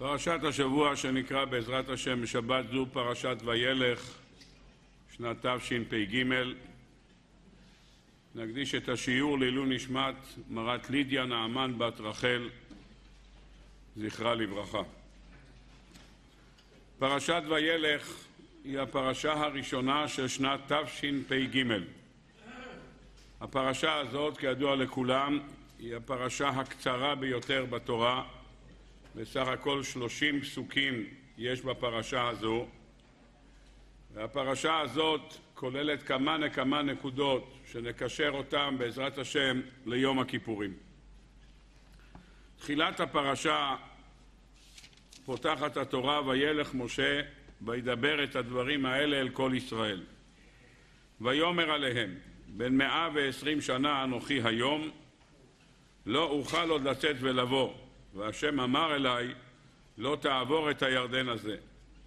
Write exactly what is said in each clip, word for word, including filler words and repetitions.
פרשת השבוע שנקרא בעזרת השם בשבת זו פרשת וילך, שנת תשפ"ג. נקדיש את השיעור לעילוי נשמת מרת לידיה נעמן בת רחל, זכרה לברכה. פרשת וילך היא הפרשה הראשונה של שנת תשפ"ג. הפרשה הזאת, כידוע לכולם, היא הפרשה הקצרה ביותר בתורה. בסך הכל שלושים פסוקים יש בפרשה הזו, והפרשה הזאת כוללת כמה וכמה נקודות שנקשר אותם בעזרת השם ליום הכיפורים. תחילת הפרשה פותחת התורה, וילך משה וידבר את הדברים האלה אל כל ישראל. ויאמר עליהם, בן מאה ועשרים שנה אנוכי היום, לא אוכל עוד לצאת ולבוא, והשם אמר אליי, לא תעבור את הירדן הזה.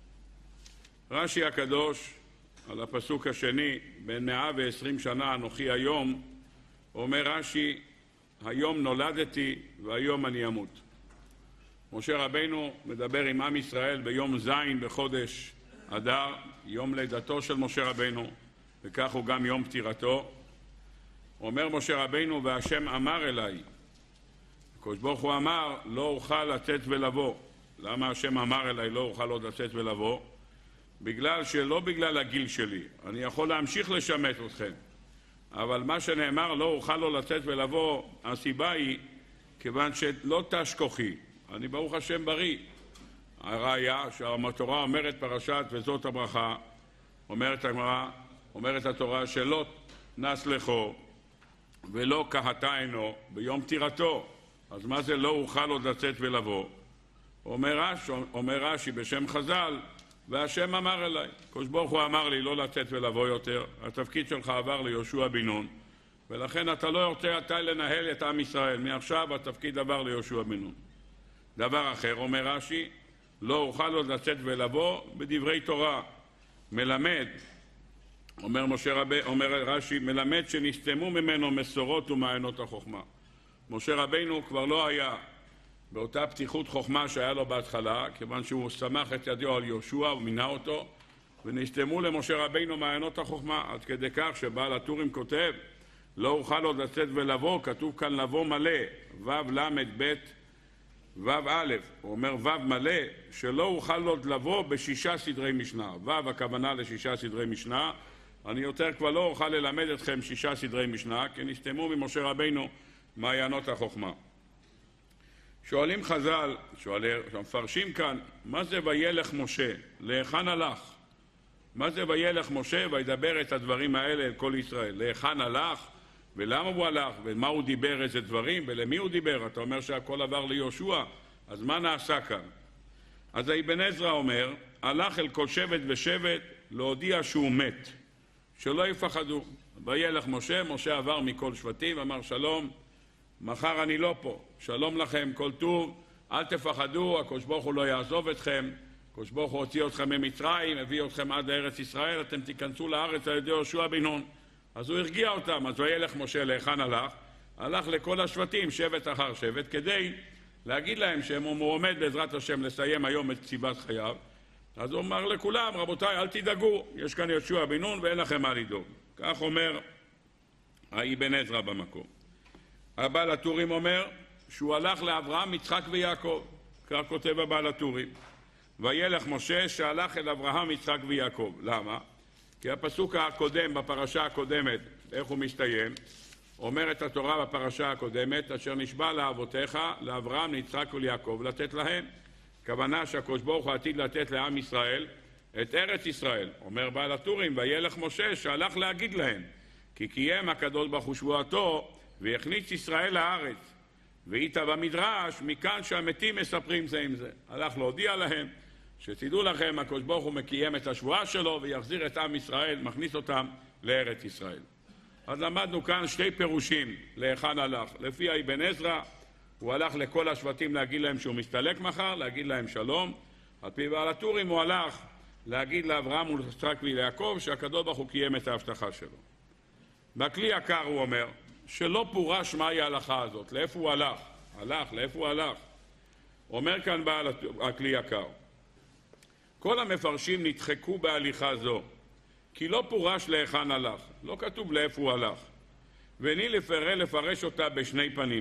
רש"י הקדוש, על הפסוק השני, בן מאה ועשרים שנה אנוכי היום, אומר רש"י, היום נולדתי והיום אני אמות. משה רבינו מדבר עם עם ישראל ביום זין בחודש אדר, יום לידתו של משה רבינו, וכך הוא גם יום פטירתו. אומר משה רבינו, והשם אמר אליי, הקדוש ברוך הוא אמר, לא אוכל לצאת ולבוא. למה השם אמר אליי, לא אוכל עוד לצאת ולבוא? בגלל שלא בגלל הגיל שלי, אני יכול להמשיך לשמט אתכם, אבל מה שנאמר, לא אוכל לו לצאת ולבוא, הסיבה היא, כיוון שלא תש כוחי, אני ברוך השם בריא. הראיה שהתורה אומרת פרשת וזאת הברכה, אומרת הגמרא, אומרת התורה שלא נס לכו ולא קהתה עינו ביום פטירתו. אז מה זה לא אוכל עוד לצאת ולבוא? אומר רש"י, אומר רש"י בשם חז"ל, והשם אמר אליי, הקדוש ברוך הוא אמר לי לא לצאת ולבוא יותר, התפקיד שלך עבר ליהושע בן נון, ולכן אתה לא רוצה אתה לנהל את עם ישראל, מעכשיו התפקיד עבר ליהושע בן נון. דבר אחר, אומר רש"י, לא אוכל עוד לצאת ולבוא בדברי תורה, מלמד, אומר משה רבי, אומר רש"י, מלמד שנסתמו ממנו מסורות ומעיינות החוכמה. משה רבינו כבר לא היה באותה פתיחות חוכמה שהיה לו בהתחלה, כיוון שהוא שמח את ידיו על יהושע ומינה אותו, ונסתמו למשה רבינו מעיינות החוכמה, עד כדי כך שבעל הטורים כותב, לא אוכל עוד לצאת ולבוא, כתוב כאן לבוא מלא, ו' למד ב' ו' א', הוא אומר ו' מלא, שלא אוכל עוד לבוא בשישה סדרי משנה. ו' הכוונה לשישה סדרי משנה, אני יותר כבר לא אוכל ללמד אתכם שישה סדרי משנה, כי נסתמו ממשה רבינו מעיינות החוכמה. שואלים חז"ל, שואלים, מפרשים כאן, מה זה וילך משה? להיכן הלך? מה זה וילך משה וידבר את הדברים האלה אל כל ישראל? להיכן הלך? ולמה הוא הלך? ומה הוא דיבר, איזה דברים? ולמי הוא דיבר? אתה אומר שהכל עבר ליהושע, אז מה נעשה כאן? אז אבן עזרא אומר, הלך אל כל שבט ושבט להודיע שהוא מת, שלא יפחדו. וילך משה, משה עבר מכל שבטים, אמר שלום, מחר אני לא פה, שלום לכם, כל טוב, אל תפחדו, הקדוש ברוך הוא לא יעזוב אתכם, הקדוש ברוך הוא הוציא אתכם ממצרים, הביא אתכם עד לארץ ישראל, אתם תיכנסו לארץ על ידי יהושע בן נון. אז הוא הרגיע אותם. אז וילך משה להיכן הלך? הלך לכל השבטים, שבט אחר שבט, כדי להגיד להם שהם הוא עומד בעזרת השם לסיים היום את קציבת חייו. אז הוא אמר לכולם, רבותיי, אל תדאגו, יש כאן יהושע בן נון ואין לכם מה לדאוג. כך אומר אבן עזרא במקום. הבעל הטורים אומר שהוא הלך לאברהם, יצחק ויעקב, כך כותב הבעל הטורים. וילך משה שהלך אל אברהם, יצחק ויעקב. למה? כי הפסוק הקודם בפרשה הקודמת, איך הוא מסתיים? אומרת התורה בפרשה הקודמת, אשר נשבע לאבותיך, לאברהם, ליצחק וליעקב, לתת להם. כוונה שהקדוש ברוך הוא עתיד לתת לעם ישראל את ארץ ישראל. אומר בעל הטורים, וילך משה שהלך להגיד להם, כי קיים הקדוש ברוך הוא שבועתו, והכניס ישראל לארץ, והיית במדרש, מכאן שהמתים מספרים זה עם זה. הלך להודיע להם, שתדעו לכם, הקדוש ברוך הוא מקיים את השבועה שלו, ויחזיר את עם ישראל, מכניס אותם לארץ ישראל. אז למדנו כאן שתי פירושים, להיכן הלך. לפי אבן עזרא, הוא הלך לכל השבטים להגיד להם שהוא מסתלק מחר, להגיד להם שלום. על פי בעל הטורים הוא הלך להגיד לאברהם וליצחק וליעקב, שהקדוש ברוך הוא קיים את ההבטחה שלו. בכלי יקר הוא אומר, שלא פורש מהי ההלכה הזאת, לאיפה הוא הלך? הלך, לאיפה הוא הלך? אומר כאן בעל הכלי יקר, כל המפרשים נדחקו בהליכה זו, כי לא פורש להיכן הלך, לא כתוב לאיפה הוא הלך, ואיני לפרש לפרש אותה בשני פנים.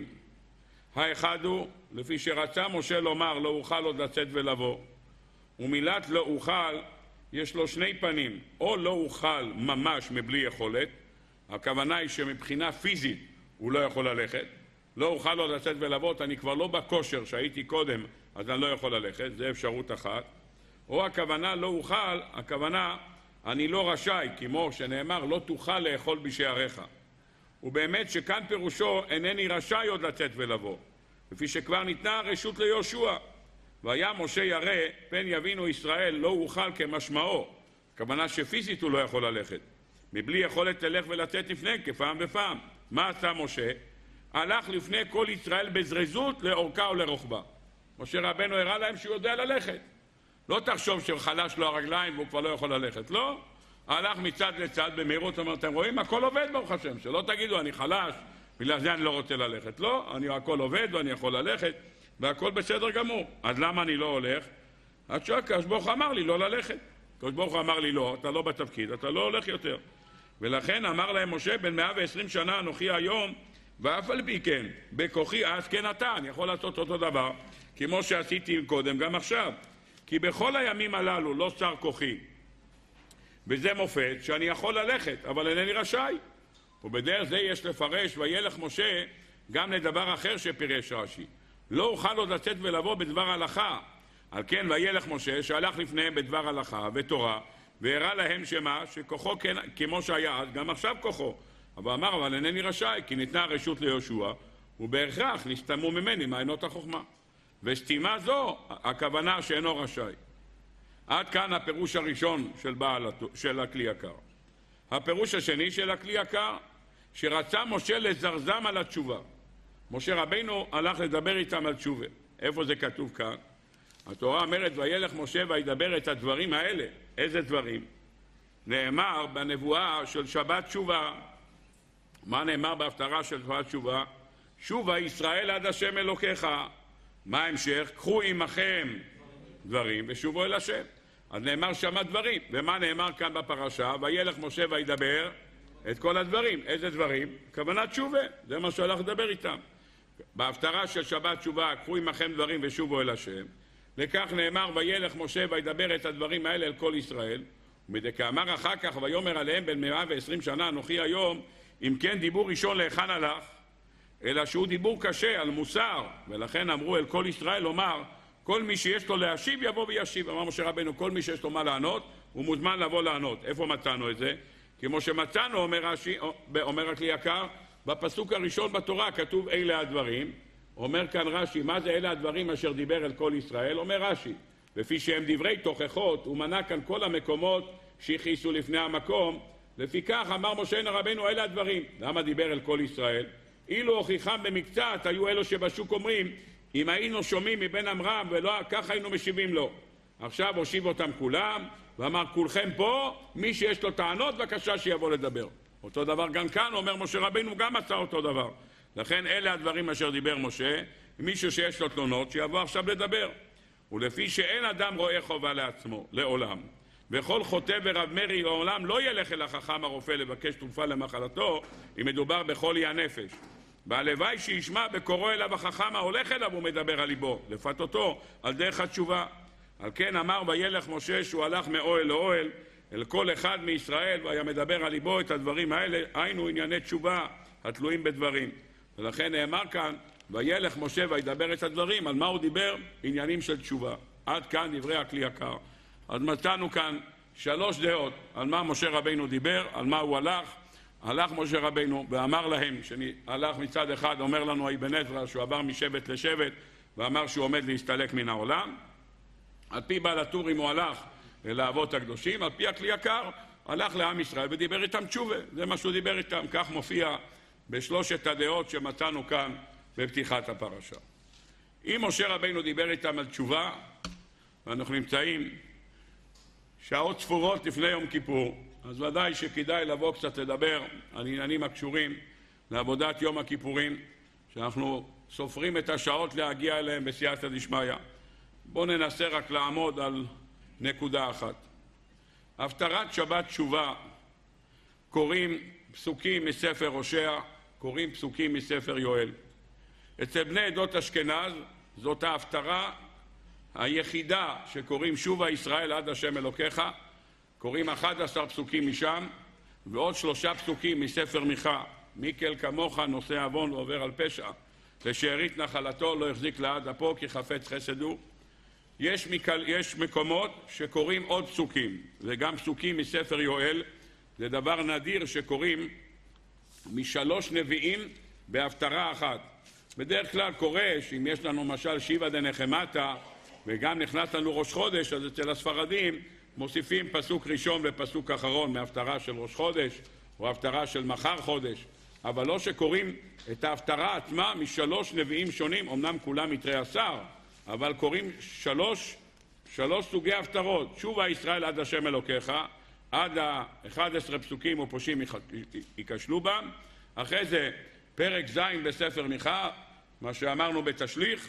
האחד הוא, לפי שרצה משה לומר לא אוכל עוד לצאת ולבוא, ומילת לא אוכל יש לו שני פנים, או לא אוכל ממש מבלי יכולת, הכוונה היא שמבחינה פיזית הוא לא יכול ללכת, לא אוכל עוד לצאת ולבוא, אני כבר לא בכושר שהייתי קודם, אז אני לא יכול ללכת, זה אפשרות אחת, או הכוונה לא אוכל, הכוונה אני לא רשאי, כמו שנאמר לא תוכל לאכול בשעריך. ובאמת שכאן פירושו אינני רשאי עוד לצאת ולבוא, לפי שכבר ניתנה הרשות ליהושע, והיה משה ירא פן יבינו ישראל לא אוכל כמשמעו, הכוונה שפיזית הוא לא יכול ללכת, מבלי יכולת ללך ולצאת לפני כפעם ופעם. מה עשה משה? הלך לפני כל ישראל בזריזות לאורכה ולרוחבה. משה רבנו הראה להם שהוא יודע ללכת, לא תחשוב שחלש לו הרגליים והוא כבר לא יכול ללכת, לא, הלך מצד לצד במהירות. אומר, אתם רואים, הכל עובד ברוך השם, שלא תגידו אני חלש בגלל זה אני לא רוצה ללכת, לא, אני הכל עובד ואני יכול ללכת והכל בסדר גמור. אז למה אני לא הולך? עד שהקדוש ברוך הוא אמר לי לא ללכת, הקדוש ברוך הוא אמר לי לא, אתה לא בתפקיד, אתה לא הולך יותר. ולכן אמר להם משה, בן מאה ועשרים שנה אנוכי היום, ואף על פי כן בכוחי אז כן אתה, אני יכול לעשות אותו דבר כמו שעשיתי קודם גם עכשיו, כי בכל הימים הללו לא שר כוחי, וזה מופת שאני יכול ללכת אבל אינני רשאי. ובדרך זה יש לפרש וילך משה גם לדבר אחר שפירש רש"י, לא אוכל עוד לצאת ולבוא בדבר הלכה. על כן וילך משה שהלך לפניהם בדבר הלכה ותורה, והראה להם שמה שכוחו כן, כמו שהיה אז גם עכשיו כוחו, אבל אמר אבל אינני רשאי, כי ניתנה הרשות ליהושע, ובהכרח נסתמו ממני מעיינות החוכמה. וסתימה זו הכוונה שאינו רשאי. עד כאן הפירוש הראשון של, בעל, של הכלי יקר. הפירוש השני של הכלי יקר, שרצה משה לזרזם על התשובה. משה רבינו הלך לדבר איתם על תשובה. איפה זה כתוב כאן? התורה אומרת וילך משה וידבר את הדברים האלה. איזה דברים? נאמר בנבואה של שבת תשובה. מה נאמר בהפטרה של שבת תשובה? שובה ישראל עד השם אלוקיך. מה המשך? קחו עמכם דברים ושובו אל השם. אז נאמר שמה דברים. ומה נאמר כאן בפרשה? וילך משה וידבר את כל הדברים. איזה דברים? כוונת תשובה. זה מה שהלך לדבר איתם. בהפטרה של שבת תשובה, קחו עמכם דברים ושובו אל השם. לכך נאמר וילך משה וידבר את הדברים האלה אל כל ישראל. ומדכאמר אחר כך ויאמר עליהם בן מאה ועשרים שנה אנוכי היום, אם כן דיבור ראשון להיכן הלך, אלא שהוא דיבור קשה על מוסר, ולכן אמרו אל כל ישראל לומר כל מי שיש לו להשיב יבוא וישיב. אמר משה רבנו כל מי שיש לו מה לענות הוא מוזמן לבוא לענות. איפה מצאנו את זה? כמו שמצאנו, אומר רש"י, אומר הכלי יקר, בפסוק הראשון בתורה כתוב אלה הדברים. אומר כאן רש"י, מה זה אלה הדברים אשר דיבר אל כל ישראל? אומר רש"י, לפי שהם דברי תוכחות, הוא מנה כאן כל המקומות שהכיסו לפני המקום, לפי כך אמר משה רבנו אלה הדברים. למה דיבר אל כל ישראל? אילו הוכיחם במקצת, היו אלו שבשוק אומרים, אם היינו שומעים מבין אמרם ולא כך היינו משיבים לו. עכשיו הושיב אותם כולם, ואמר כולכם פה, מי שיש לו טענות בבקשה שיבוא לדבר. אותו דבר גם כאן, אומר משה רבנו גם עשה אותו דבר. לכן אלה הדברים אשר דיבר משה, מישהו שיש לו תלונות שיבוא עכשיו לדבר. ולפי שאין אדם רואה חובה לעצמו, לעולם, וכל חוטא ורב מרי לעולם לא ילך אל החכם הרופא לבקש תרופה למחלתו, אם מדובר בחולי הנפש. והלוואי שישמע בקורו אליו החכם ההולך אליו ומדבר על ליבו, לפתותו על דרך התשובה. על כן אמר וילך משה שהוא הלך מאוהל לאוהל אל כל אחד מישראל, והיה מדבר על ליבו את הדברים האלה, היינו ענייני תשובה התלויים בדברים. ולכן נאמר כאן וילך משה וידבר את הדברים. על מה הוא דיבר? עניינים של תשובה. עד כאן דברי הכלי יקר. אז מצאנו כאן שלוש דעות על מה משה רבינו דיבר, על מה הוא הלך. הלך משה רבינו ואמר להם, שהלך מצד אחד, אומר לנו אבן עזרא שהוא עבר משבט לשבט ואמר שהוא עומד להסתלק מן העולם. על פי בעל הטורים הוא הלך לאבות הקדושים, על פי הכלי יקר הלך לעם ישראל ודיבר איתם תשובה. זה מה שהוא דיבר איתם, כך מופיע בשלושת הדעות שמצאנו כאן בפתיחת הפרשה. אם משה רבינו דיבר איתם על תשובה, ואנחנו נמצאים שעות ספורות לפני יום כיפור, אז ודאי שכדאי לבוא קצת לדבר על עניינים הקשורים לעבודת יום הכיפורים, שאנחנו סופרים את השעות להגיע אליהם בסייעתא דשמיא. בואו ננסה רק לעמוד על נקודה אחת. הפטרת שבת תשובה, קוראים פסוקים מספר הושע, קוראים פסוקים מספר יואל. אצל בני עדות אשכנז זאת ההפטרה היחידה שקוראים שובה ישראל עד השם אלוקיך, קוראים אחד עשר פסוקים משם ועוד שלושה פסוקים מספר מיכה, מיקל כמוך נושא עוון ועובר על פשע, לשארית נחלתו לא יחזיק לעד אפו כי חפץ חסד הוא. יש, מקל... יש מקומות שקוראים עוד פסוקים, וגם פסוקים מספר יואל. זה דבר נדיר שקוראים משלוש נביאים בהפטרה אחת. בדרך כלל קורה שאם יש לנו משל שיבה דנחמתה וגם נכנס לנו ראש חודש, אז אצל הספרדים מוסיפים פסוק ראשון ופסוק אחרון מהפטרה של ראש חודש או הפטרה של מחר חודש, אבל לא שקוראים את ההפטרה עצמה משלוש נביאים שונים, אמנם כולם מתרי עשר, אבל קוראים שלוש, שלוש סוגי הפטרות. שובה ישראל עד השם אלוקיך, עד ה-אחד עשר פסוקים ופושעים ייכשלו בם. אחרי זה פרק ז' בספר מיכה, מה שאמרנו בתשליך,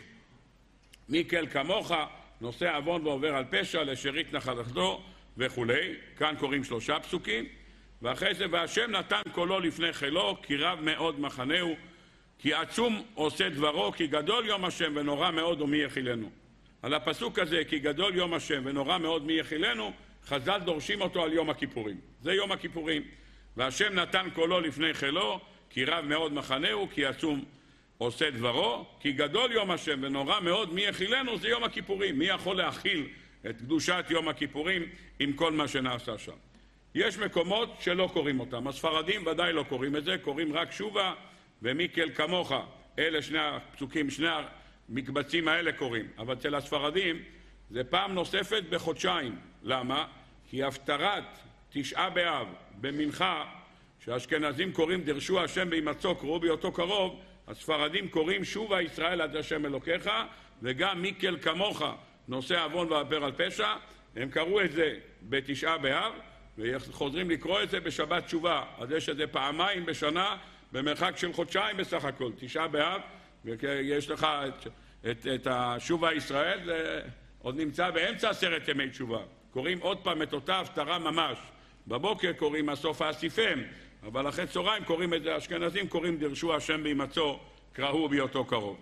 מיקל כמוך נושא עוון ועובר על פשע, לשארית נחלתו וכו'. כאן קוראים שלושה פסוקים. ואחרי זה והשם נתן קולו לפני חילו, כי רב מאוד מחנהו, כי עצום עושה דברו, כי גדול יום השם ונורא מאוד ומי יחילנו. על הפסוק הזה, כי גדול יום השם ונורא מאוד מי יחילנו, חז"ל דורשים אותו על יום הכיפורים. זה יום הכיפורים. והשם נתן קולו לפני חילו, כי רב מאוד מחנהו, כי עצום עושה דברו, כי גדול יום השם ונורא מאוד מי יחילנו, זה יום הכיפורים. מי יכול להכיל את קדושת יום הכיפורים עם כל מה שנעשה שם? יש מקומות שלא קוראים אותם. הספרדים ודאי לא קוראים את זה, קוראים רק שובה ומיקל כמוך. אלה שני הפסוקים, שני המקבצים האלה קוראים. אבל אצל הספרדים זה פעם נוספת בחודשיים. למה? כי הפטרת תשעה באב במנחה, שהאשכנזים קוראים דרשו השם בהימצאו קראו בהיותו קרוב, הספרדים קוראים שובה ישראל עד השם אלוקיך, וגם מיקל כמוך נושא עוון ועובר על פשע. הם קראו את זה בתשעה באב וחוזרים לקרוא את זה בשבת תשובה. אז יש את זה פעמיים בשנה במרחק של חודשיים בסך הכל. תשעה באב, ויש לך את, את, את השובה ישראל, זה עוד נמצא באמצע עשרת ימי תשובה. קוראים עוד פעם את אותה הפטרה ממש. בבוקר קוראים הסוף האסיפם, אבל אחרי צהריים קוראים את זה, אשכנזים קוראים דרשו השם בהימצאו קראו בהיותו קרוב.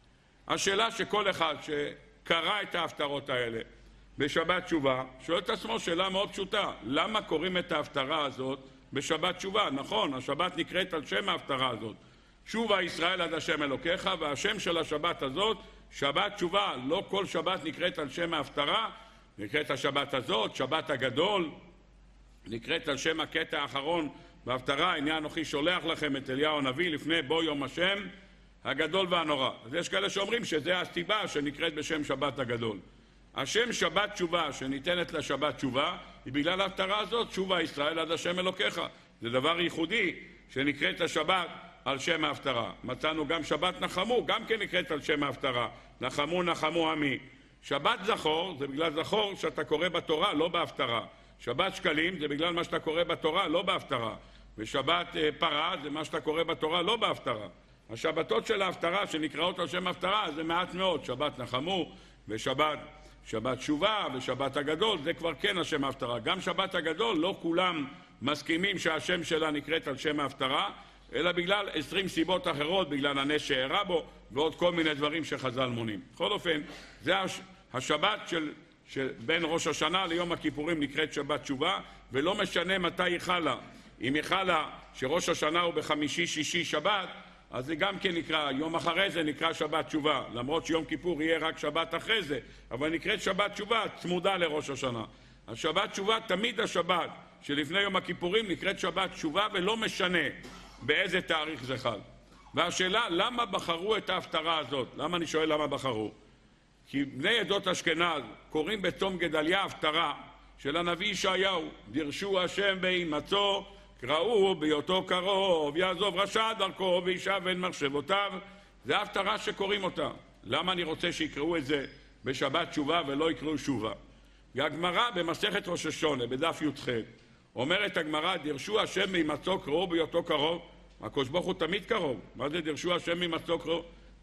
השאלה שכל אחד שקרא את ההפטרות האלה בשבת תשובה, שואל את עצמו שאלה מאוד פשוטה, למה קוראים את ההפטרה הזאת בשבת תשובה? נכון, השבת נקראת על שם ההפטרה הזאת. שובה ישראל עד השם אלוקיך, והשם של השבת הזאת, שבת תשובה. לא כל שבת נקראת על שם ההפטרה, נקראת השבת הזאת, שבת הגדול, נקראת על שם הקטע האחרון בהפטרה, הנה אנוכי שולח לכם את אליהו הנביא לפני בוא יום השם הגדול והנורא. אז יש כאלה שאומרים שזה הסיבה שנקראת בשם שבת הגדול. השם שבת תשובה שניתנת לשבת תשובה היא בגלל ההפטרה הזאת, שובה ישראל עד השם אלוקיך. זה דבר ייחודי שנקראת השבת על שם ההפטרה. מצאנו גם שבת נחמו, גם כן נקראת על שם ההפטרה. נחמו נחמו עמי. שבת זכור זה בגלל זכור שאתה קורא בתורה, לא בהפטרה. שבת שקלים זה בגלל מה שאתה קורא בתורה, לא בהפטרה. ושבת פרה זה מה שאתה קורא בתורה, לא בהפטרה. השבתות של ההפטרה שנקראות על שם ההפטרה זה מעט מאוד. שבת נחמו ושבת שבת תשובה ושבת הגדול, זה כבר כן השם ההפטרה. גם שבת הגדול לא כולם מסכימים שהשם שלה נקראת על שם ההפטרה, אלא בגלל עשרים סיבות אחרות, בגלל הנס שהראה בו ועוד כל מיני דברים שחז"ל מונים. בכל אופן, זה הש... השבת של, של בין ראש השנה ליום הכיפורים נקראת שבת תשובה, ולא משנה מתי היא חלה. אם היא חלה שראש השנה הוא בחמישי שישי שבת, אז זה גם כן נקרא, יום אחרי זה נקרא שבת תשובה, למרות שיום כיפור יהיה רק שבת אחרי זה, אבל נקראת שבת תשובה צמודה לראש השנה. השבת תשובה, תמיד השבת שלפני יום הכיפורים נקראת שבת תשובה, ולא משנה באיזה תאריך זה חל. והשאלה, למה בחרו את ההפטרה הזאת? למה אני שואל למה בחרו? כי בני עדות אשכנז קוראים בצום גדליה הפטרה של הנביא ישעיהו, דרשו השם בהימצאו קראו בהיותו קרוב, יעזוב רשע דרכו וישב בין מחשבותיו. זה ההפטרה שקוראים אותה. למה אני רוצה שיקראו את זה בשבת תשובה ולא יקראו שובה? הגמרא במסכת ראש השונה בדף י"ח אומרת הגמרא, דרשו השם בהימצאו קראו בהיותו קרוב. הקדוש ברוך הוא תמיד קרוב. מה זה דרשו השם בהימצאו קראו?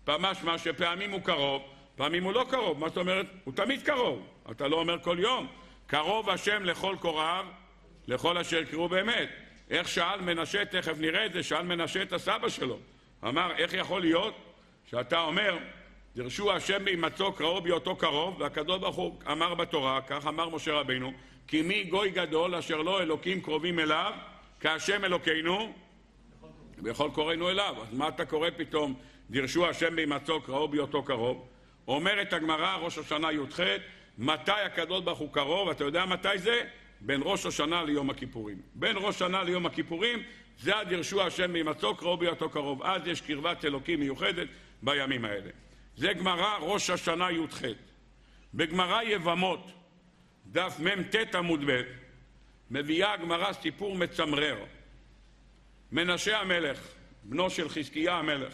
משמע שפעמים הוא קרוב, פעמים הוא לא קרוב. מה זאת אומרת? הוא תמיד קרוב. אתה לא אומר כל יום. קרוב השם לכל קוראיו, לכל אשר יקראו באמת. איך שאל מנשה, תכף נראה את זה, שאל מנשה את הסבא שלו. אמר, איך יכול להיות שאתה אומר, דרשו השם בהימצאו קראו בהיותו קרוב, והקדוש ברוך הוא אמר בתורה, כך אמר משה רבינו, כי מי גוי גדול אשר לא אלוקים קרובים אליו, כהשם אלוקינו, בכל קוראינו אליו. אז מה אתה קורא פתאום, דרשו השם בהימצאו קראו בהיותו קרוב? אומרת הגמרא, ראש השנה י"ח, מתי הקדוש ברוך הוא קרוב? אתה יודע מתי זה? בין ראש השנה ליום הכיפורים. בין ראש השנה ליום הכיפורים, זה הדרשו השם בהימצאו קראו בהיותו קרוב. אז יש קרבת אלוקים מיוחדת בימים האלה. זה גמרא ראש השנה י"ח. בגמרא יבמות, דף מ"ט עמוד ב', מביאה הגמרא סיפור מצמרר. מנשה המלך, בנו של חזקיה המלך,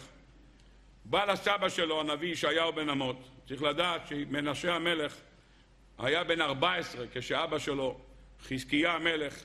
בא לסבא שלו, הנביא ישעיהו בן אמוץ. צריך לדעת שמנשה המלך היה בן ארבע עשרה כשאבא שלו, חזקיה המלך,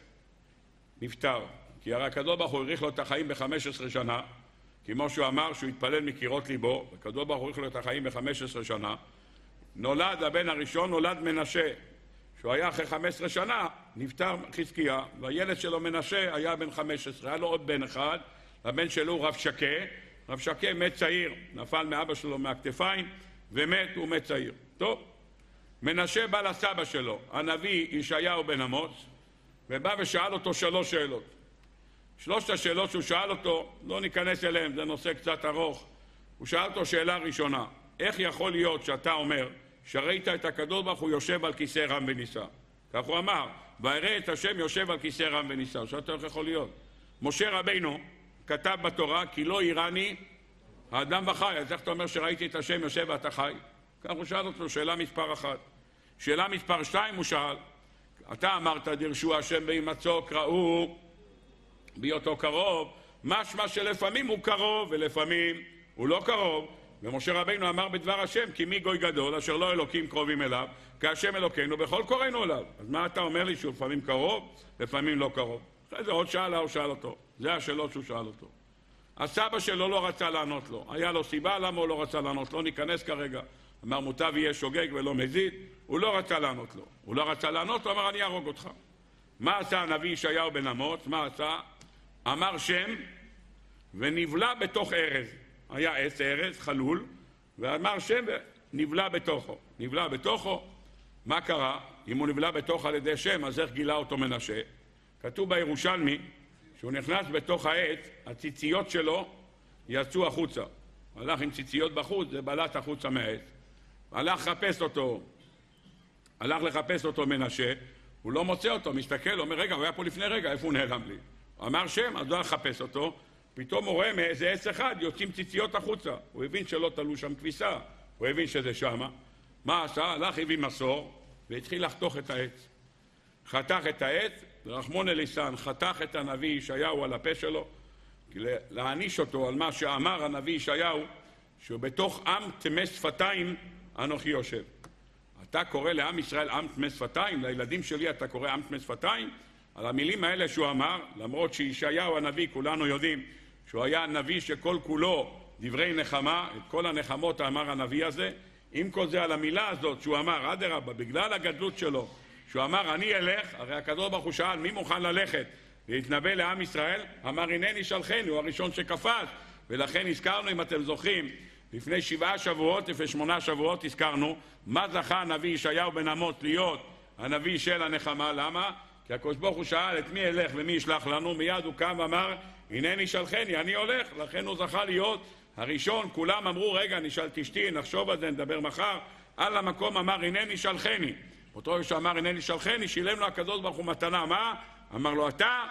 נפטר. כי הרי הקדוש ברוך הוא האריך לו את החיים ב-חמש עשרה שנה, כמו שהוא אמר שהוא התפלל מקירות ליבו, הקדוש ברוך הוא האריך לו את החיים ב-חמש עשרה שנה. נולד הבן הראשון, נולד מנשה, שהוא היה אחרי חמש עשרה שנה, נפטר חזקיה, והילד שלו מנשה היה בן חמש עשרה, היה לו עוד בן אחד, הבן שלו הוא רב שקה, רב שקה מת צעיר, נפל מאבא שלו מהכתפיים, ומת, הוא מת צעיר. טוב, מנשה בא לסבא שלו, הנביא ישעיהו בן אמוץ, ובא ושאל אותו שלוש שאלות. שלושת השאלות שהוא שאל אותו, לא ניכנס אליהם, זה נושא קצת ארוך. הוא שאל אותו שאלה ראשונה, איך יכול להיות שאתה אומר, שראית את הקדוש ברוך הוא יושב על כיסא רם ונישא? כך הוא אמר, ויראה את השם יושב על כיסא רם ונישא. שאלת איך יכול להיות? משה רבינו כתב בתורה, כי לא יראני האדם וחי. אז איך אתה אומר שראיתי את השם יושב ואתה חי? כך הוא שאל אותו, שאלה מספר אחת. שאלה מספר שתיים הוא שאל, אתה אמרת דרשו השם בהימצאו קראו בהיותו קרוב, משמע שלפעמים הוא קרוב ולפעמים הוא לא קרוב. ומשה רבינו אמר בדבר השם, כי מי גוי גדול אשר לא אלוקים קרובים אליו, כהשם אלוקינו בכל קוראינו אליו. אז מה אתה אומר לי שהוא לפעמים קרוב, לפעמים לא קרוב? אחרי זה עוד שאלה הוא שאל אותו, זה השאלות שהוא שאל אותו. הסבא שלו לא רצה לענות לו, היה לו סיבה למה הוא לא רצה לענות, לא ניכנס כרגע. אמר מוטב יהיה שוגג ולא מזיד, הוא לא רצה לענות לו. הוא לא רצה לענות לו, אמר אני ארוג אותך. מה עשה הנביא ישעיהו בן אמוץ? מה עשה? אמר שם ונבלע בתוך ארז. היה עץ ארז, חלול, ואמר שם ונבלע בתוכו. נבלע בתוכו, מה קרה? אם הוא נבלע בתוך על ידי שם, אז איך גילה אותו מנשה? כתוב בירושלמי, שהוא נכנס בתוך העץ, הציציות שלו יצאו החוצה. הלך עם ציציות בחוץ, זה בלט החוצה מהעץ. הלך לחפש אותו, הלך לחפש אותו מנשה, הוא לא מוצא אותו, מסתכל, אומר, רגע, הוא היה פה לפני רגע, איפה הוא נעלם לי? אמר שם, אז לא הלך לחפש אותו, פתאום הוא רואה מאיזה עץ אחד, יוצאים ציציות החוצה. הוא הבין שלא תלו שם כביסה, הוא הבין שזה שמה. מה עשה? הלך הביא מסור, והתחיל לחתוך את העץ. חתך את העץ, ורחמון אליסן חתך את הנביא ישעיהו על הפה שלו, להעניש אותו על מה שאמר הנביא ישעיהו, שהוא בתוך עם טמא שפתיים אנוכי יושב. אתה קורא לעם ישראל עם טמא שפתיים, לילדים שלי אתה קורא עם טמא שפתיים? על המילים האלה שהוא אמר, למרות שישעיהו הנביא, כולנו יודעים שהוא היה נביא שכל כולו דברי נחמה, את כל הנחמות אמר הנביא הזה, עם כל זה על המילה הזאת שהוא אמר, אדרבה, בגלל הגדלות שלו, שהוא אמר אני אלך, הרי הקדוש ברוך הוא שאל מי מוכן ללכת להתנבא לעם ישראל, אמר הנני שלחני, הוא הראשון שקפץ, ולכן הזכרנו, אם אתם זוכרים, לפני שבעה שבועות, לפני שמונה שבועות הזכרנו, מה זכה הנביא ישעיהו בן אמוץ להיות הנביא של הנחמה, למה? כי הקדוש ברוך הוא שאל את מי ילך ומי ישלח לנו, מיד הוא קם ואמר, הנני שלחני, אני הולך, לכן הוא זכה להיות הראשון. כולם אמרו, רגע, נשאל את אשתי, נחשוב על זה, נדבר מחר. על המקום אמר, הנני שלחני. אותו שאמר, הנני שלחני, שילם לו הקדוש ברוך הוא מתנה, מה? אמר לו, אתה,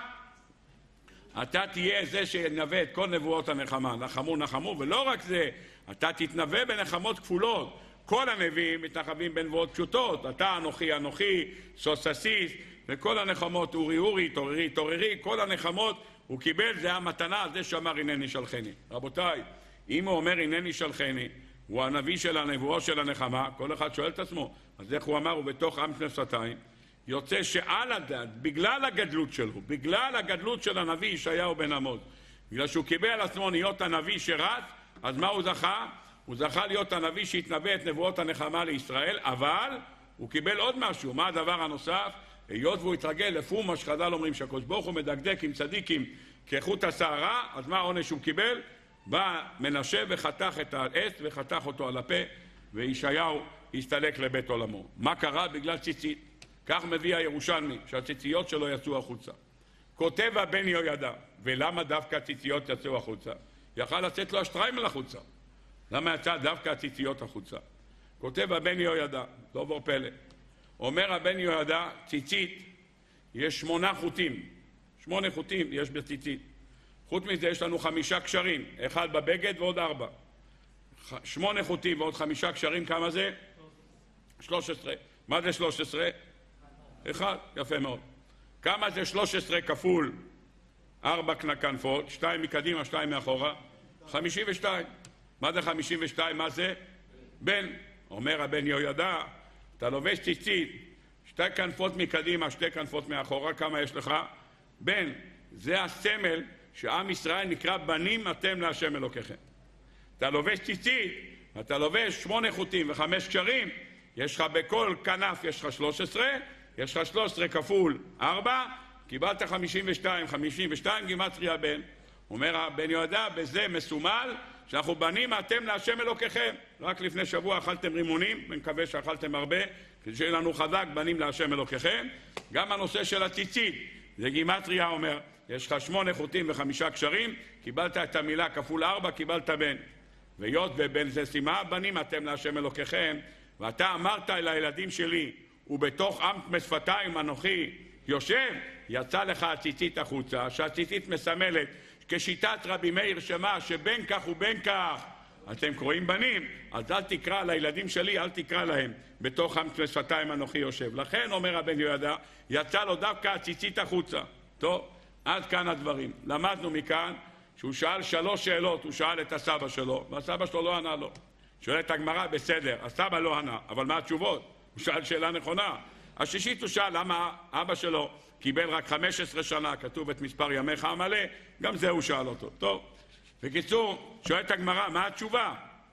אתה תהיה זה שנבא את כל נבואות הנחמה, נחמו נחמו, ולא רק זה, אתה תתנבא בנחמות כפולות. כל הנביאים מתנחבים בנבואות פשוטות, אתה אנוכי אנוכי, סוססיס, וכל הנחמות, אורי אורי, תוררי תוררי, כל הנחמות הוא קיבל, זה המתנה, זה שאמר הנני שלחני. רבותיי, אם הוא אומר הנני שלחני, הוא הנביא של הנבואות של הנחמה, כל אחד שואל את עצמו, אז איך הוא אמר, הוא בתוך עם טמא שפתיים, יוצא שעל הדעת, בגלל הגדלות שלו, בגלל הגדלות של הנביא ישעיהו בן אמוץ, בגלל שהוא קיבל על עצמו להיות הנביא שרץ, אז מה הוא זכה? הוא זכה להיות הנביא שהתנבא את נבואות הנחמה לישראל, אבל הוא קיבל עוד משהו. מה הדבר הנוסף? היות והוא התרגל לפום מה שחז"ל אומרים שהקדוש ברוך הוא מדקדק עם צדיקים כחוט השערה, אז מה העונש שהוא קיבל? בא מנשה וחתך את העץ וחתך אותו על הפה, וישעיהו הסתלק לבית עולמו. מה קרה? בגלל ציצית. כך מביא הירושלמי, שהציציות שלו יצאו החוצה. כותב הבן יהוידע, ולמה דווקא הציציות יצאו החוצה? יכל לצאת לו השטריימל החוצה. למה יצא דווקא הציציות החוצה? כותב הבן יהוידע, לא בור פלא. אומר הבן יהוידע, ציצית, יש שמונה חוטים. שמונה חוטים יש בציצית. חוץ מזה יש לנו חמישה קשרים, אחד בבגד ועוד ארבע. שמונה חוטים ועוד חמישה קשרים, כמה זה? שלוש עשרה. מה זה שלוש עשרה? אחד, יפה מאוד. כמה זה שלוש עשרה כפול ארבע כנפות, שתיים מקדימה, שתיים מאחורה? חמישים ושתיים. מה זה חמישים ושתיים? מה זה? בן. אומר הבן יהוידע, אתה לובש ציצית, שתי כנפות מקדימה, שתי כנפות מאחורה, כמה יש לך? בן. זה הסמל שעם ישראל נקרא בנים אתם להשם אלוקיכם. אתה לובש ציצית, אתה לובש שמונה חוטים וחמש קשרים, יש לך בכל כנף יש לך שלוש עשרה, יש לך שלוש עשרה כפול ארבע, קיבלת חמישים ושתיים, חמישים ושתיים גימטריה בן. אומר הבן יהוידע, בזה מסומל שאנחנו בנים אתם להשם אלוקיכם. רק לפני שבוע אכלתם רימונים, ומקווה שאכלתם הרבה, כדי שיהיה לנו חזק בנים להשם אלוקיכם. גם הנושא של הציצית, זה גימטריה אומר, יש לך שמונה חוטים וחמישה קשרים, קיבלת את המילה כפול ארבע, קיבלת בן. והיות ובן זה שימה, בנים אתם להשם אלוקיכם, ואתה אמרת אל הילדים שלי, ובתוך עם משפתיים אנוכי יושב, יצא לך הציצית החוצה, שהציצית מסמלת כשיטת רבי מאיר שמה שבין כך ובין כך אתם קוראים בנים, אז אל תקרא לילדים שלי, אל תקרא להם בתוך עם משפתיים אנוכי יושב. לכן אומר הבן יהוידע, יצא לו דווקא הציצית החוצה. טוב, עד כאן הדברים. למדנו מכאן שהוא שאל שלוש שאלות, הוא שאל את הסבא שלו, והסבא שלו לא ענה לו. שואל את הגמרא, בסדר, הסבא לא ענה, אבל מה התשובות? הוא שאל שאלה נכונה. השישית הוא שאל למה אבא שלו קיבל רק חמש עשרה שנה, כתוב את מספר ימיך המלא, גם זה הוא שאל אותו. טוב, בקיצור, שואל את הגמרא, מה התשובה?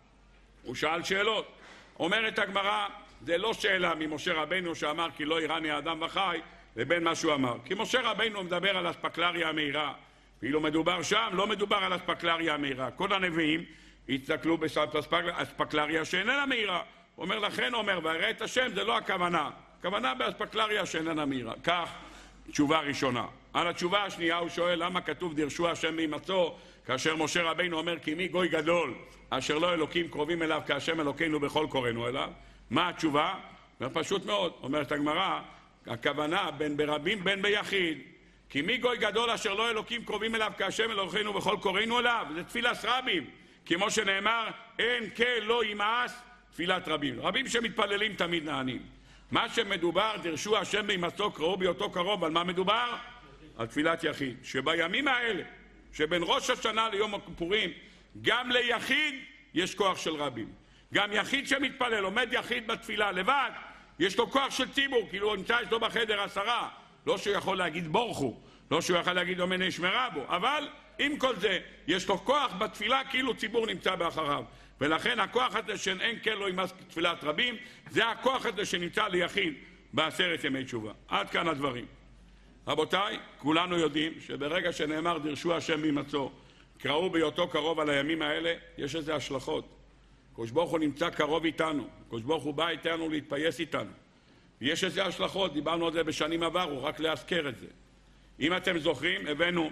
הוא שאל שאלות. אומרת הגמרא, זה לא שאלה ממשה רבינו שאמר כי לא יראני האדם וחי, לבין מה שהוא אמר. כי משה רבינו מדבר על אספקלריה המהירה, ואילו מדובר שם, לא מדובר על אספקלריה המהירה. כל הנביאים הסתכלו באספקלריה שאיננה מהירה. הוא אומר, לכן אומר, וירא את השם, זה לא הכוונה. הכוונה באספקלריה שאיננה מהירה. כך, תשובה ראשונה. על התשובה השנייה הוא שואל, למה כתוב דרשו השם בהימצאו, כאשר משה רבינו אומר, כי מי גוי גדול, אשר לא אלוקים קרובים אליו, כאשם אלוקינו בכל קוראנו אליו. מה התשובה? פשוט מאוד, אומרת הגמרא, הכוונה בין ברבים בין ביחיד, כי מי גוי גדול אשר לא אלוקים קרובים אליו, כאשם אלוקינו בכל קוראנו אליו. זה תפילת רבים, כמו שנאמר, אין כל לא ימאס, תפילת רבים. רבים שמתפללים תמיד נענים. מה שמדובר, דרשו השם בהימצאו, קראו בהיותו קרוב. על מה מדובר? על תפילת יחיד. שבימים האלה, שבין ראש השנה ליום הכיפורים, גם ליחיד יש כוח של רבים. גם יחיד שמתפלל, עומד יחיד בתפילה לבד, יש לו כוח של ציבור, כאילו הוא נמצא אצלו בחדר עשרה. לא שהוא יכול להגיד בורכו, לא שהוא יכול להגיד אומני שמרה בו, אבל עם כל זה, יש לו כוח בתפילה כאילו ציבור נמצא באחריו. ולכן הכוח הזה שאין כן לא ימאס תפילת רבים, זה הכוח הזה שנמצא ליחיד בעשרת ימי תשובה. עד כאן הדברים. רבותיי, כולנו יודעים שברגע שנאמר דרשו השם בהימצאו, קראו בהיותו קרוב על הימים האלה, יש איזה השלכות. הקדוש ברוך הוא נמצא קרוב איתנו, הקדוש ברוך הוא בא איתנו להתפייס איתנו. יש איזה השלכות, דיברנו על זה בשנים עברו, רק להזכר את זה. אם אתם זוכרים, הבאנו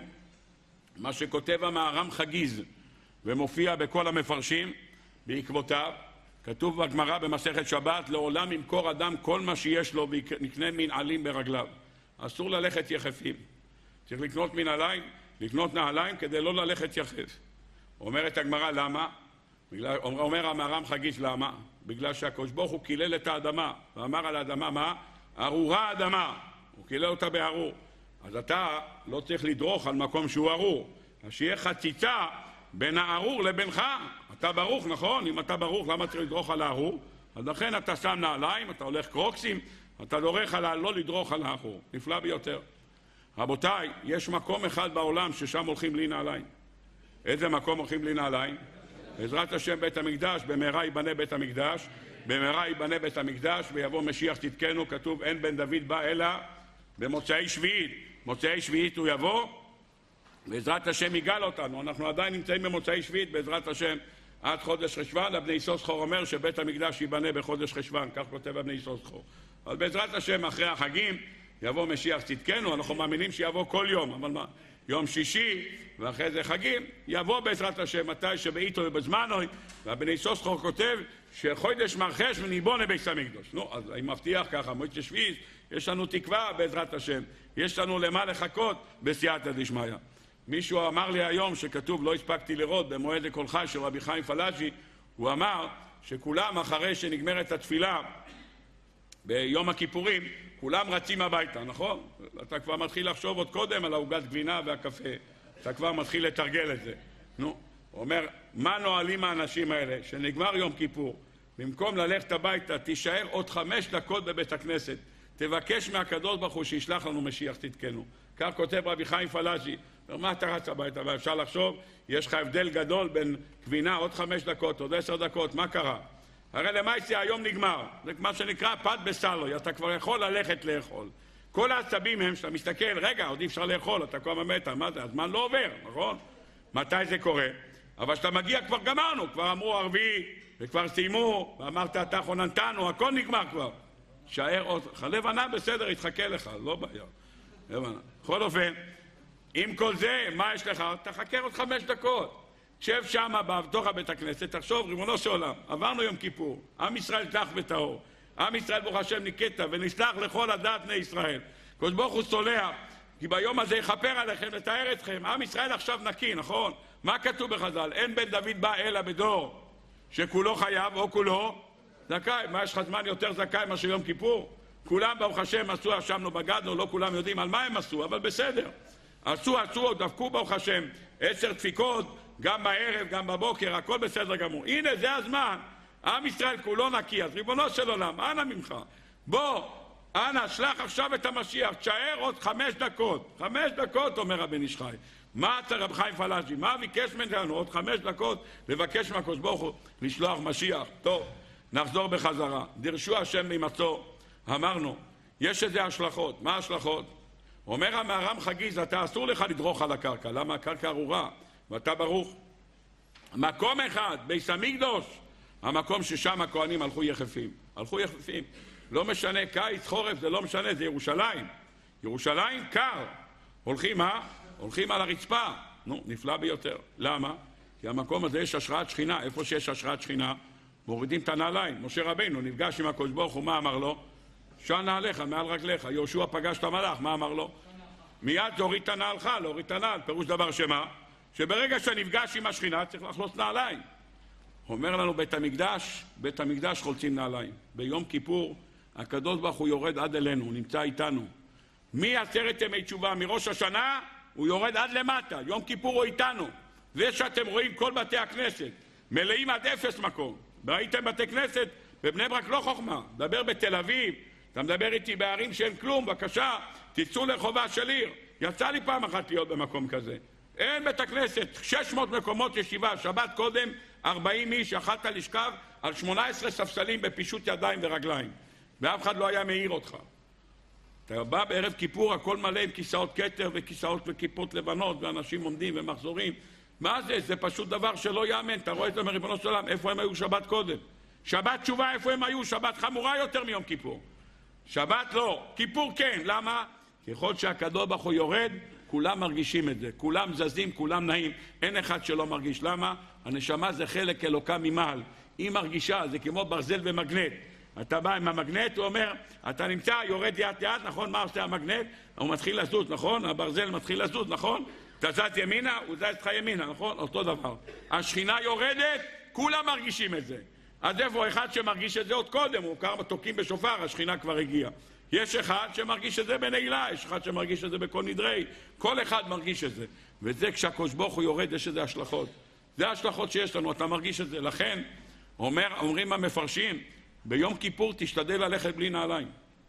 מה שכותב המהר"ם חגיז, ומופיע בכל המפרשים בעקבותיו, כתוב בגמרא במסכת שבת, לעולם ימכור אדם כל מה שיש לו ויקנה מנעלים ברגליו. אסור ללכת יחפים. צריך לקנות מנעליים, לקנות נעליים כדי לא ללכת יחף. אומרת הגמרא, למה? בגלל, אומר המהר"ם חגיז, למה? בגלל שהקדוש ברוך הוא קילל את האדמה, ואמר על האדמה מה? ארורה האדמה. הוא קילל אותה בארור. אז אתה לא צריך לדרוך על מקום שהוא ארור. אז שיהיה חציצה בין הארור לבינך. אתה ברוך, נכון? אם אתה ברוך, למה צריך לדרוך על הארור? אז לכן אתה שם נעליים, אתה הולך קרוקסים, אתה דורך על לא לדרוך על הארור. נפלא ביותר. רבותיי, יש מקום אחד בעולם ששם הולכים בלי נעליים. איזה מקום הולכים בלי נעליים? בעזרת השם בית המקדש, במהרה ייבנה בית המקדש, במהרה ייבנה בית המקדש ויבוא משיח צדקנו. כתוב אין בן דוד בא אלא במוצאי שביעית. מוצאי שביעית הוא יבוא, בעזרת השם יגאל אותנו. אנחנו עדיין נמצאים במוצאי שביעית, בעזרת השם עד חודש חשוון. הבני יששכר אומר שבית המקדש ייבנה בחודש חשוון, כך כותב הבני יששכר. אבל בעזרת השם אחרי החגים יבוא משיח צדקנו. אנחנו מאמינים שיבוא כל יום, אבל מה? יום שישי ואחרי זה חגים יבוא בעזרת השם מתי שבעיתו ובזמנו. והבני יששכר כותב שחודש מרחש וניבונה בית המקדש. נו, אז אני מבטיח ככה, מועצת שביעית, יש לנו תקווה בעזרת השם, יש לנו למה לחכות בסייעתא דשמיא. מישהו אמר לי היום שכתוב, לא הספקתי לראות, במועד לכל חי של רבי חיים פלאג'י, הוא אמר שכולם אחרי שנגמרת התפילה ביום הכיפורים, כולם רצים הביתה, נכון? אתה כבר מתחיל לחשוב עוד קודם על העוגת גבינה והקפה, אתה כבר מתחיל לתרגל את זה. נו, הוא אומר, מה נועלים האנשים האלה? שנגמר יום כיפור, במקום ללכת הביתה, תישאר עוד חמש דקות בבית הכנסת, תבקש מהקדוש ברוך הוא שישלח לנו משיח צדקנו. כך כותב רבי חיים פלאג'י. מה אתה רץ הביתה? ואפשר לחשוב, יש לך הבדל גדול בין גבינה עוד חמש דקות, עוד עשר דקות, מה קרה? הרי למעשה היום נגמר, זה מה שנקרא פת בסלוי, אתה כבר יכול ללכת לאכול. כל העצבים הם שאתה מסתכל, רגע, עוד אי אפשר לאכול, אתה כבר ממתה, מה זה? הזמן לא עובר, נכון? מתי זה קורה? אבל שאתה מגיע כבר גמרנו, כבר אמרו ערבי, וכבר סיימו, ואמרת אתה חוננתנו, הכל נגמר כבר. שער עוד, חלב ענה בסדר, יתחכה לך, לא בעיה. בכל אופן, עם כל זה, מה יש לך? תחכה עוד חמש דקות. שב שם בתוך הבית הכנסת, תחשוב, ריבונו של עולם, עברנו יום כיפור, עם ישראל תח וטהור, עם ישראל ברוך השם ניקטה ונסלח לכל הדעת בני ישראל. הקדוש ברוך הוא סולח, כי ביום הזה יכפר עליכם, לתאר אתכם. עם ישראל עכשיו נקי, נכון? מה כתוב בחז"ל? אין בן דוד בא אלא בדור שכולו חייב או כולו זכאי. מה, יש לך זמן יותר זכאי מאשר יום כיפור? כולם ברוך השם עשו, אשמנו בגדנו, לא כולם יודעים על מה הם עשו, אבל בסדר. עשו, עשו, דפקו ברוך השם, עשר דפיקות, גם בערב, גם בבוקר, הכל בסדר גמור. הנה, זה הזמן. עם ישראל כולו נקי, אז ריבונו של עולם, אנא ממך. בוא, אנא, שלח עכשיו את המשיח, תשאר עוד חמש דקות. חמש דקות, אומר הבן איש חי. מה צריך רבי חיים פלאג'י? מה ביקש ממנו? עוד חמש דקות לבקש מהקדוש ברוך הוא לשלוח משיח. טוב, נחזור בחזרה. דרשו השם ממצוא. אמרנו, יש איזה השלכות. מה השלכות? אומר המהר"ם חגיז, אתה אסור לך לדרוך על הקרקע. למה? הקרקע ארורה, ואתה ברוך. מקום אחד, בית המקדש, המקום ששם הכהנים הלכו יחפים. הלכו יחפים. לא משנה, קיץ, חורף, זה לא משנה, זה ירושלים. ירושלים קר. הולכים, מה? הולכים על הרצפה. נו, נפלא ביותר. למה? כי המקום הזה יש השראת שכינה. איפה שיש השראת שכינה, מורידים את הנעליים. משה רבינו נפגש עם הקדוש ברוך הוא, מה אמר לו? שע נעליך מעל רגליך. יהושע פגש את המלאך, מה אמר לו? מיד תוריד את הנעלך, להוריד את הנעל. פירוש דבר שמה? שברגע שנפגש עם השכינה צריך לחלוץ נעליים. אומר לנו בית המקדש, בית המקדש חולצים נעליים. ביום כיפור הקדוש ברוך הוא יורד עד אלינו, הוא נמצא איתנו. מעשרת ימי תשובה, מראש השנה, הוא יורד עד למטה. יום כיפור הוא איתנו. זה שאתם רואים כל בתי הכנסת, מלאים עד אפס מקום. ראיתם בתי כנסת, בבני ברק לא חוכמה. מדבר בתל אביב, אתה מדבר איתי בערים שאין כלום, בבקשה, תצאו לרחובה של עיר. יצא לי פעם אחת להיות במקום כזה. אין בית הכנסת, שש מאות מקומות ישיבה, שבת קודם, ארבעים איש, יכלת לשכב על שמונה עשרה ספסלים בפישוט ידיים ורגליים. ואף אחד לא היה מעיר אותך. אתה בא בערב כיפור, הכל מלא עם כיסאות כתר וכיסאות וכיפות לבנות, ואנשים עומדים ומחזורים. מה זה? זה פשוט דבר שלא יאמן. אתה רואה את זה מריבונו של עולם, איפה הם היו שבת קודם? שבת תשובה, איפה הם היו? שבת חמורה יותר מיום כיפור. שבת לא, כיפור כן. למה? ככל שהקדוש ברוך הוא יורד, כולם מרגישים את זה, כולם זזים, כולם נעים, אין אחד שלא מרגיש. למה? הנשמה זה חלק אלוקה ממעל, היא מרגישה, זה כמו ברזל ומגנט. אתה בא עם המגנט, הוא אומר, אתה נמצא, יורד יד יד, נכון? מה עושה המגנט? הוא מתחיל לזוז, נכון? הברזל מתחיל לזוז, נכון? אתה זז ימינה, הוא זז לך ימינה, נכון? אותו דבר. השכינה יורדת, כולם מרגישים את זה. אז איפה אחד שמרגיש את זה עוד קודם, הוא כמה תוקים בשופר, השכינה כבר הגיעה. יש אחד שמרגיש את זה בנעילה, יש אחד שמרגיש את זה בכל נדרי, כל אחד מרגיש את זה. וזה כשהקדוש ברוך הוא יורד, יש איזה השלכות. זה ההשלכות שיש לנו, אתה מרגיש את זה. לכן, אומר, אומרים המפרשים, ביום כיפור תשתדל ללכת בלי נעליים.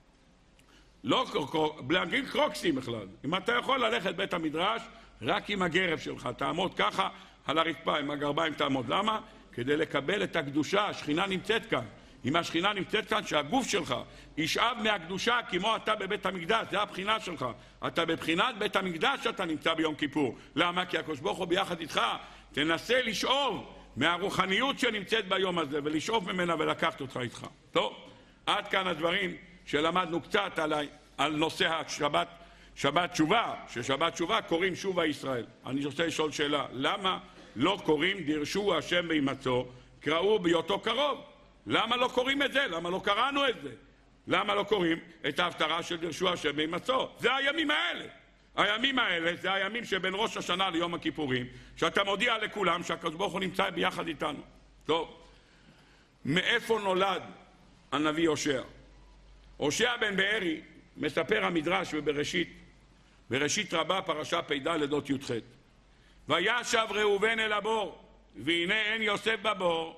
לא להגיד קרוקסים בכלל. אם אתה יכול ללכת בית המדרש, רק עם הגרב שלך, תעמוד ככה על הרצפה, עם הגרביים תעמוד. למה? כדי לקבל את הקדושה. השכינה נמצאת כאן. אם השכינה נמצאת כאן, שהגוף שלך ישאב מהקדושה כמו אתה בבית המקדש, זה הבחינה שלך. אתה בבחינת בית המקדש שאתה נמצא ביום כיפור. למה? כי הקדוש ברוך הוא ביחד איתך. תנסה לשאוב מהרוחניות שנמצאת ביום הזה, ולשאוב ממנה ולקחת אותך איתך. טוב, עד כאן הדברים שלמדנו קצת על, על נושא השבת, שבת תשובה, ששבת תשובה קוראים שובה ישראל. אני רוצה לשאול שאלה, למה לא קוראים דרשו השם בהימצאו, קראו בהיותו קרוב? למה לא קוראים את זה? למה לא קראנו את זה? למה לא קוראים את ההפטרה של דרשו השם בהימצאו? זה הימים האלה. הימים האלה זה הימים שבין ראש השנה ליום הכיפורים, שאתה מודיע לכולם שהקדוש ברוך הוא נמצא ביחד איתנו. טוב, מאיפה נולד הנביא הושע? הושע בן בארי, מספר המדרש ובראשית, בראשית רבה פרשה פ"ד לדות י"ח. וישב ראובן אל הבור, והנה אין יוסף בבור.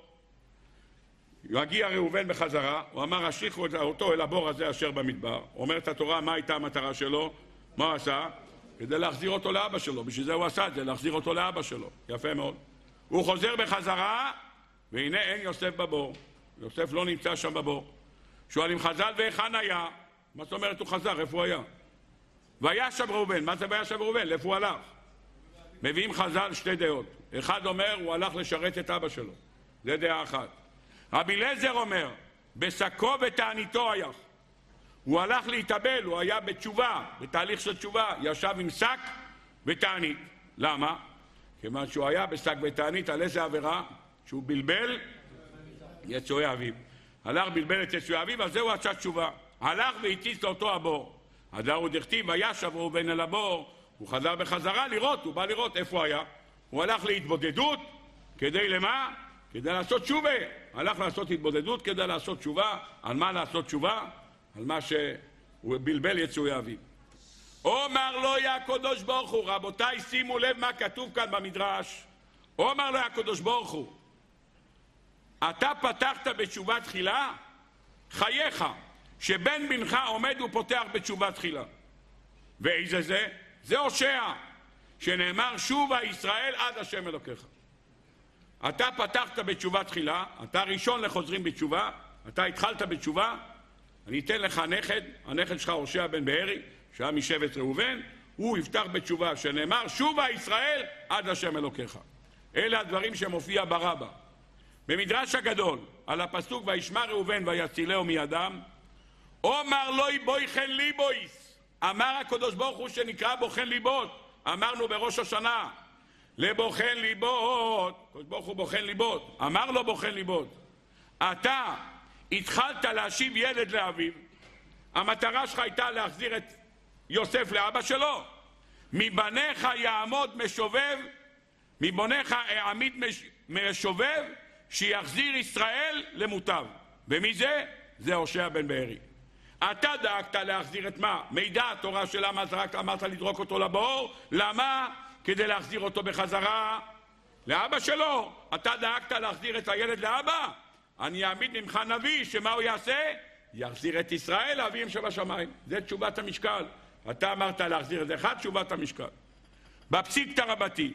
יגיע ראובן בחזרה, הוא אמר, השליכו אותו אל הבור הזה אשר במדבר. אומרת התורה, מה הייתה המטרה שלו? מה הוא עשה? כדי להחזיר אותו לאבא שלו. בשביל זה הוא עשה את זה, להחזיר אותו לאבא שלו. יפה מאוד. הוא חוזר בחזרה, והנה אין יוסף בבור. יוסף לא נמצא שם בבור. שואלים חז"ל, והיכן היה? מה זאת אומרת הוא חזר? איפה הוא היה? וישב ראובן. מה זה וישב ראובן? לאיפה הוא הלך? מביאים חז"ל שתי דעות. אחד אומר, הוא הלך לשרת את אבא שלו. זה דעה אחת. רבי אליעזר אומר, בשקו ותעניתו היה. הוא הלך להתאבל, הוא היה בתשובה, בתהליך של תשובה, ישב עם שק ותענית. למה? כיוון שהוא היה בשק ותענית, על איזה עבירה? שהוא בלבל יצואי אביו. הלך בלבל את יצואי אביו, אז זהו עשה תשובה. הלך והציץ לאותו הבור. הדר הוא דכתיב, וישב ראובן אל הבור, הוא חזר בחזרה לראות, הוא בא לראות איפה היה. הוא הלך להתבודדות, כדי למה? כדי לעשות תשובה. הלך לעשות התבודדות כדי לעשות תשובה. על מה לעשות תשובה? על מה שהוא בלבל יצואי אביו. אומר לו יא הקדוש ברוך הוא, רבותיי שימו לב מה כתוב כאן במדרש. אומר לו יא הקדוש ברוך הוא, אתה פתחת בתשובה תחילה, חייך, שבן בנך עומד ופותח בתשובה תחילה. ואיזה זה? זה הושע, שנאמר שובה ישראל עד השם אלוקיך. אתה פתחת בתשובה תחילה, אתה ראשון לחוזרים בתשובה, אתה התחלת בתשובה, אני אתן לך נכד, הנכד שלך הושע בן בארי, שהיה משבט ראובן, הוא יפתח בתשובה, שנאמר שובה ישראל עד השם אלוקיך. אלה הדברים שמופיע ברבה. במדרש הגדול, על הפסוק וישמע ראובן ויצילהו מידם, אומר לוי בויכן ליבויס, אמר הקדוש ברוך הוא שנקרא בוחן ליבות, אמרנו בראש השנה, לבוחן ליבות, הקדוש ברוך הוא בוחן ליבות, אמר לו בוחן ליבות, אתה התחלת להשיב ילד לאביו, המטרה שלך הייתה להחזיר את יוסף לאבא שלו, מבניך יעמוד משובב, מבניך העמיד משובב, שיחזיר ישראל למוטב. ומי זה? זה הושע בן בארי. אתה דאגת להחזיר את מה? מידע התורה של למה זרקת, אמרת לדרוק אותו לבור, למה? כדי להחזיר אותו בחזרה לאבא שלו. אתה דאגת להחזיר את הילד לאבא, אני אעמיד ממך נביא, שמה הוא יעשה? יחזיר את ישראל לאביהם שבשמיים. זה תשובת המשקל. אתה אמרת להחזיר את זה אחד, תשובת המשקל. בפסיקתא רבתי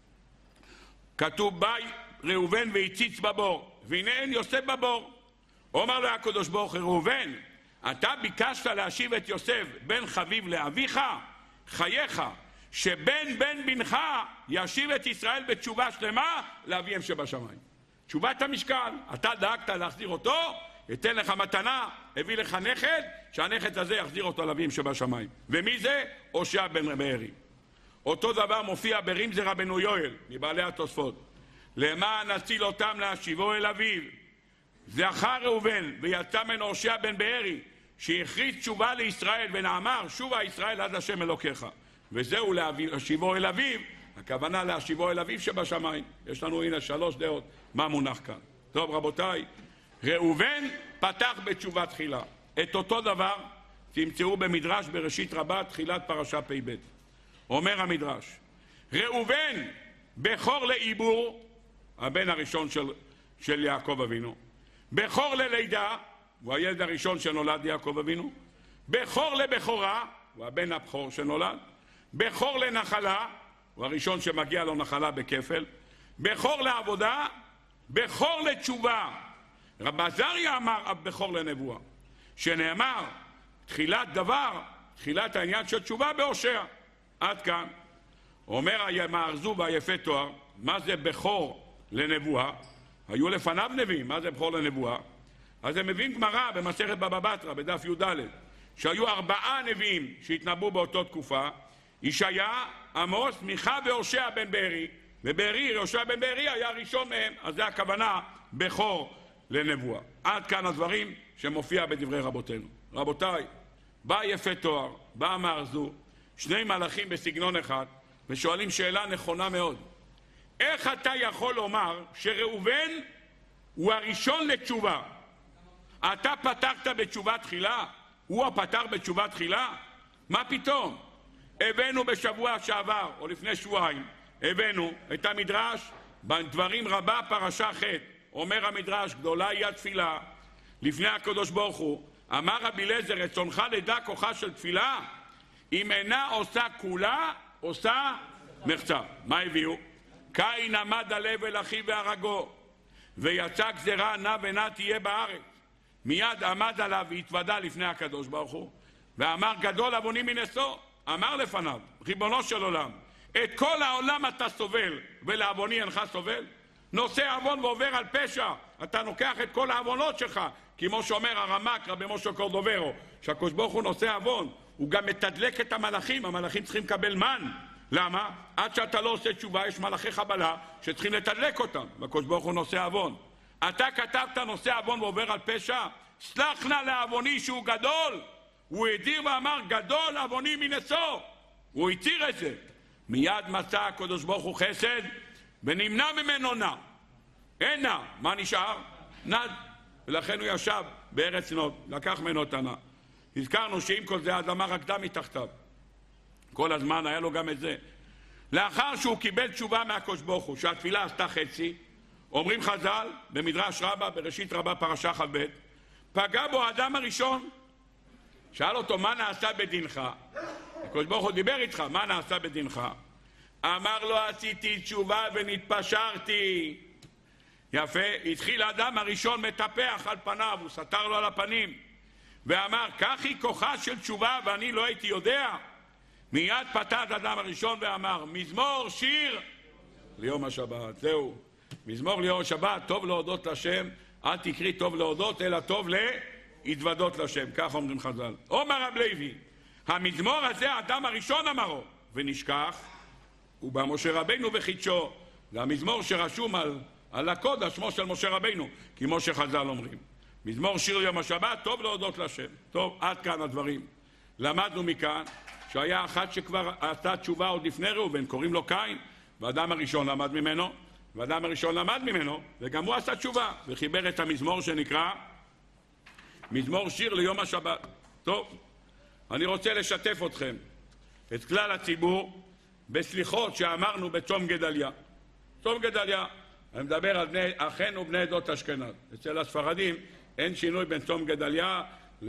כתוב ביי ראובן והציץ בבור, והנה אין יוסף בבור. אומר לו הקדוש ברוך הוא, ראובן, אתה ביקשת להשיב את יוסף בן חביב לאביך, חייך, שבן בן בנך ישיב את ישראל בתשובה שלמה לאביהם שבשמיים. תשובת המשקל, אתה דאגת להחזיר אותו, יתן לך מתנה, הביא לך נכד, שהנכד הזה יחזיר אותו לאביהם שבשמיים. ומי זה? הושע בן בארי. אותו דבר מופיע ברמזי רבנו יואל, מבעלי התוספות. למען נציל אותם להשיבו אל אביו. זכר ראובן ויצא ממנו הושע בן בארי, שהכריז תשובה לישראל ונאמר שובה ישראל עד השם אלוקיך. וזהו להשיבו אל אביו, הכוונה להשיבו אל אביו שבשמיים. יש לנו הנה שלוש דעות מה מונח כאן. טוב רבותיי, ראובן פתח בתשובה תחילה. את אותו דבר תמצאו במדרש בראשית רבה תחילת פרשה פ"ב. אומר המדרש, ראובן בכור לעיבור, הבן הראשון של, של יעקב אבינו, בכור ללידה, הוא הילד הראשון שנולד יעקב אבינו, בכור לבכורה, הוא הבן הבכור שנולד, בכור לנחלה, הוא הראשון שמגיע לו נחלה בכפל, בכור לעבודה, בכור לתשובה. רב עזריה אמר בכור לנבואה, שנאמר תחילת דבר, תחילת העניין של תשובה בהושע. עד כאן. אומר המארזו והיפה תואר, מה זה בכור לנבואה? היו לפניו נביאים, מה זה בכור לנבואה? אז הם מביאים גמרא במסכת בבא בתרא בדף י"ד, שהיו ארבעה נביאים שהתנבאו באותו תקופה, ישעיה, עמוס, מיכה והושע בן בארי, ובארי, יהושע בן בארי היה ראשון מהם, אז זה הכוונה בכור לנבואה. עד כאן הדברים שמופיע בדברי רבותינו. רבותיי, בא יפה תואר, בא המארזו, שני מלאכים בסגנון אחד, ושואלים שאלה נכונה מאוד. איך אתה יכול לומר שראובן הוא הראשון לתשובה? אתה פתרת בתשובה תחילה? הוא הפתר בתשובה תחילה? מה פתאום? הבאנו בשבוע שעבר, או לפני שבועיים, הבאנו את המדרש בדברים רבה פרשה ח'. אומר המדרש, גדולה היא התפילה לפני הקדוש ברוך הוא. אמר רבי אליעזר, רצונך לדע כוחה של תפילה? אם אינה עושה כולה, עושה מחצה. מה הביאו? קין עמד הלב אל אחיו והרגו, ויצא גזירה נע ונע תהיה בארץ. מיד עמד עליו והתוודה לפני הקדוש ברוך הוא, ואמר גדול עווני מנשוא. אמר לפניו, ריבונו של עולם, את כל העולם אתה סובל, ולעווני אינך סובל? נושא עוון ועובר על פשע, אתה נוקח את כל העוונות שלך, כמו שאומר הרמ"ק רבי משה קורדוברו, שהקדוש ברוך הוא נושא עוון, הוא גם מתדלק את המלאכים, המלאכים צריכים לקבל מן. למה? עד שאתה לא עושה תשובה, יש מלאכי חבלה שצריכים לתדלק אותם, והקדוש ברוך הוא נושא עוון. אתה כתבת נושא עוון ועובר על פשע, סלח נא לעווני שהוא גדול. הוא הדיר ואמר גדול עווני מנשוא, הוא הצהיר את זה. מיד מצא הקדוש ברוך הוא חסד ונמנע ממנו נע. אין נע, מה נשאר? נד. ולכן הוא ישב בארץ נוד, לקח ממנו את הנע. הזכרנו שעם כל זה האדמה רקדה מתחתיו, כל הזמן היה לו גם את זה. לאחר שהוא קיבל תשובה מהקדוש ברוך הוא שהתפילה עשתה חצי, אומרים חז"ל במדרש רבה בראשית רבה פרשה כ"ב, פגע בו האדם הראשון, שאל אותו מה נעשה בדינך? הקדוש ברוך הוא דיבר איתך, מה נעשה בדינך? אמר לו עשיתי תשובה ונתפשרתי. יפה, התחיל האדם הראשון מטפח על פניו, הוא סתר לו על הפנים ואמר כך היא כוחה של תשובה ואני לא הייתי יודע. מיד פתח האדם הראשון ואמר מזמור שיר ליום השבת. זהו, מזמור ליום השבת, טוב להודות לשם, אל תקרי טוב להודות אלא טוב להתוודות לשם, כך אומרים חז"ל. אומר רב לוי, המזמור הזה האדם הראשון אמרו ונשכח, ובא משה רבינו וחידשו. זה המזמור שרשום על, על הקוד, על שמו של משה רבינו, כמו שחז"ל אומרים. מזמור שיר ליום השבת, טוב להודות לשם. טוב, עד כאן הדברים. למדנו מכאן שהיה אחד שכבר עשה תשובה עוד לפני ראובן, קוראים לו קין, והאדם הראשון למד ממנו, והאדם הראשון למד ממנו, וגם הוא עשה תשובה, וחיבר את המזמור שנקרא מזמור שיר ליום השבת. טוב, אני רוצה לשתף אתכם, את כלל הציבור, בסליחות שאמרנו בצום גדליה. צום גדליה, אני מדבר על בני, אחינו בני עדות אשכנז. אצל הספרדים אין שינוי בין צום גדליה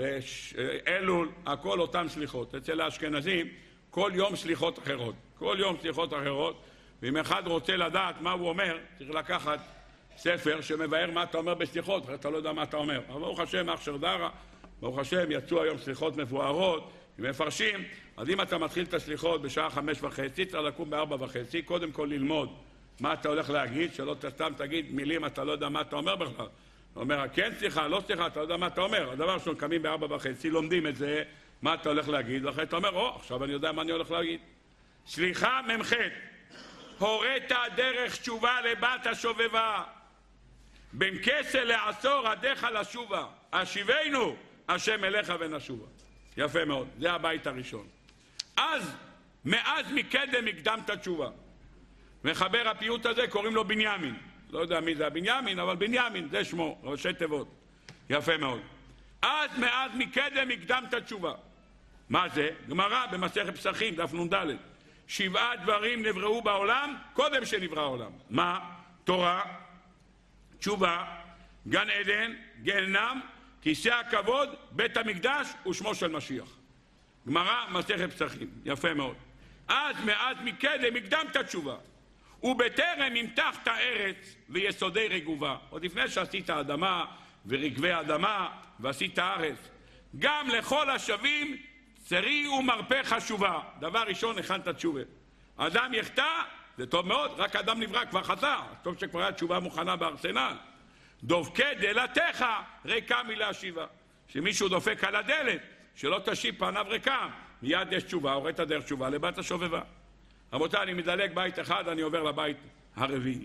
לאלול, הכל אותם סליחות. אצל האשכנזים כל יום סליחות אחרות, כל יום סליחות אחרות. ואם אחד רוצה לדעת מה הוא אומר, צריך לקחת ספר שמבאר מה אתה אומר בסליחות, אתה לא יודע מה אתה אומר. אבל ברוך השם, אח שרדרה, ברוך השם, יצאו היום סליחות מבוארות, מפרשים. אז אם אתה מתחיל את הסליחות בשעה חמש וחצי, צריך לקום בארבע וחצי, קודם כל ללמוד מה אתה הולך להגיד, שלא סתם תגיד מילים, אתה לא יודע מה אתה אומר בכלל. הוא אומר, כן סליחה, לא סליחה, אתה לא יודע מה אתה אומר. הדבר שלנו, קמים בארבע וחצי, לומדים את זה, מה אתה הולך להגיד, ואחרי אתה אומר, או, עכשיו אני יודע מה אני הולך להגיד. סליחה ממחת, הורית דרך תשובה לבת השובבה, בין כסה לעשור עדיך לשובה, השיבנו השם אליך ונשובה. יפה מאוד, זה הבית הראשון. אז, מאז מקדם הקדמת תשובה. מחבר הפיוט הזה קוראים לו בנימין. לא יודע מי זה הבנימין, אבל בנימין, זה שמו, ראשי תיבות. יפה מאוד. אז, מאז מקדם הקדמת תשובה. מה זה? גמרא במסכת פסחים, דף נ"ד. שבעה דברים נבראו בעולם קודם שנברא העולם. מה? תורה, תשובה, גן עדן, גיהנם, כיסא הכבוד, בית המקדש ושמו של משיח. גמרא מסכת פסחים, יפה מאוד. אז מאז מקדם הקדמת תשובה, ובטרם ימתח את הארץ ויסודי רגובה. עוד לפני שעשית אדמה ורגבי אדמה ועשית הארץ. גם לכל השבים צרי ומרפא חשובה. דבר ראשון, הכנת תשובה. אדם יחטא, זה טוב מאוד, רק אדם נברא כבר חזר. טוב שכבר היה תשובה מוכנה בארסנל. דופקי דלתך ריקה מלהשיבה. שמישהו דופק על הדלת, שלא תשיב פניו ריקם. מיד יש תשובה, הורית דרך תשובה לבת השובבה. רבותיי, אני מדלג בית אחד, אני עובר לבית הרביעי.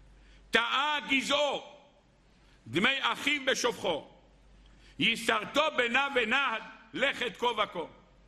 טעה גזעו, דמי אחיו בשופחו. יסרתו בנה ונד, לכת כה וכה.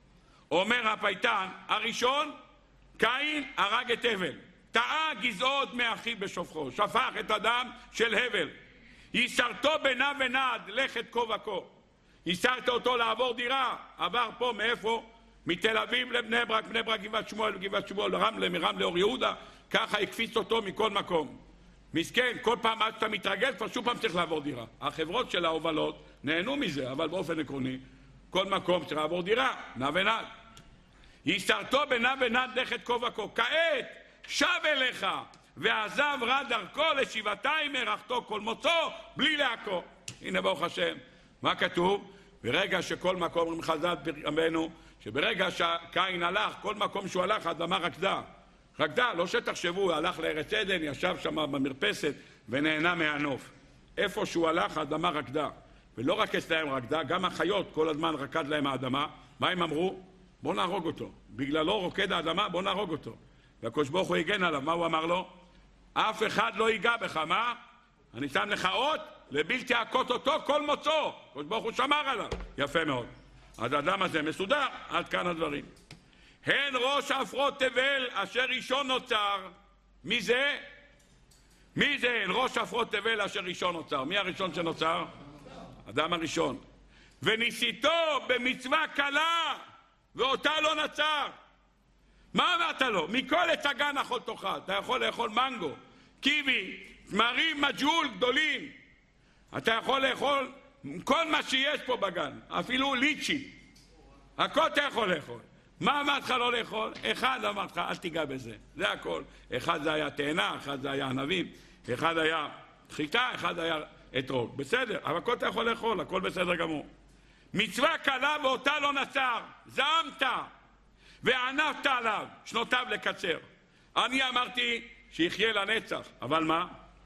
אומר הפייטן, הראשון, קין הרג את הבל. טעה גזעו דמי אחיו בשופחו. שפך את הדם של הבל. יסרתו בנה ונד, לכת כה וכה. יסרת אותו לעבור דירה. עבר פה מאיפה? מתל אביב לבני ברק, בני ברק גבעת שמואל, גבעת שמואל לרמלה, מרמלה לאור יהודה. ככה הקפיץ אותו מכל מקום. מסכן, כל פעם עד שאתה מתרגל, כבר שוב פעם צריך לעבור דירה. החברות של ההובלות נהנו מזה, אבל באופן עקרוני, כל מקום צריך לעבור דירה, נע ונד. יסרתו בנה ונד לכת כה וכה. כעת שב אליך, ועזב רע דרכו לשבעתיים מרחתו כל מוצאו, בלי להכו. הנה ברוך השם. מה כתוב? ברגע שכל מקום, אומרים חז"ל פרקמנו, שברגע שקין הלך, כל מקום שהוא הלך, האדמה רקדה. רקדה, לא שתחשבו, הוא הלך לארץ עדן, ישב שם במרפסת ונהנה מהנוף. איפה שהוא הלך, האדמה רקדה. ולא רק אצלהם רקדה, גם החיות כל הזמן רקד להם האדמה. מה הם אמרו? בוא נהרוג אותו. בגללו רוקד האדמה, בוא נהרוג אותו. והקדוש ברוך הוא הגן עליו. מה הוא אמר לו? אף אחד לא ייגע בך, מה? אני שם לך אות, לבלתי הכות אותו כל מוצאו. הקדוש ברוך הוא שמר עליו. יפה מאוד. אז האדם הזה מסודר, עד כאן הדברים. הן ראש עפרות תבל אשר ראשון נוצר. מי זה? מי זה הן ראש עפרות תבל אשר ראשון נוצר? מי הראשון שנוצר? אדם הראשון. וניסיתו במצווה קלה ואותה לא נצר. מה אמרת לו? מכל עץ הגן אכול תאכל. אתה יכול לאכול מנגו, קיבי, תמרים, מג'ול גדולים. אתה יכול לאכול כל מה שיש פה בגן, אפילו ליצ'י. הכל אתה יכול לאכול. מה אמרת לך לא לאכול? אחד אמרת לך, אל תיגע בזה. זה הכל. אחד זה היה תאנה, אחד זה היה ענבים, אחד היה חיטה, אחד היה אתרוג. בסדר, אבל הכל אתה יכול לאכול, הכל בסדר גמור. מצווה קלה ואותה לא נצר. זעמת וענפת עליו, שנותיו לקצר. אני אמרתי שיחיה לנצח, אבל מה?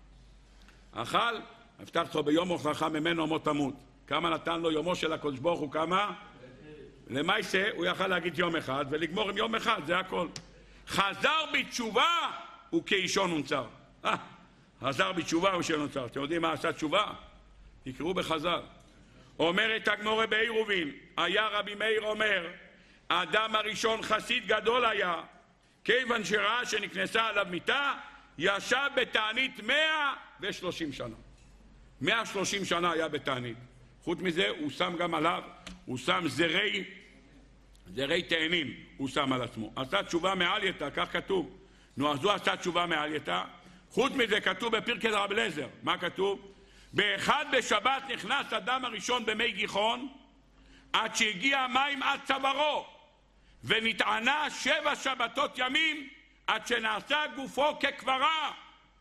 אכל, הבטחת לו ביום הוכחה ממנו מות תמות. כמה נתן לו יומו של הקדוש ברוך הוא? כמה? למעשה הוא יכל להגיד יום אחד ולגמור עם יום אחד, זה הכל. חזר בתשובה הוא כאישון נוצר. אה, חזר בתשובה הוא כאישון נוצר. אתם יודעים מה עשה תשובה? תקראו בחז"ל. אומרת הגמרא בעירובין, היה רבי מאיר אומר, האדם הראשון חסיד גדול היה, כיוון שראה שנכנסה עליו מיטה, ישב בתענית מאה ושלושים שנה. מאה ושלושים שנה היה בתענית. חוץ מזה הוא שם גם עליו, הוא שם זרי, זרי תאנים, הוא שם על עצמו. עשה תשובה מעלייתא, כך כתוב. נו, אז הוא עשה תשובה מעלייתא. חוץ מזה כתוב בפרקי רבי אליעזר. מה כתוב? באחד בשבת נכנס אדם הראשון במי גיחון, עד שהגיע המים עד צווארו, ונטענה שבע שבתות ימים, עד שנעשה גופו כקברה.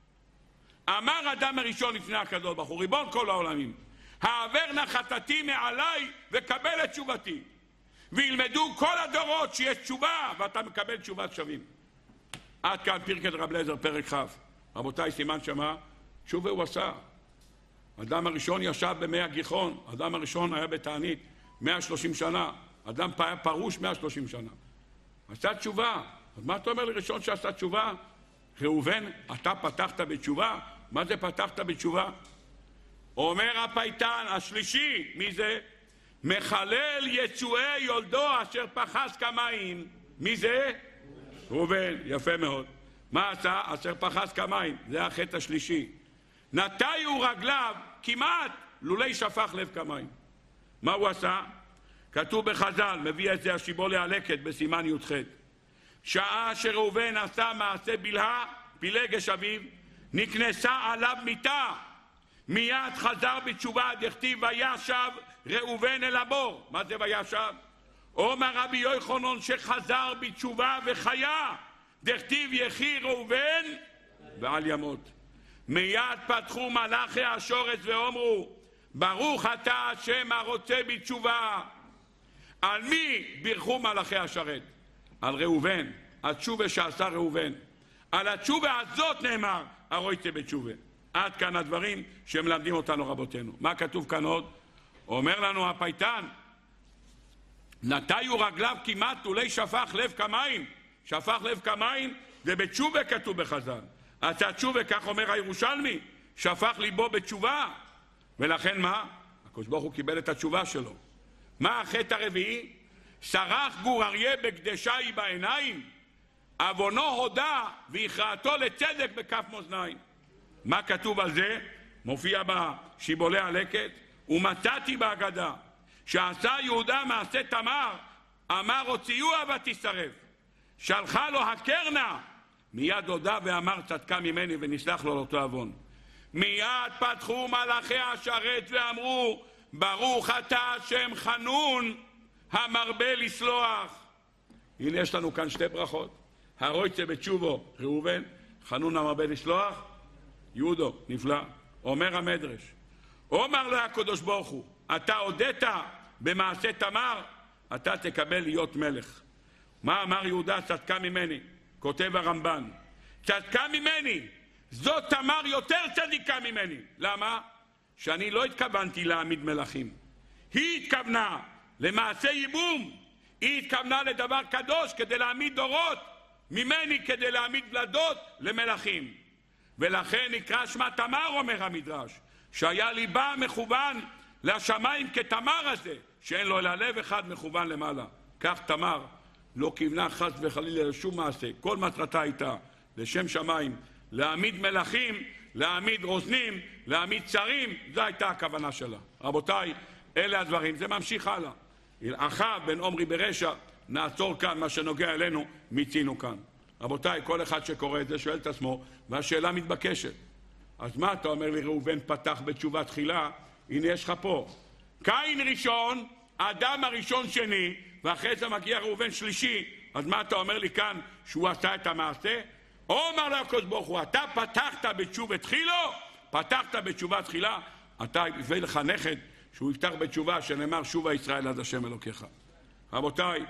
אמר אדם הראשון לפני הקדוש ברוך הוא, ריבון כל העולמים, העבר נא חטאתי מעליי וקבל את תשובתי. וילמדו כל הדורות שיש תשובה, ואתה מקבל תשובת שווים. עד כאן פרקי רבי אליעזר פרק כ'. רבותיי, סימן שמה? תשובה הוא עשה. אדם הראשון ישב במי הגיחון, אדם הראשון היה בתענית מאה ושלושים שנה, אדם היה פרוש מאה ושלושים שנה. עשה תשובה. אז מה אתה אומר לראשון שעשה תשובה? ראובן, אתה פתחת בתשובה? מה זה פתחת בתשובה? אומר הפייטן השלישי, מי זה? מחלל יצואי יולדו אשר פחז כמים. מי זה? ראובן, יפה מאוד. מה עשה? אשר פחז כמים, זה החטא השלישי. נטיו רגליו כמעט לולי שפך לב כמים. מה הוא עשה? כתוב בחז"ל, מביא את זה השיבולי הלקט בסימן י"ח. שעה שראובן עשה מעשה בלהה, פילגש אביו, נכנסה עליו מיטה. מיד חזר בתשובה, דכתיב וישב ראובן אל הבור. מה זה וישב? אומר רבי יוחנן שחזר בתשובה וחיה, דכתיב יחי ראובן ואל ימות. מיד פתחו מלאכי השורש ואומרו, ברוך אתה השם הרוצה בתשובה. על מי בירכו מלאכי השרת? על ראובן, התשובה שעשה ראובן. על התשובה הזאת נאמר, הרוצה בתשובה. עד כאן הדברים שמלמדים אותנו רבותינו. מה כתוב כאן עוד? אומר לנו הפייטן, נטיו רגליו כמעט אולי שפך לב כמים. שפך לב כמים זה בתשובה כתוב בחז"ל. אז התשובה, כך אומר הירושלמי, שפך ליבו בתשובה. ולכן מה? הקדוש ברוך הוא קיבל את התשובה שלו. מה החטא הרביעי? שרח גור אריה בקדשי בעיניים, עוונו הודה והכרעתו לצדק בכף מאזניים. מה כתוב על זה? מופיע בשיבולי הלקט, ומצאתי בהגדה שעשה יהודה מעשה תמר, אמר הוציאוה ותשרף, שלחה לו הקרנה, מיד הודה ואמר צדקה ממני ונסלח לו לאותו עוון. מיד פתחו מלאכי השרת ואמרו, ברוך אתה השם חנון המרבה לסלוח. הנה יש לנו כאן שתי ברכות, הרוצה בתשובו ראובן, חנון המרבה לסלוח יהודו. נפלא. אומר המדרש, אומר לו הקדוש ברוך הוא, אתה הודית במעשה תמר, אתה תקבל להיות מלך. מה אמר יהודה? צדקה ממני. כותב הרמב"ן, צדקה ממני, זאת תמר יותר צדיקה ממני. למה? שאני לא התכוונתי להעמיד מלכים, היא התכוונה למעשה ייבום, היא התכוונה לדבר קדוש כדי להעמיד דורות, ממני כדי להעמיד בלדות למלכים. ולכן נקרא שמה תמר, אומר המדרש, שהיה ליבה מכוון לשמיים כתמר הזה, שאין לו אלא לב אחד מכוון למעלה. כך תמר לא כיוונה חס וחלילה לשום מעשה, כל מטרתה הייתה לשם שמיים, להעמיד מלכים, להעמיד רוזנים, להעמיד שרים, זו הייתה הכוונה שלה. רבותיי, אלה הדברים, זה ממשיך הלאה. אחאב בן עומרי ברשע, נעצור כאן, מה שנוגע אלינו מיצינו כאן. רבותיי, כל אחד שקורא את זה שואל את עצמו, והשאלה מתבקשת, אז מה אתה אומר לי ראובן פתח בתשובה תחילה? הנה יש לך פה קין ראשון, אדם הראשון שני, ואחרי זה מגיע ראובן שלישי. אז מה אתה אומר לי כאן שהוא עשה את המעשה? אומר לו הקדוש ברוך הוא, אתה פתחת בתשובה תחילו, פתחת בתשובה תחילה, אתה יביא לך נכד שהוא יפתח בתשובה, שנאמר שובה ישראל עד השם אלוקיך. רבותיי,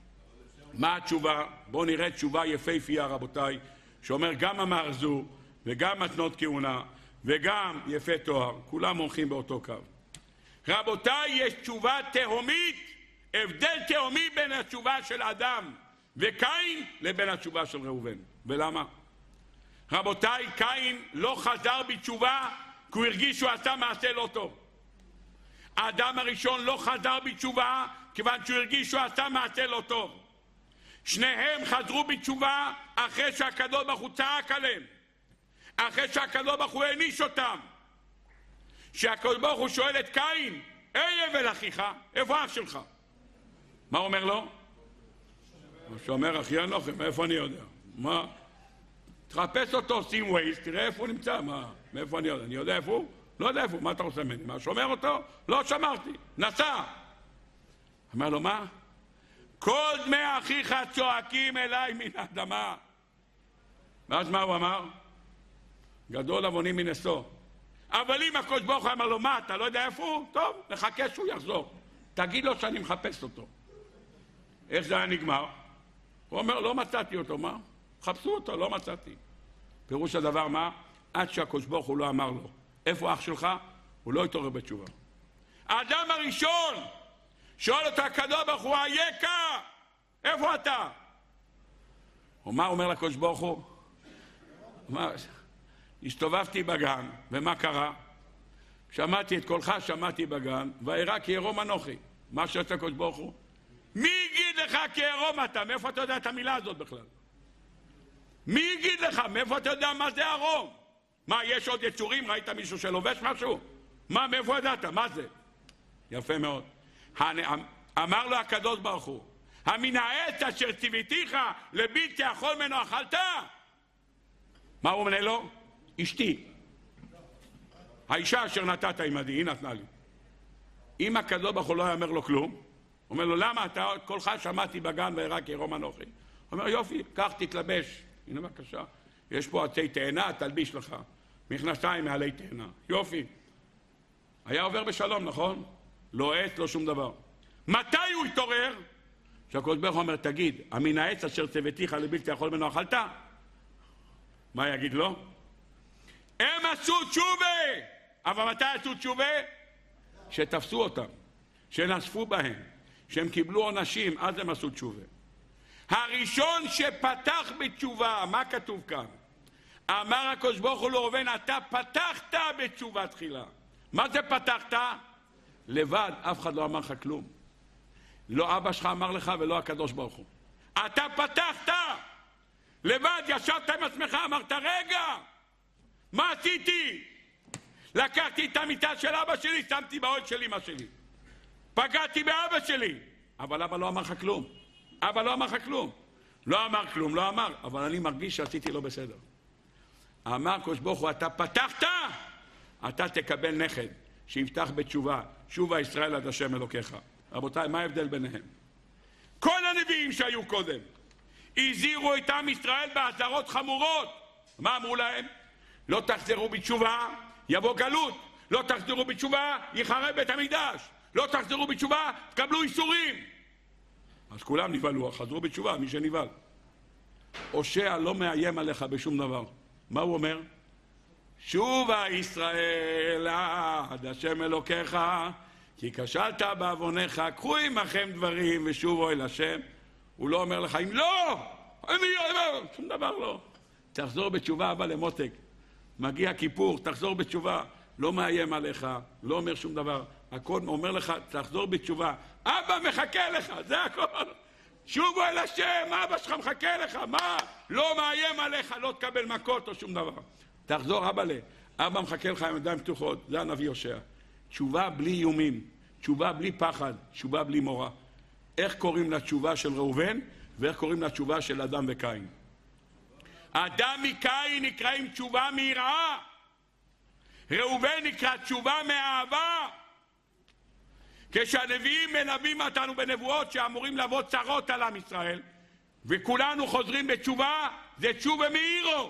מה התשובה? בואו נראה תשובה יפהפייה רבותיי, שאומר גם המארזו וגם מתנות כהונה וגם יפה תואר, כולם הולכים באותו קו. רבותיי, יש תשובה תהומית, הבדל תהומי בין התשובה של אדם וקין לבין התשובה של ראובן. ולמה? רבותיי, קין לא חזר בתשובה כי הוא הרגיש שהוא עשה מעשה לא טוב. האדם הראשון לא חזר בתשובה כיוון שהוא הרגיש שהוא עשה מעשה לא טוב. שניהם חזרו בתשובה אחרי שהקדוש ברוך הוא צעק עליהם, אחרי שהקדוש ברוך הוא העניש אותם. שהקדוש ברוך הוא שואל את קין, אי אבל אחיך, איפה אח שלך? מה אומר לו? הוא שאומר, אחי אנוכי, מאיפה אני יודע? מה? תחפש אותו, שים ווייז, תראה איפה הוא נמצא, מה? מאיפה אני יודע? אני יודע איפה הוא? לא יודע איפה הוא, מה אתה עושה ממני? מה, שומר אותו? לא שמרתי, נסע. אמר לו, מה? כל דמי אחיך צועקים אליי מן האדמה. ואז מה הוא אמר? גדול עווני מנשוא. אבל אם הקדוש ברוך הוא אמר לו, מה, אתה לא יודע איפה הוא? טוב, נחכה שהוא יחזור. תגיד לו שאני מחפש אותו. איך זה היה נגמר? הוא אומר, לא מצאתי אותו, מה? חפשו אותו, לא מצאתי. פירוש הדבר מה? עד שהקדוש ברוך הוא לא אמר לו, איפה אח שלך? הוא לא התעורר בתשובה. האדם הראשון שואל אותו הקדוש ברוך הוא, אייכה? איפה אתה? ומה אומר לקדוש ברוך הוא? מה? הסתובבתי בגן, ומה קרה? שמעתי את קולך, שמעתי בגן, וארא כי ערום אנוכי. מה שעשה הקדוש ברוך הוא? מי יגיד לך כי ערום אתה? מאיפה אתה יודע את המילה הזאת בכלל? מי יגיד לך? מאיפה אתה יודע מה זה ערום? מה, יש עוד יצורים? ראית מישהו שלובש משהו? מה, מאיפה ידעת? מה זה? יפה מאוד. אמר לו הקדוש ברוך הוא, המן העץ אשר ציוויתיך לבלתי אכול ממנו אכלת? מה הוא אומר לו? אשתי. האישה אשר נתת עמדי, היא נתנה לי. אם הקדוש ברוך הוא לא יאמר לו כלום, אומר לו, למה אתה קולך שמעתי בגן וארא כי ערום אנוכי? אומר, יופי, קח תתלבש. הנה בבקשה. יש פה עצי תאנה, תלביש לך. מכנסיים מעלי תאנה. יופי. היה עובר בשלום, נכון? לא עץ, לא שום דבר. מתי הוא התעורר? שהקדוש ברוך הוא אומר, תגיד, המן העץ אשר צוותיך לבלתי יכול ממנו אכלת? מה יגיד לו? הם עשו תשובה! אבל מתי עשו תשובה? שתפסו אותם, שנאספו בהם, שהם קיבלו עונשים, אז הם עשו תשובה. הראשון שפתח בתשובה, מה כתוב כאן? אמר הקדוש ברוך הוא לראובן, אתה פתחת בתשובה תחילה. מה זה פתחת? לבד, אף אחד לא אמר לך כלום. לא אבא שלך אמר לך ולא הקדוש ברוך הוא. אתה פתחת! לבד, ישבת עם עצמך, אמרת, רגע, מה עשיתי? לקחתי את המיטה של אבא שלי, שמתי באוהל של אמא שלי. פגעתי באבא שלי. אבל אבא לא אמר לך כלום. אבא לא אמר לך כלום. לא אמר כלום, לא אמר. אבל אני מרגיש שעשיתי לא בסדר. אמר הקדוש ברוך הוא, אתה פתחת, אתה תקבל נכד, שיפתח בתשובה. שובה ישראל עד השם אלוקיך. רבותיי, מה ההבדל ביניהם? כל הנביאים שהיו קודם, הזהירו את עם ישראל באזהרות חמורות. מה אמרו להם? לא תחזרו בתשובה, יבוא גלות. לא תחזרו בתשובה, יחרב בית המקדש. לא תחזרו בתשובה, תקבלו איסורים. אז כולם נבהלו, חזרו בתשובה, מי שנבהל. הושע לא מאיים עליך בשום דבר. מה הוא אומר? שובה ישראל עד השם אלוקיך, כי כשלת בעוונך, קחו עמכם דברים ושובו אל השם. הוא לא אומר לך, אם לא, אני לא, שום דבר לא. תחזור בתשובה, אבא למותק. מגיע כיפור, תחזור בתשובה. לא מאיים עליך, לא אומר שום דבר. הכל אומר לך, תחזור בתשובה. אבא מחכה לך, זה הכל. שובו אל השם, אבא שלך מחכה לך. מה? לא מאיים עליך, לא תקבל מכות או שום דבר. תחזור, אבא לה. אבא מחכה לך עם ידיים פתוחות. זה הנביא הושע. תשובה בלי איומים, תשובה בלי פחד, תשובה בלי מורא. איך קוראים לתשובה של ראובן ואיך קוראים לתשובה של אדם וקין? אדם מקין נקראים תשובה מיראה, ראובן נקרא תשובה מאהבה. כשהנביאים מלווים אותנו בנבואות שאמורים לבוא צרות על עם ישראל וכולנו חוזרים בתשובה, זה תשובה מאירו.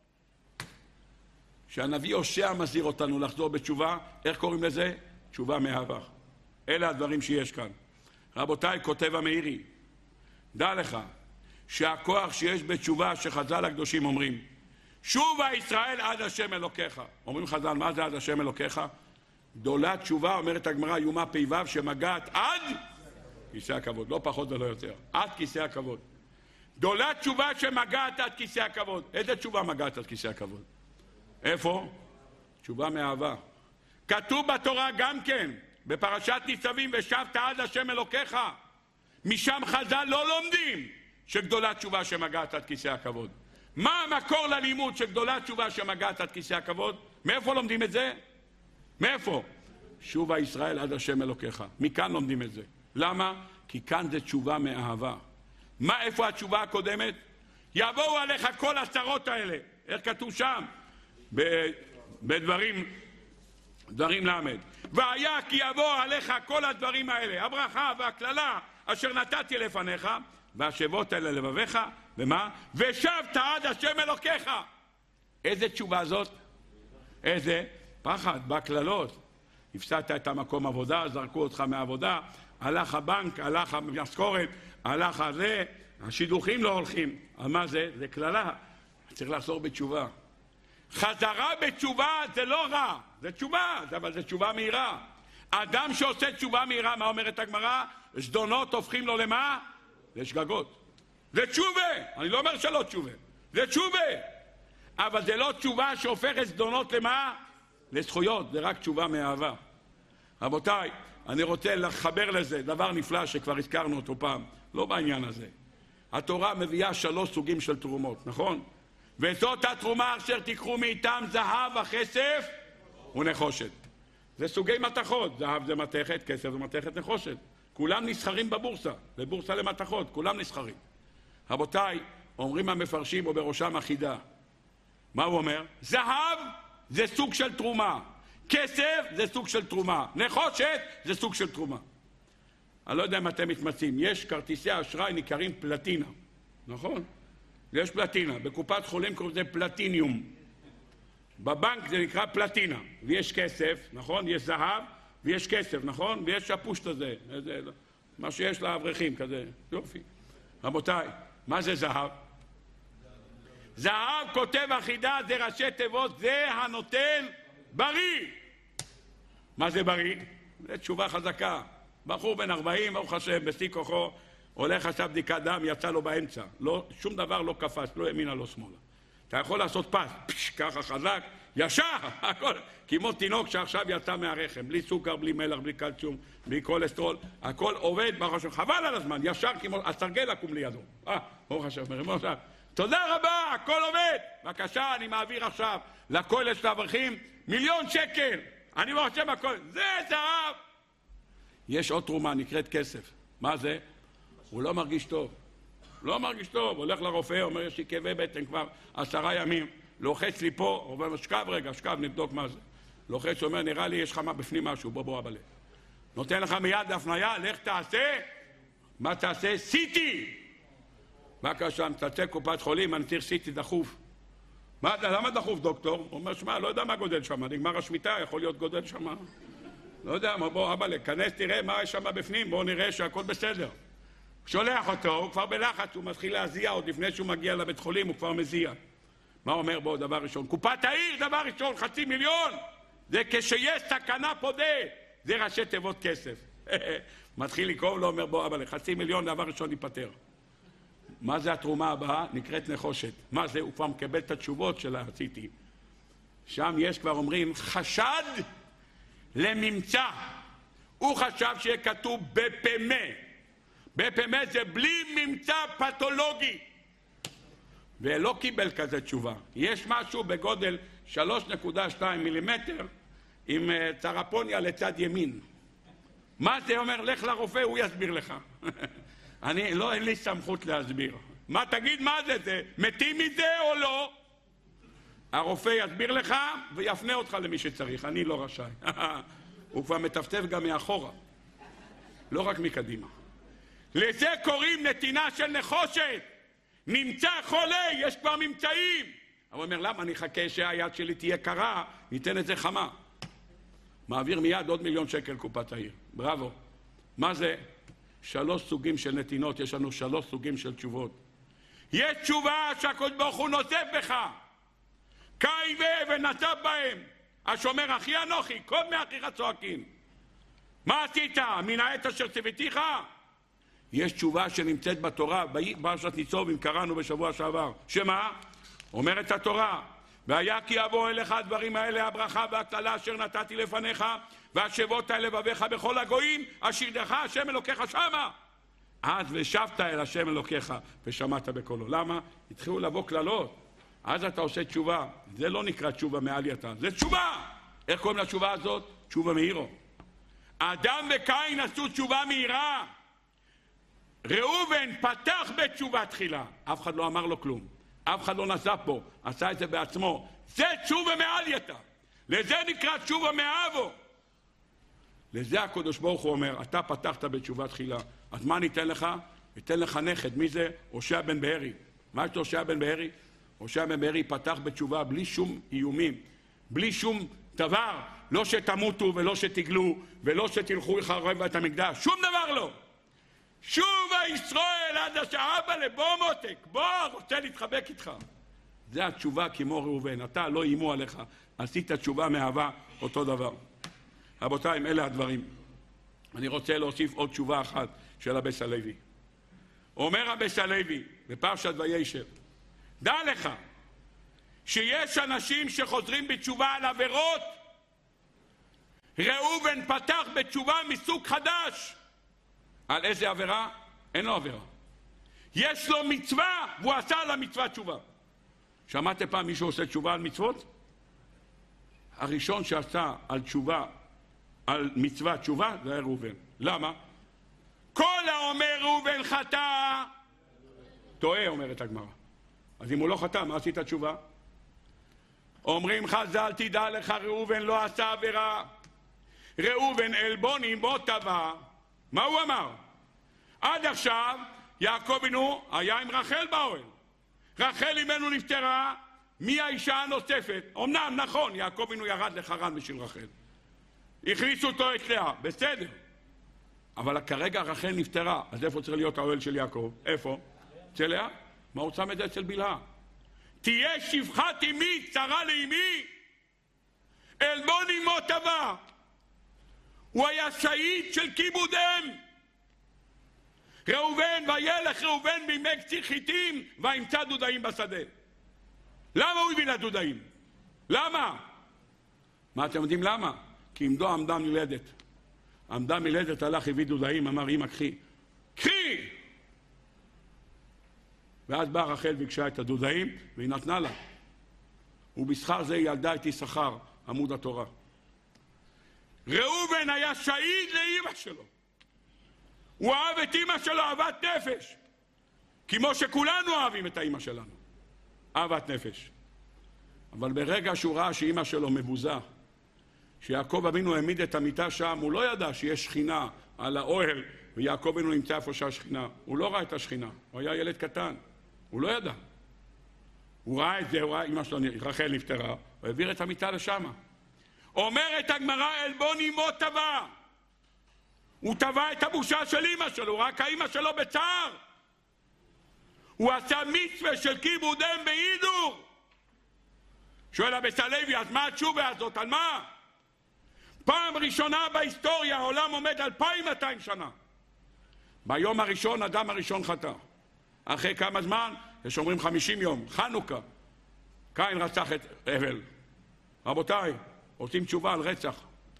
כשהנביא הושע מזהיר אותנו לחזור בתשובה, איך קוראים לזה? תשובה מאהבה. אלה הדברים שיש כאן. רבותיי, כותב המאירי, דע לך שהכוח שיש בתשובה, שחז"ל הקדושים אומרים, שובה ישראל עד השם אלוקיך. אומרים חז"ל, מה זה עד השם אלוקיך? גדולה תשובה, אומרת הגמרא, יומה פ"ו, שמגעת עד כיסא הכבוד, לא פחות ולא יותר, עד כיסא הכבוד. גדולה תשובה שמגעת עד כיסא הכבוד. איזה תשובה מגעת עד כיסא הכבוד? איפה? תשובה מאהבה. כתוב בתורה גם כן, בפרשת ניצבים, ושבת עד השם אלוקיך. משם חז"ל לא לומדים שגדולה תשובה שמגעת עד כיסא הכבוד. מה המקור ללימוד שגדולה תשובה שמגעת עד כיסא הכבוד? מאיפה לומדים את זה? מאיפה? שובה ישראל עד השם אלוקיך. מכאן לומדים את זה. למה? כי כאן זה תשובה מאהבה. מה, איפה התשובה הקודמת? יבואו עליך כל הצרות האלה. איך כתוב שם? בדברים דברים למד. והיה כי יבוא עליך כל הדברים האלה, הברכה והכללה אשר נתתי לפניך, והשבות אלה לבביך, ומה? ושבת עד השם אלוקיך. איזה תשובה זאת? איזה? פחד, בכללות. הפסדת את המקום עבודה, זרקו אותך מהעבודה, הלך הבנק, הלך המשכורת, הלך הזה, השידוכים לא הולכים. אבל מה זה? זה כללה. צריך לחזור בתשובה. חזרה בתשובה זה לא רע, זה תשובה, אבל זה תשובה מהירה. אדם שעושה תשובה מהירה, מה אומרת הגמרא? זדונות הופכים לו למה? לשגגות. זה תשובה, אני לא אומר שלא תשובה, זה תשובה. אבל זה לא תשובה שהופכת זדונות למה? לזכויות, זה רק תשובה מאהבה. רבותיי, אני רוצה לחבר לזה דבר נפלא שכבר הזכרנו אותו פעם, לא בעניין הזה. התורה מביאה שלוש סוגים של תרומות, נכון? וזאת התרומה אשר תיקחו מאיתם זהב הכסף ונחושת. זה סוגי מתכות, זהב זה מתכת, כסף זה מתכת, נחושת. כולם נסחרים בבורסה, בבורסה למתכות, כולם נסחרים. רבותיי, אומרים המפרשים או בראשם החידה. מה הוא אומר? זהב זה סוג של תרומה, כסף זה סוג של תרומה, נחושת זה סוג של תרומה. אני לא יודע אם אתם מתמצאים, יש כרטיסי אשראי נקראים פלטינה, נכון? יש פלטינה, בקופת חולים קוראים לזה פלטיניום. בבנק זה נקרא פלטינה, ויש כסף, נכון? יש זהב, ויש כסף, נכון? ויש הפושט הזה, מה שיש לאברכים כזה, יופי. רבותיי, מה זה זהב? זהב כותב אחידה, זה ראשי תיבות, זה הנותן בריא. מה זה בריא? זה תשובה חזקה. בחור בן ארבעים, ברוך השם, בשיא כוחו, הולך עשה בדיקת דם, יצא לו באמצע. לא, שום דבר לא קפץ, לא ימינה, לא שמאלה. אתה יכול לעשות פס, פש, ככה חזק, ישר, הכל, כמו תינוק שעכשיו יצא מהרחם, בלי סוכר, בלי מלח, בלי קלציום, בלי קולסטרול, הכל עובד, ברוך השם, חבל על הזמן, ישר כמו, הסרגל לקום לידו. אה, ברוך השם, מרימו עכשיו. תודה רבה, הכל עובד. בבקשה, אני מעביר עכשיו לכולל של האברכים מיליון שקל. אני ברוך השם הכל, זה זהב. יש עוד תרומה, נקראת כסף. מה זה? הוא לא מרגיש טוב. לא מרגיש טוב, הולך לרופא, אומר, יש לי כאבי בטן כבר עשרה ימים, לוחץ לי פה, הוא אומר, שכב רגע, שכב, נבדוק מה זה. לוחץ, אומר, נראה לי, יש לך בפנים משהו, בוא בוא אבא. נותן לך מיד הפניה, לך תעשה, מה תעשה? סיטי! בבקשה, מצלצל קופת חולים, אני צריך סיטי דחוף. מה, למה דחוף, דוקטור? הוא אומר, שמע, לא יודע מה גודל שם, נגמר השמיטה, יכול להיות גודל שם. לא יודע, בוא אבא, כנס, תראה מה יש שם בפנים, בוא נראה שהכל בסדר. שולח אותו, הוא כבר בלחץ, הוא מתחיל להזיע, עוד לפני שהוא מגיע לבית חולים, הוא כבר מזיע. מה אומר בו דבר ראשון? קופת העיר, דבר ראשון, חצי מיליון! זה כשיש סכנה פודה, זה ראשי תיבות כסף. מתחיל לקרוא, לא אומר בו, אבל חצי מיליון, דבר ראשון ייפטר. מה זה התרומה הבאה? נקראת נחושת. מה זה? הוא כבר מקבל את התשובות של העשיתי. שם יש כבר אומרים, חשד לממצא. הוא חשב שיהיה כתוב בפמה. בפמה זה בלי ממצא פתולוגי. ולא קיבל כזה תשובה. יש משהו בגודל שלוש נקודה שתיים מילימטר עם צרפוניה לצד ימין. מה זה אומר? לך לרופא, הוא יסביר לך. אני, לא, אין לי סמכות להסביר. מה, תגיד מה זה? זה מתים מזה או לא? הרופא יסביר לך ויפנה אותך למי שצריך. אני לא רשאי. הוא כבר מטפטף גם מאחורה. לא רק מקדימה. לזה קוראים נתינה של נחושת. נמצא חולה, יש כבר ממצאים. הוא אומר, למה? אני חכה שהיד שלי תהיה קרה, ניתן את זה חמה. מעביר מיד עוד מיליון שקל קופת העיר. בראבו. מה זה? שלוש סוגים של נתינות, יש לנו שלוש סוגים של תשובות. יש תשובה שהקדוש ברוך הוא נוזף בך. קין ונזף בהם. השומר אחי אנוכי, כל מאחיך צועקים. מה עשית? מן העת אשר ציוויתיך? יש תשובה שנמצאת בתורה, בפרשת ניצוב, אם קראנו בשבוע שעבר. שמה? אומרת התורה, והיה כי יבוא אליך הדברים האלה, הברכה והקללה אשר נתתי לפניך, והשבות אל לבביך בכל הגויים, אשר ידך השם אלוקיך שמה. אז ושבת אל השם אלוקיך ושמעת בקולו. למה? התחילו לבוא כללות. אז אתה עושה תשובה. זה לא נקרא תשובה מעלייתא, זה תשובה. איך קוראים לתשובה הזאת? תשובה מהירו. אדם וקין עשו תשובה מהירה. ראובן פתח בתשובה תחילה. אף אחד לא אמר לו כלום. אף אחד לא נזף בו. עשה את זה בעצמו. זה תשובה מעלייתא. לזה נקרא תשובה מאבו. לזה הקדוש ברוך הוא אומר, אתה פתחת בתשובה תחילה. אז מה ניתן לך? ניתן לך נכד. מי זה? הושע בן בהרי. מה יש הושע בן בהרי? הושע בן בהרי פתח בתשובה בלי שום איומים. בלי שום דבר. לא שתמותו ולא שתגלו ולא שתלכו לחרב את המקדש. שום דבר לא. שובה ישראל עד השאבא לבוא מותק. בוא, רוצה להתחבק איתך. זה התשובה כמו ראובן. אתה לא אימו עליך. עשית תשובה מאהבה אותו דבר. רבותיי, אלה הדברים. אני רוצה להוסיף עוד תשובה אחת של הבס הלוי. אומר הבס הלוי בפרשת וישב, דע לך שיש אנשים שחוזרים בתשובה על עבירות. ראובן פתח בתשובה מסוג חדש. על איזה עבירה? אין לו עבירה. יש לו מצווה והוא עשה על המצווה תשובה. שמעתם פעם מישהו עושה תשובה על מצוות? הראשון שעשה על תשובה על מצווה תשובה זה היה ראובן. למה? כל האומר ראובן חטא טועה, אומרת הגמרא. אז אם הוא לא חטא, מה עשית תשובה? אומרים חז"ל, תדע לך, ראובן לא עשה עבירה. ראובן אלבוני בו טבע. מה הוא אמר? עד עכשיו יעקב אבינו היה עם רחל באוהל. רחל אמנו נפטרה, מי האישה הנוספת? אמנם נכון, יעקב אבינו ירד לחרן בשביל רחל, הכניסו אותו את לאה, בסדר, אבל כרגע רחל נפטרה, אז איפה צריך להיות האוהל של יעקב? איפה? אצל לאה? מה הוא שם את זה אצל בלהה? תהיה שפחת אמי צרה לאמי, עלבון אמו תבע. הוא היה שהיד של כיבוד אם. ראובן, וילך ראובן בימי קציר חיטים וימצא דודאים בשדה. למה הוא הביא לדודאים? למה? מה אתם יודעים למה? כי עמדו עמדה מלדת. עמדה מלדת, הלך הביא דודאים, אמר אמא קחי, קחי! ואז באה רחל ביקשה את הדודאים והיא נתנה לה. ובשכר זה ילדה את יששכר, עמוד התורה. ראובן היה שהיד לאמא שלו. הוא אהב את אמא שלו אהבת נפש, כמו שכולנו אוהבים את האמא שלנו, אהבת נפש. אבל ברגע שהוא ראה שאמא שלו מבוזה, שיעקב אבינו העמיד את המיטה שם, הוא לא ידע שיש שכינה על האוהל ויעקב אבינו נמצא איפה שהשכינה. הוא לא ראה את השכינה, הוא היה ילד קטן, הוא לא ידע. הוא ראה את זה, הוא ראה אמא שלו, רחל נפטרה, הוא העביר את המיטה לשם. אומרת הגמרא, עלבון אמו תבע. הוא תבע את הבושה של אמא שלו, רק האמא שלו בצער. הוא עשה מצווה של כיבוד אם בהידור. שואל הבית הלוי, אז מה התשובה הזאת? על מה? פעם ראשונה בהיסטוריה העולם עומד אלפיים ומאתיים שנה. ביום הראשון אדם הראשון חטא. אחרי כמה זמן? יש אומרים חמישים יום, חנוכה. קין רצח את הבל. רבותיי, עושים תשובה על רצח.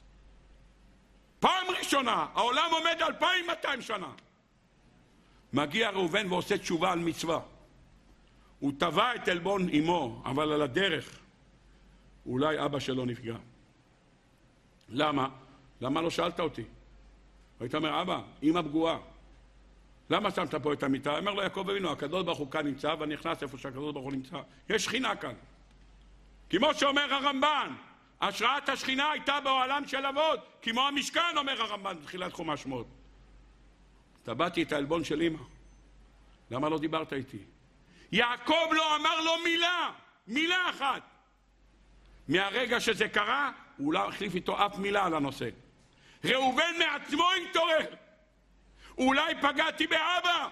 פעם ראשונה, העולם עומד אלפיים ומאתיים שנה. מגיע ראובן ועושה תשובה על מצווה. הוא תבע את עלבון אמו, אבל על הדרך אולי אבא שלו נפגע. למה? למה לא שאלת אותי? היית אומר, אבא, אמא פגועה, למה שמת פה את המיטה? אומר לו יעקב אבינו, הקדוש ברוך הוא כאן נמצא ואני נכנס איפה שהקדוש ברוך הוא נמצא. יש שכינה כאן. כמו שאומר הרמב"ן, השראת השכינה הייתה באוהלם של אבות, כמו המשכן, אומר הרמב"ן בתחילת חומש שמות. טבעתי את העלבון של אמא. למה לא דיברת איתי? יעקב לא אמר לו מילה, מילה אחת. מהרגע שזה קרה, הוא לא החליף איתו אף מילה על הנושא. ראובן מעצמו התעורר. אולי פגעתי באבא.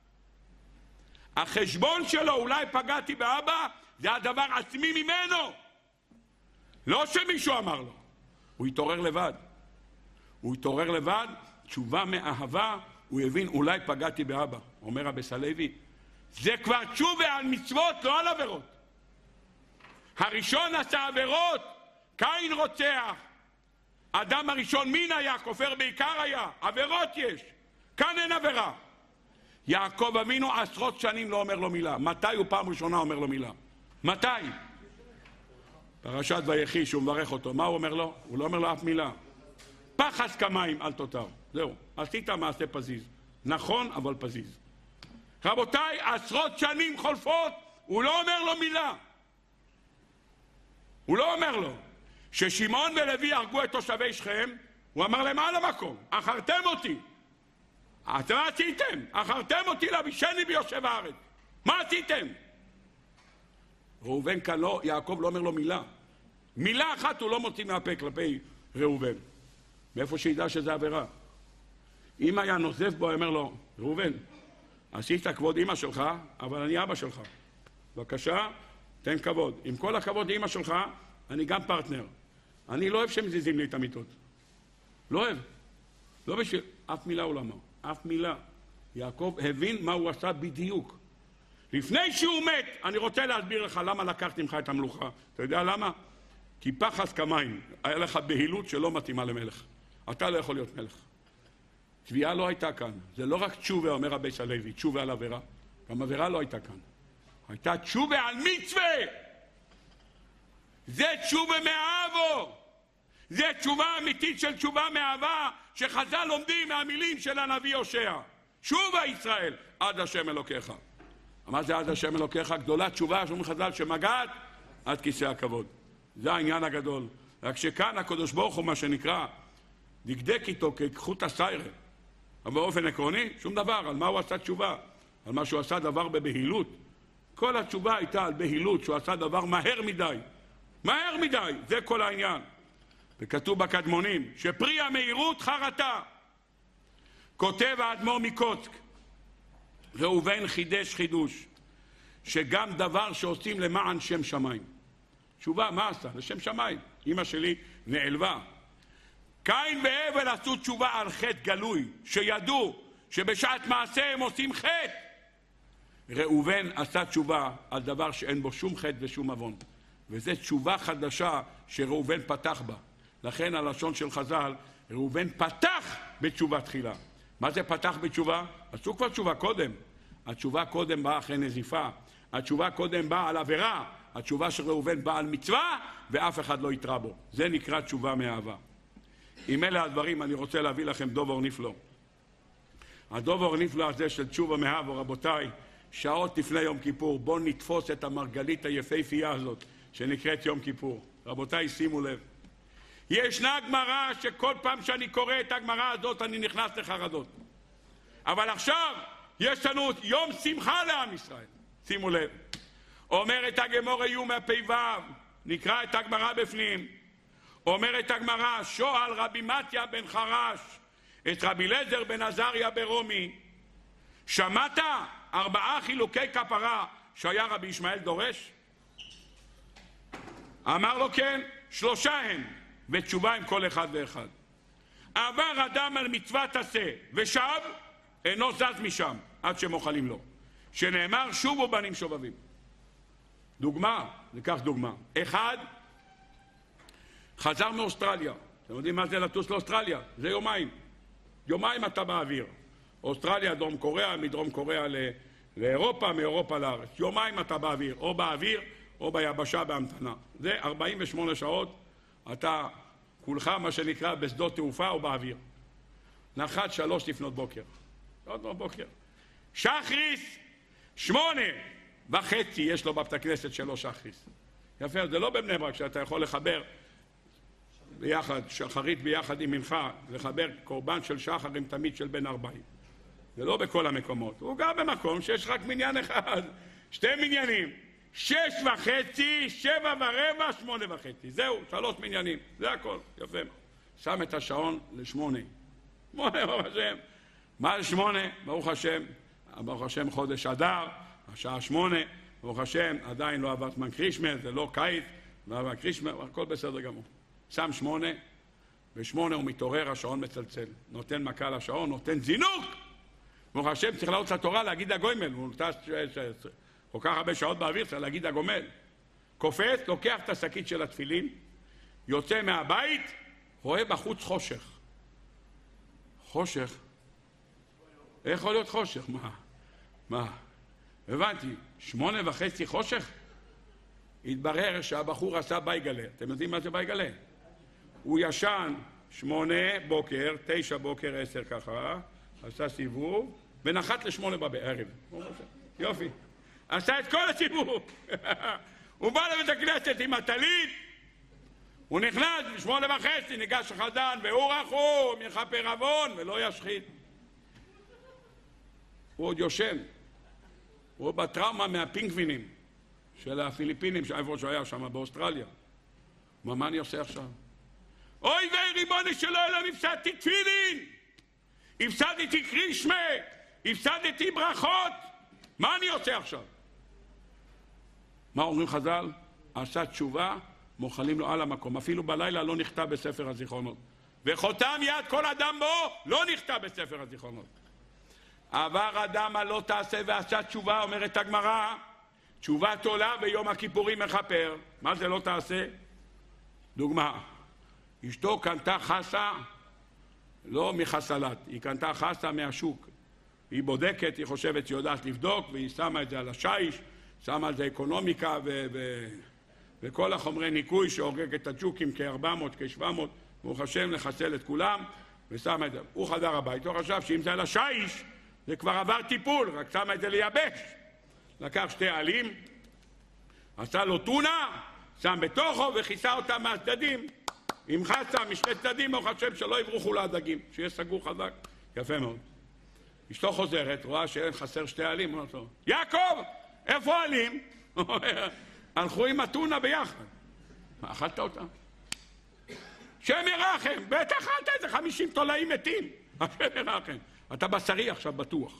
החשבון שלו, אולי פגעתי באבא, זה הדבר עצמי ממנו. לא שמישהו אמר לו. הוא התעורר לבד. הוא התעורר לבד, תשובה מאהבה, הוא הבין, אולי פגעתי באבא. אומר הבית הלוי, זה כבר תשובה על מצוות, לא על עבירות. הראשון עשה עבירות, קין רוצח. אדם הראשון מין היה, כופר בעיקר היה. עבירות יש. כאן אין עבירה. יעקב אבינו עשרות שנים לא אומר לו מילה. מתי הוא פעם ראשונה אומר לו מילה? מתי? פרשת ויחי שהוא מברך אותו. מה הוא אומר לו? הוא לא אומר לו אף מילה. פחז כמים אל תותר. זהו. עשית מעשה פזיז. נכון, אבל פזיז. רבותיי, עשרות שנים חולפות, הוא לא אומר לו מילה. הוא לא אומר לו. ששמעון ולוי הרגו את תושבי שכם, הוא אמר להם על המקום, אחרתם אותי. אתם מה עשיתם? אחרתם אותי להבישני ביושב הארץ. מה עשיתם? ראובן כאן לא, יעקב לא אומר לו מילה. מילה אחת הוא לא מוציא מהפה כלפי ראובן. מאיפה שידע שזה עבירה. אם היה נוזף בו, אומר לו, ראובן, עשית כבוד אמא שלך, אבל אני אבא שלך. בבקשה, תן כבוד. עם כל הכבוד לאמא שלך, אני גם פרטנר. אני לא אוהב שמזיזים לי את המיטות. לא אוהב. לא בשביל... אף מילה הוא לא אמר. אף מילה. יעקב הבין מה הוא עשה בדיוק. לפני שהוא מת, אני רוצה להסביר לך למה לקחתי ממך את המלוכה. אתה יודע למה? כי פחז כמים. היה לך בהילות שלא מתאימה למלך. אתה לא יכול להיות מלך. תביעה לא הייתה כאן. זה לא רק תשובה, אומר הבית הלוי, תשובה על עבירה. גם עבירה לא הייתה כאן. הייתה תשובה על מצווה. זה תשובה מאהבו. זה תשובה אמיתית של תשובה מאהבה, שחז"ל לומדים מהמילים של הנביא הושע. שובה ישראל, עד השם אלוקיך. מה זה עד השם אלוקיך? גדולה תשובה, שאומרים חז"ל, שמגעת עד כיסא הכבוד. זה העניין הגדול. רק שכאן הקדוש ברוך הוא, מה שנקרא, דקדק איתו כחוט השערה. אבל באופן עקרוני, שום דבר. על מה הוא עשה תשובה? על מה שהוא עשה דבר בבהילות. כל התשובה הייתה על בהילות, שהוא עשה דבר מהר מדי. מהר מדי, זה כל העניין. וכתוב בקדמונים, שפרי המהירות חרטה. כותב האדמו"ר מקוצק, ראובן חידש חידוש, שגם דבר שעושים למען שם שמיים. תשובה, מה עשה? לשם שמיים. אמא שלי נעלבה. קין והבל עשו תשובה על חטא גלוי, שידעו שבשעת מעשה הם עושים חטא. ראובן עשה תשובה על דבר שאין בו שום חטא ושום עוון. וזו תשובה חדשה שראובן פתח בה. לכן הלשון של חז"ל, ראובן פתח בתשובה תחילה. מה זה פתח בתשובה? עשו כבר תשובה קודם. התשובה קודם באה אחרי נזיפה. התשובה קודם באה על עבירה. התשובה של ראובן באה על מצווה, ואף אחד לא יתרע בו. זה נקרא תשובה מאהבה. עם אלה הדברים אני רוצה להביא לכם דובר נפלא. הדובר נפלא הזה של תשובה מאהבה, רבותיי, שעות לפני יום כיפור, בואו נתפוס את המרגלית היפהפייה הזאת, שנקראת יום כיפור. רבותיי, שימו לב. ישנה גמרא שכל פעם שאני קורא את הגמרא הזאת אני נכנס לחרדות. אבל עכשיו יש לנו יום שמחה לעם ישראל. שימו לב. אומרת הגמרא יום מהפ"ו, נקרא את הגמרא בפנים. אומרת הגמרא, שואל רבי מתיה בן חרש את רבי אליעזר בן עזריה ברומי, שמעת ארבעה חילוקי כפרה שהיה רבי ישמעאל דורש? אמר לו כן, שלושה הם, ותשובה עם כל אחד ואחד. עבר אדם על מצוות עשה ושב, אינו זז משם עד שמוכלים לו, שנאמר שובו בנים שובבים. דוגמה, ניקח דוגמה. אחד, חזר מאוסטרליה. אתם יודעים מה זה לטוס לאוסטרליה? זה יומיים. יומיים אתה באוויר. אוסטרליה, דרום קוריאה, מדרום קוריאה ל... לאירופה, מאירופה לארץ. יומיים אתה באוויר, או באוויר או ביבשה בהמתנה. זה ארבעים ושמונה שעות, אתה כולך מה שנקרא בשדות תעופה או באוויר. נחת שלוש לפנות בוקר. עוד לא בוקר. שחריס, שמונה וחצי יש לו בבית הכנסת שלו שחריס. יפה, זה לא בבני ברק שאתה יכול לחבר ביחד, שחרית ביחד עם מנחה, לחבר קורבן של שחר עם תמיד של בן ארבעים. זה לא בכל המקומות. הוא גר במקום שיש רק מניין אחד. שתי מניינים. שש וחצי, שבע ורבע, שמונה וחצי. זהו, שלוש מניינים. זה הכל. יפה. שם את השעון לשמונה. שמונה, ברוך השם. מה זה שמונה? ברוך השם. ברוך השם חודש אדר, השעה שמונה. ברוך השם, עדיין לא עבר זמן קרישמה, זה לא קיץ. לא עבר קרישמה, הכל בסדר גמור. שם שמונה, ושמונה הוא מתעורר, השעון מצלצל. נותן מכה לשעון, נותן זינוק. ברוך השם צריך לעלות לתורה להגיד הגוימל, הוא נותן כל כך הרבה שעות באוויר, צריך להגיד הגומל. קופץ, לוקח את השקית של התפילין, יוצא מהבית, רואה בחוץ חושך. חושך? איך יכול להיות חושך? מה? מה? הבנתי, שמונה וחצי חושך? התברר שהבחור עשה בייגלה. אתם יודעים מה זה בייגלה? הוא ישן שמונה בוקר, תשע בוקר, עשר ככה, עשה סיבוב, ונחת לשמונה בערב. יופי. עשה את כל הסיבוב. הוא בא לבית הכנסת עם הטלית, הוא נכנס בשמונה וחצי, ניגש החזן, והוא רחום, יכפר עוון ולא ישחית. הוא עוד יושן. הוא בטראומה מהפינגווינים של הפיליפינים, איפה שהוא היה שם באוסטרליה. מה אני עושה עכשיו? אוי ואי ריבונו של עולם, הפסדתי תפילין! הפסדתי קרישמה, הפסדתי ברכות, מה אני עושה עכשיו? מה אומרים חז"ל? עשה תשובה, מוכלים לו על המקום. אפילו בלילה לא נכתב בספר הזיכרונות. וחותם יד כל אדם בו לא נכתב בספר הזיכרונות. עבר אדם הלא תעשה ועשה תשובה, אומרת הגמרא, תשובת עולה ביום הכיפורים מכפר. מה זה לא תעשה? דוגמה, אשתו קנתה חסה, לא מחסלת, היא קנתה חסה מהשוק. היא בודקת, היא חושבת שהיא יודעת לבדוק, והיא שמה את זה על השיש, שמה על זה אקונומיקה ו- ו- וכל החומרי ניקוי שהורגק את הג'וקים כ-ארבע מאות, כ-שבע מאות, והוא חשב לחסל את כולם, ושמה את זה. הוא חדר הבית, הוא חשב שאם זה על השיש, זה כבר עבר טיפול, רק שמה את זה לייבש. לקח שתי עלים, עשה לו טונה, שם בתוכו וכיסה אותה מהצדדים. עם חסה משני צדדים, הוא חשב שלא יברוחו לדגים, שיהיה סגור חזק. יפה מאוד. אשתו חוזרת, רואה שאין חסר שתי עלים, הוא אומר לו, יעקב, איפה עלים? הלכו עם אתונה ביחד. מה, אכלת אותה? שם ירחם, בטח אכלת איזה חמישים תולעים מתים. השם ירחם. אתה בשרי עכשיו בטוח.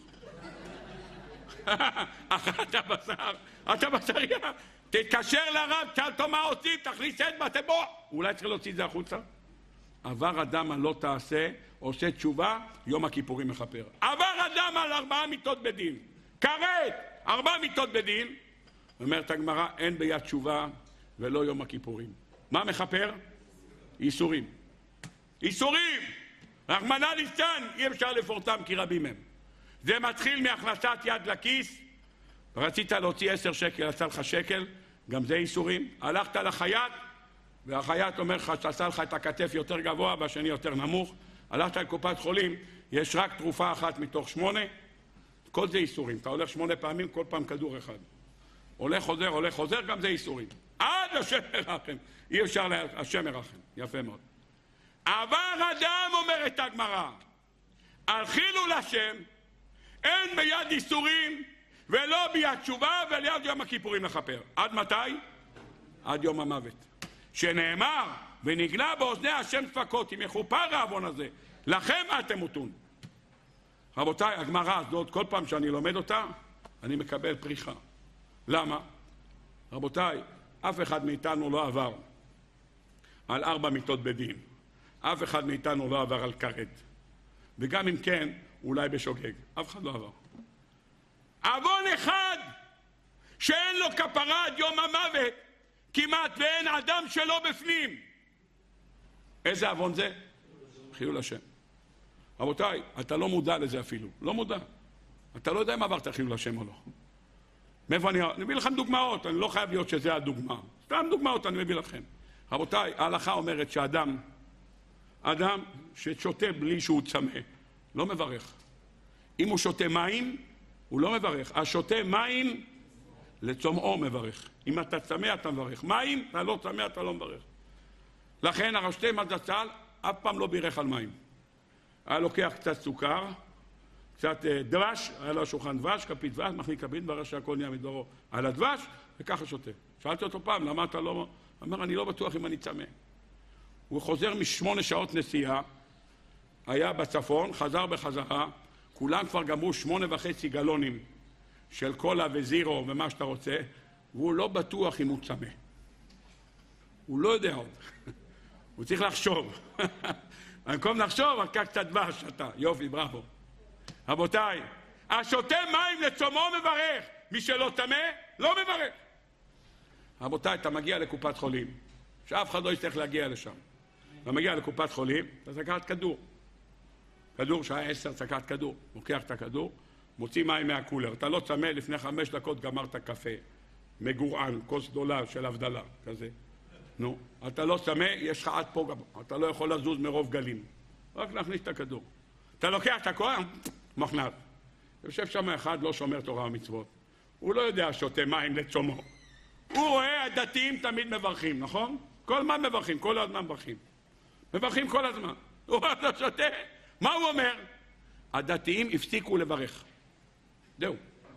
אכלת בשר, אתה בשרי. תתקשר לרב, תשאל אותו מה עושים, תכניס את בתבוא. אולי צריך להוציא את זה החוצה? עבר אדם על לא תעשה, עושה תשובה, יום הכיפורים מכפר. עבר אדם על ארבעה מיתות בדין. כרת, ארבעה מיתות בדין. אומרת הגמרא, אין ביד תשובה ולא יום הכיפורים. מה מכפר? איסורים. איסורים! רחמנא ליצלן, אי אפשר לפורטם כי רבים הם. זה מתחיל מהכנסת יד לכיס, רצית להוציא עשר שקל, עשה לך שקל, גם זה איסורים. הלכת לחייט, והחייט אומר לך שעשה לך את הכתף יותר גבוה והשני יותר נמוך. הלכת לקופת חולים, יש רק תרופה אחת מתוך שמונה, כל זה איסורים. אתה הולך שמונה פעמים, כל פעם כדור אחד. הולך חוזר, הולך חוזר, גם זה איסורים. עד השם ירחם. אי אפשר לה... השם ירחם. יפה מאוד. עבר אדם, אומרת הגמרא, על חילול השם, אין ביד איסורים ולא ביד תשובה וליד יום הכיפורים לכפר. עד מתי? עד יום המוות. שנאמר, ונגלה באוזני השם ספקות, אם יכופר העוון הזה, לכם אל תמותון. רבותיי, הגמרא הזאת, כל פעם שאני לומד אותה, אני מקבל פריחה. למה? רבותיי, אף אחד מאיתנו לא עבר על ארבע מיתות בדין. אף אחד מאיתנו לא עבר על כרת. וגם אם כן, אולי בשוגג. אף אחד לא עבר. עוון אחד שאין לו כפרה עד יום המוות, כמעט ואין אדם שלו בפנים. איזה עוון זה? חילול השם. רבותיי, אתה לא מודע לזה אפילו. לא מודע. אתה לא יודע אם עברת חילול השם או לא. מאיפה אני... אני מביא לכם דוגמאות, אני לא חייב להיות שזה הדוגמה. סתם דוגמאות אני מביא לכם. רבותיי, ההלכה אומרת שאדם, אדם ששותה בלי שהוא צמא, לא מברך. אם הוא שותה מים, הוא לא מברך. השותה מים לצומאו מברך. אם אתה צמא אתה מברך. מים, אתה לא צמא אתה לא מברך. לכן הרשתי מזצ"ל אף פעם לא בירך על מים. היה לוקח קצת סוכר, קצת דבש, היה לו שולחן דבש, כפית דבש, מחליק כפית דבש שהכל נהיה מדברו על הדבש, וככה שותה. שאלתי אותו פעם, למה אתה לא... הוא אומר, אני לא בטוח אם אני צמא. הוא חוזר משמונה שעות נסיעה, היה בצפון, חזר בחזרה, כולם כבר גמרו שמונה וחצי גלונים של קולה וזירו ומה שאתה רוצה, והוא לא בטוח אם הוא צמא. הוא לא יודע עוד. הוא צריך לחשוב. במקום לחשוב, רק קצת דבש אתה. יופי, בראבו. רבותיי, השותה מים לצומו מברך. מי שלא טמא, לא מברך. רבותיי, אתה מגיע לקופת חולים, שאף אחד לא יצטרך להגיע לשם. אתה מגיע לקופת חולים, אתה סקרת כדור. כדור שעה עשר, סקרת כדור. לוקח את הכדור, מוציא מים מהקולר. אתה לא צמא, לפני חמש דקות גמרת קפה. מגורען, כוס גדולה של הבדלה, כזה. נו, אתה לא צמא, יש לך עד פה גם. אתה לא יכול לזוז מרוב גלים. רק להכניס את הכדור. אתה לוקח את הכוח, מכנס. יושב שם אחד, לא שומר תורה ומצוות. הוא לא יודע שותה מים לצומו. הוא רואה, הדתיים תמיד מברכים, נכון? כל הזמן מברכים, כל הזמן מברכים. מברכים כל הזמן. הוא לא שותה. מה הוא אומר? הדתיים הפסיקו לברך. זהו.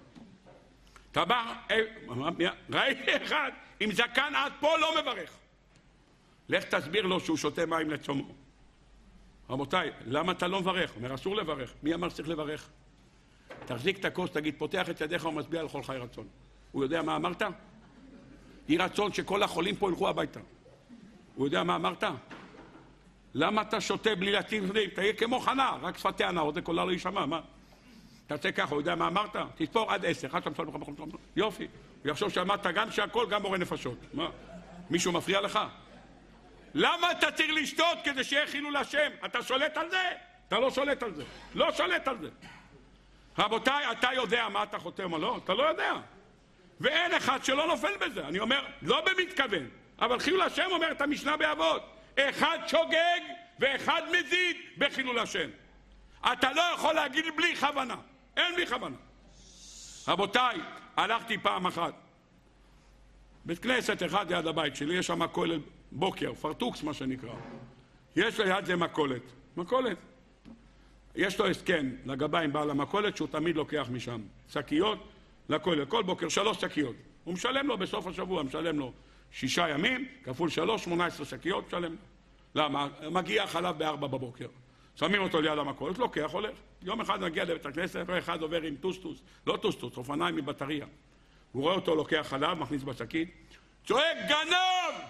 אתה בא, ראיתי אחד, עם זקן עד פה לא מברך. לך תסביר לו שהוא שותה מים לצומו. רבותיי, למה אתה לא מברך? אומר, אסור לברך. מי אמר שצריך לברך? תחזיק את הכוס, תגיד, פותח את ידיך ומצביע על כל חי רצון. הוא יודע מה אמרת? יהי רצון שכל החולים פה ילכו הביתה. הוא יודע מה אמרת? למה אתה שותה בלי להטיב חדים? תהיה כמו חנה, רק שפתי הנאות, זה קולה לא יישמע, מה? תעשה ככה, הוא יודע מה אמרת? תספור עד עשר, עד שמצא לך בחום שלום. יופי. הוא יחשוב שאמרת גם שהכל, גם מורה נפשות. מה? מישהו מפריע לך? למה אתה צריך לשתות כדי שיהיה חילול השם? אתה שולט על זה? אתה לא שולט על זה. לא שולט על זה. רבותיי, אתה יודע מה אתה חותם או לא? אתה לא יודע. ואין אחד שלא נופל בזה. אני אומר, לא במתכוון, אבל חילול השם אומר את המשנה באבות. אחד שוגג ואחד מזיד בחילול השם. אתה לא יכול להגיד בלי כוונה. אין בלי כוונה. רבותיי, הלכתי פעם אחת. בית כנסת אחד ליד הבית שלי, יש שם כולל בוקר, פרטוקס מה שנקרא. יש ליד זה מקולת. מקולת. יש לו הסכם לגבי עם בעל המקולת שהוא תמיד לוקח משם. שקיות, לכולל, כל בוקר שלוש שקיות. הוא משלם לו בסוף השבוע, משלם לו שישה ימים, כפול שלוש, שמונה עשרה שקיות, משלם. למה? מגיע חלב בארבע בבוקר. שמים אותו ליד המכולת, לוקח, הולך. יום אחד נגיע לבית הכנסת, אחד עובר עם טוסטוס, לא טוסטוס, אופניים מבטריה. הוא רואה אותו לוקח חלב, מכניס בשקית, צועק גנב!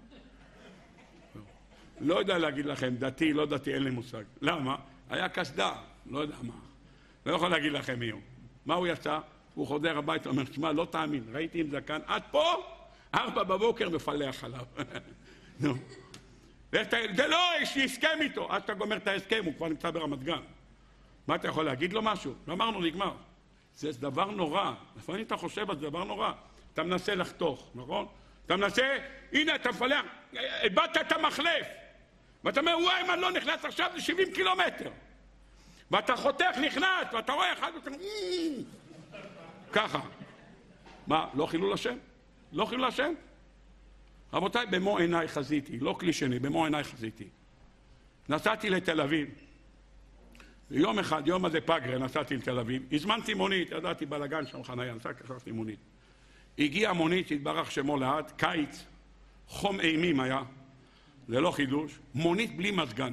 לא יודע להגיד לכם, דתי, לא דתי, אין לי מושג. למה? היה קסדה, לא יודע מה. לא יכול להגיד לכם מי הוא. מה הוא יצא? הוא חודר הביתה, אומר, תשמע, לא תאמין, ראיתי עם זקן, עד פה, ארבע בבוקר מפלח חלב. נו. זה לא, יש לי הסכם איתו. עד שאתה גומר את ההסכם, הוא כבר נמצא ברמת גן. מה אתה יכול להגיד לו משהו? לא אמרנו, נגמר. זה דבר נורא. לפעמים אתה חושב, זה דבר נורא. אתה מנסה לחתוך, נכון? אתה מנסה, הנה, אתה מפלח, איבדת את המחלף. ואתה אומר, וואי, מה לא נכנס עכשיו? זה שבעים קילומטר. ואתה חותך, נכנס, ואתה רואה אחד, ואתה אומר, ככה. מה, לא חילול השם? לא חילול השם? רבותיי, במו עיניי חזיתי, לא כלי שני, במו עיניי חזיתי. נסעתי לתל אביב. יום אחד, יום הזה פגרה, נסעתי לתל אביב. הזמנתי מונית, ידעתי בלגן שם חניה, נסעתי, קחתי מונית. הגיעה מונית, התברך שמו לעד, קיץ, חום אימים היה, זה לא חידוש, מונית בלי מזגן.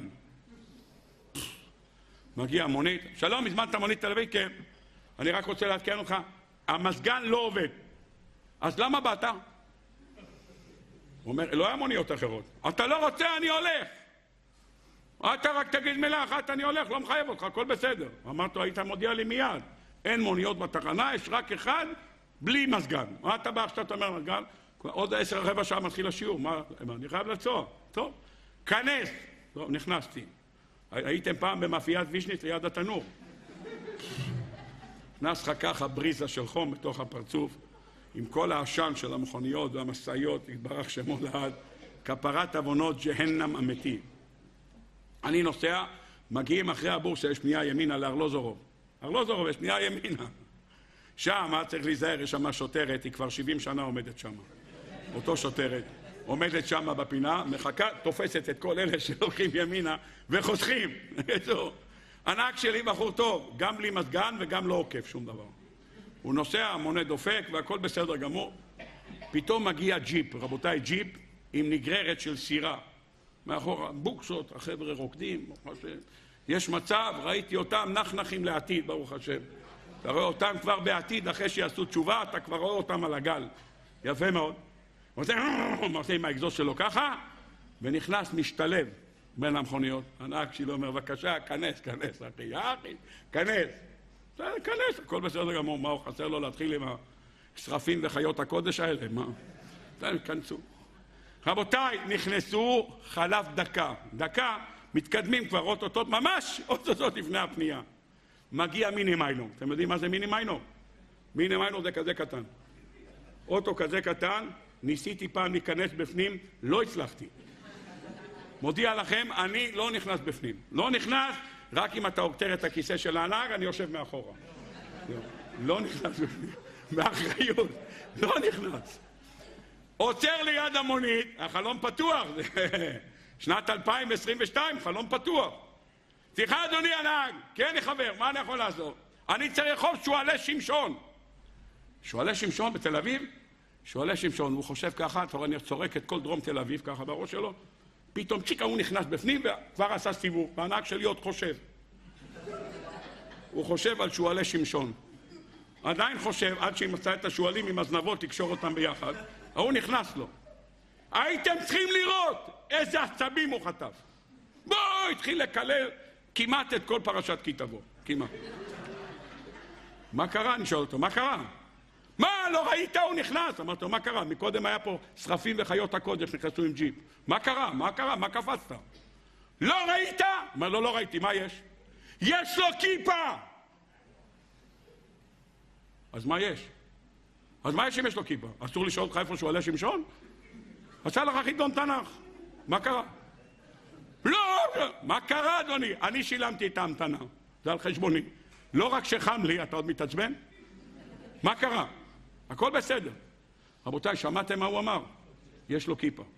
מגיע מונית, שלום, הזמנת מונית תל אביב? כן. אני רק רוצה לעדכן אותך, המזגן לא עובד. אז למה באת? הוא אומר, לא היה מוניות אחרות. אתה לא רוצה, אני הולך. אתה רק תגיד מילה אחת, אני הולך, לא מחייב אותך, הכל בסדר. אמרת, היית מודיע לי מיד. אין מוניות בתחנה, יש רק אחד בלי מזגן. מה אתה בא שאתה אומר מזגן? עוד עשר רבע שעה מתחיל השיעור. מה, אני חייב לצוע. טוב, כנס. טוב, נכנסתי. הייתם פעם במאפיית וישניץ ליד התנור. נכנס לך ככה בריזה של חום בתוך הפרצוף, עם כל העשן של המכוניות והמסעיות, התברך שמו לעד, כפרת עוונות ג'הנם אמיתי. אני נוסע, מגיעים אחרי הבורסה, יש פנייה ימינה לארלוזורוב. ארלוזורוב, יש פנייה ימינה. שם, צריך להיזהר, יש שם שוטרת, היא כבר שבעים שנה עומדת שם. אותו שוטרת, עומדת שם בפינה, מחכה, תופסת את כל אלה שהולכים ימינה וחוסכים. הנהג שלי בחור טוב, גם בלי מזגן וגם לא עוקף שום דבר. הוא נוסע, המונה דופק והכל בסדר גמור. פתאום מגיע ג'יפ, רבותיי, ג'יפ עם נגררת של סירה. מאחור בוקסות, החבר'ה רוקדים. יש מצב, ראיתי אותם נחנחים לעתיד, ברוך השם. אתה רואה אותם כבר בעתיד, אחרי שיעשו תשובה, אתה כבר רואה אותם על הגל. יפה מאוד. הוא עושה עם האגזוס שלו ככה, ונכנס, משתלב בין המכוניות. הנהג שלו אומר, בבקשה, כנס, כנס, אחי, אחי, כנס. כנס, הכל בסדר גמור, מה הוא חסר לו להתחיל עם השרפים וחיות הקודש האלה? מה? כנסו. רבותיי, נכנסו חלף דקה. דקה, מתקדמים כבר אוטוטות, ממש אוטוטות לפני הפנייה. מגיע מיני מיינו. אתם יודעים מה זה מיני מיינו? מיני מיינו זה כזה קטן. אוטו כזה קטן, ניסיתי פעם להיכנס בפנים, לא הצלחתי. מודיע לכם, אני לא נכנס בפנים. לא נכנס, רק אם אתה עוקר את הכיסא של הנהג, אני יושב מאחורה. לא נכנס בפנים. באחריות. לא נכנס. עוצר ליד המונית, החלום פתוח. שנת אלפיים עשרים ושתיים, חלום פתוח. סליחה אדוני הנהג, כן חבר, מה אני יכול לעשות? אני צריך רחוב שועלי שמשון. שועלי שמשון בתל אביב? שועלי שמשון, הוא חושב ככה, אני צורק את כל דרום תל אביב ככה בראש שלו, פתאום צ'יקה הוא נכנס בפנים וכבר עשה סיבוב, והנהג שלי עוד חושב. הוא חושב על שועלי שמשון. עדיין חושב, עד שהיא מצאה את השועלים עם הזנבות, תקשור אותם ביחד, הוא נכנס לו. הייתם צריכים לראות איזה עצבים הוא חטף. בוא, התחיל לקלל כמעט את כל פרשת כי תבוא. כמעט. מה קרה? אני שואל אותו, מה קרה? מה, לא ראית? הוא נכנס. אמרתי לו, מה קרה? מקודם היה פה שרפים וחיות הקודש נכנסו עם ג'יפ. מה קרה? מה קרה? מה קפצת? לא ראית? אומר לו, לא ראיתי. מה יש? יש לו כיפה! אז מה יש? אז מה יש אם יש לו כיפה? אסור לשאול אותך איפה שהוא עלה שמשון? עשה לך חידון תנ"ך. מה קרה? לא! מה קרה, אדוני? אני שילמתי את ההמתנה. זה על חשבוני. לא רק שחם לי, אתה עוד מתעצבן? מה קרה? הכל בסדר. רבותיי, שמעתם מה הוא אמר? יש לו כיפה.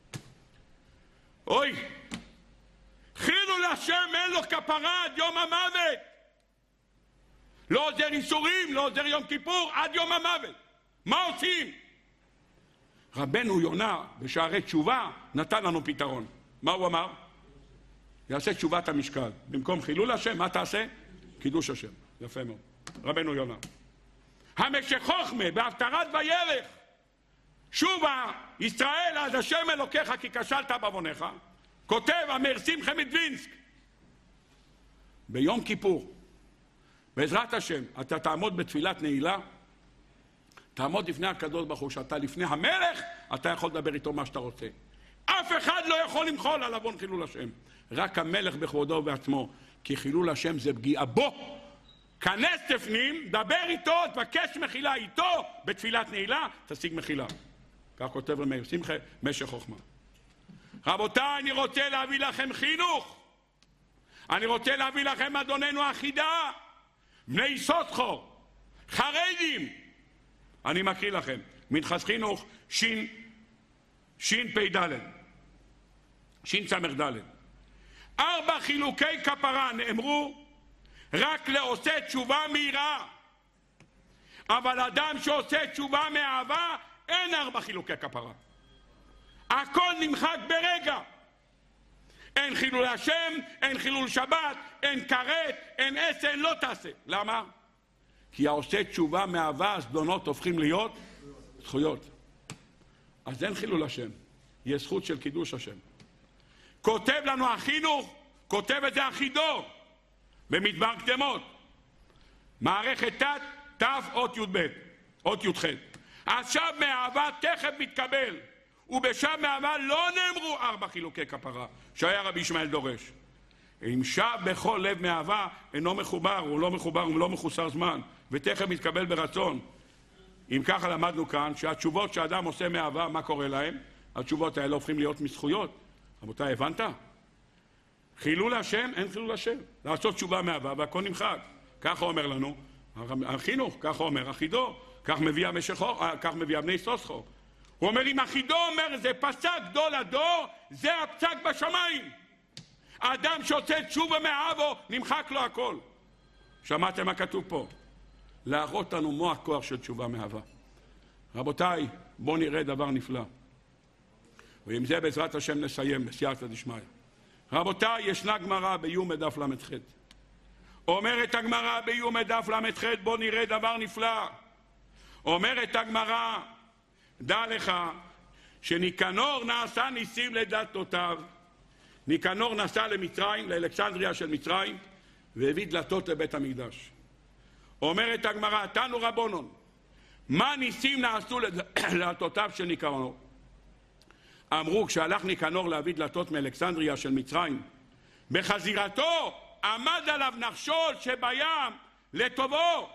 אוי! חילו להשם, אין לו כפרה עד יום המוות! לא עוזר איסורים, לא עוזר יום כיפור, עד יום המוות. מה עושים? רבנו יונה בשערי תשובה נתן לנו פתרון. מה הוא אמר? יעשה תשובת המשקל. במקום חילול השם, מה תעשה? קידוש השם. יפה מאוד. רבנו יונה. המשך חוכמה בהפטרת וילך. שובה ישראל עד השם אלוקיך כי כשלת בעוונך. כותב אמיר שמחה מדווינסק. ביום כיפור, בעזרת השם, אתה תעמוד בתפילת נעילה, תעמוד לפני הקדוש ברוך הוא, שאתה לפני המלך, אתה יכול לדבר איתו מה שאתה רוצה. אף אחד לא יכול למחול על עוון חילול השם. רק המלך בכבודו ובעצמו, כי חילול השם זה פגיעה בו. כנס תפנים, דבר איתו, תבקש מחילה איתו, בתפילת נעילה, תשיג מחילה. כך כותב למאיר שמחה, משך חוכמה. רבותיי, אני רוצה להביא לכם חינוך. אני רוצה להביא לכם אדוננו החידה. בני סוסחו, חרדים. אני מקריא לכם. מנחס חינוך, שין, שין פי דלת. שין סמך דלת. ארבע חילוקי כפרה נאמרו רק לעושה תשובה מהירה. אבל אדם שעושה תשובה מאהבה, אין ארבע חילוקי כפרה. הכל נמחק ברגע. אין חילול השם, אין חילול שבת, אין כרת, אין עשן, לא תעשה. למה? כי העושה תשובה מאהבה, הזדונות הופכים להיות זכויות. אז אין חילול השם. יש זכות של קידוש השם. כותב לנו החינוך, כותב את זה החידו, במדבר קדמות. מערכת תת, תף, אות י"ב, אות י"ח. עכשיו מאהבה תכף מתקבל. ובשם מאהבה לא נאמרו ארבע חילוקי כפרה, שהיה רבי ישמעאל דורש. אם שב בכל לב מאהבה, אינו מחובר, הוא לא מחובר, הוא לא מחוסר זמן, ותכף מתקבל ברצון. אם ככה למדנו כאן, שהתשובות שאדם עושה מאהבה, מה קורה להם? התשובות האלה הופכים להיות מזכויות. רבותיי, הבנת? חילול השם, אין חילול השם. לעשות תשובה מאהבה, והכל נמחק. ככה אומר לנו החינוך, ככה אומר החידו, כך מביא המשכו, כך מביא בני סוסחו. הוא אומר, אם החידו אומר, זה פסק גדול הדור, זה הפסק בשמיים. האדם שעושה תשובה מאהבו, נמחק לו הכל. שמעתם מה כתוב פה? להראות לנו מוח כוח של תשובה מאהבה. רבותיי, בואו נראה דבר נפלא. ועם זה בעזרת השם נסיים בסייעתא דשמיא. רבותיי, ישנה גמרא ביום דף למ"ח. אומרת הגמרא ביום דף למ"ח, בואו נראה דבר נפלא. אומרת הגמרא, דע לך שניקנור נעשה ניסים לדלתותיו. ניקנור נסע למצרים, לאלכסנדריה של מצרים, והביא דלתות לבית המקדש. אומרת הגמרא, תנו רבונון, מה ניסים נעשו לדלתותיו של ניקנור? אמרו, כשהלך ניקנור להביא דלתות מאלכסנדריה של מצרים, בחזירתו עמד עליו נחשול שבים לטובו.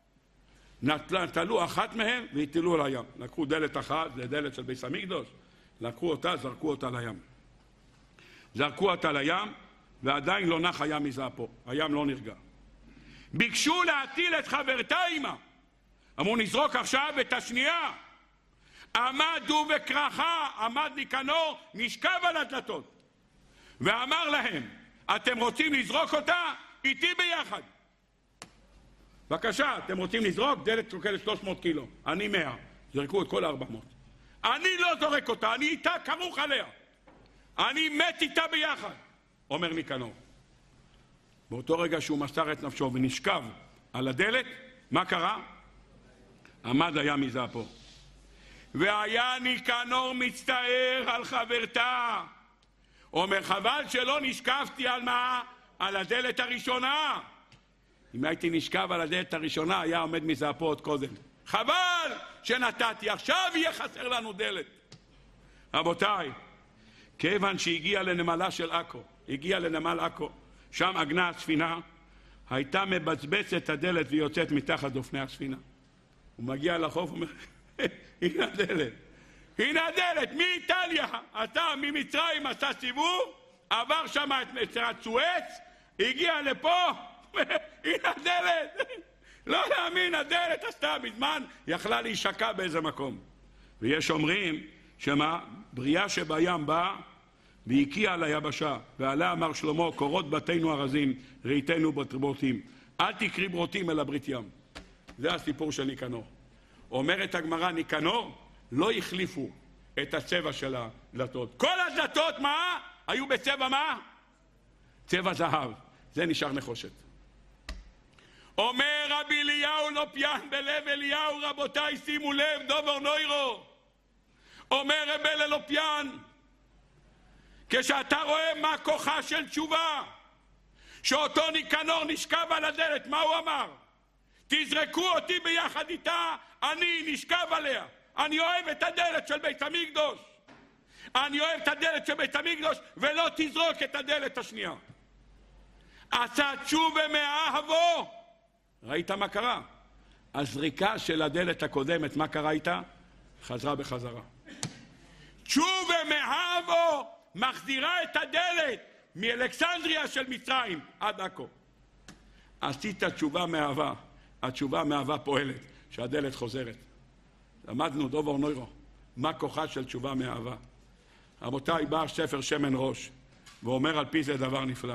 נטלו אחת מהם והטילו על הים. לקחו דלת אחת, זה דלת של בית המקדש, לקחו אותה, זרקו אותה לים. זרקו אותה לים, ועדיין לא נח הים מזעפו. הים לא נרגע. ביקשו להטיל את חברתה עמה. אמרו, נזרוק עכשיו את השנייה. עמדו וקרחה, עמד ניקנור, נשכב על הדלתות. ואמר להם, אתם רוצים לזרוק אותה? איתי ביחד. בבקשה, אתם רוצים לזרוק? דלת שוקלת שלוש מאות קילו. אני מאה. זרקו את כל ארבע מאות. אני לא זורק אותה, אני איתה כרוך עליה. אני מת איתה ביחד, אומר ניקנור. באותו רגע שהוא מסר את נפשו ונשכב על הדלת, מה קרה? עמד הים מזעפו. והיה ניקנור מצטער על חברתה. אומר, חבל שלא נשכבתי על מה? על הדלת הראשונה. אם הייתי נשכב על הדלת הראשונה, היה עומד מזעפו עוד קודם. חבל שנתתי, עכשיו יהיה חסר לנו דלת. רבותיי, כיוון שהגיע לנמלה של עכו, הגיע לנמל עכו, שם עגנה הספינה, הייתה מבצבצת את הדלת ויוצאת מתחת דופני הספינה. הוא מגיע לחוף ואומר, הנה הדלת, הנה הדלת, מאיטליה, אתה ממצרים עשה סיבוב, עבר שם את מצרת סואץ, הגיע לפה, הנה הדלת, לא להאמין, הדלת עשתה בזמן, יכלה להישקע באיזה מקום. ויש אומרים שמה, בריאה שבים באה, והקיע על היבשה, ועלה אמר שלמה, קורות בתינו ארזים, ראיתנו בטרבותים. אל תקרי ברוטים אלא ברית ים. זה הסיפור של ניקנור. אומרת הגמרא, ניקנור לא החליפו את הצבע של הדלתות. כל הדלתות, מה? היו בצבע מה? צבע זהב. זה נשאר נחושת. אומר רבי אליהו לופיאן בלב אליהו, רבותיי שימו לב, דובר נוירו. אומר רבי לופיאן, כשאתה רואה מה כוחה של תשובה, שאותו ניקנור נשכב על הדלת, מה הוא אמר? תזרקו אותי ביחד איתה, אני נשכב עליה. אני אוהב את הדלת של בית המקדוש. אני אוהב את הדלת של בית המקדוש, ולא תזרוק את הדלת השנייה. עשה תשובה מאהבו. ראית מה קרה? הזריקה של הדלת הקודמת, מה קרה איתה? חזרה בחזרה. תשובה מאהבו מחזירה את הדלת מאלכסנדריה של מצרים עד עכו. עשית תשובה מאהבה. התשובה מאהבה פועלת, שהדלת חוזרת. למדנו דובר נוירו, מה כוחה של תשובה מאהבה. רבותיי, בא ספר שמן ראש, ואומר על פי זה דבר נפלא.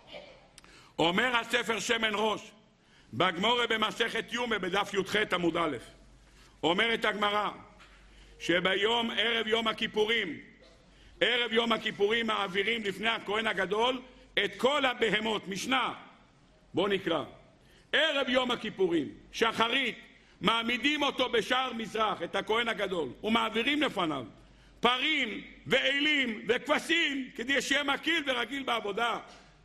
אומר הספר שמן ראש, בגמורה במסכת יומא בדף י"ח עמוד א', אומרת הגמרא, שביום ערב יום הכיפורים, ערב יום הכיפורים מעבירים לפני הכהן הגדול את כל הבהמות. משנה, בוא נקרא. ערב יום הכיפורים, שחרית, מעמידים אותו בשער מזרח, את הכהן הגדול, ומעבירים לפניו פרים ואלים וכבשים, כדי שיהיה מקיל ורגיל בעבודה.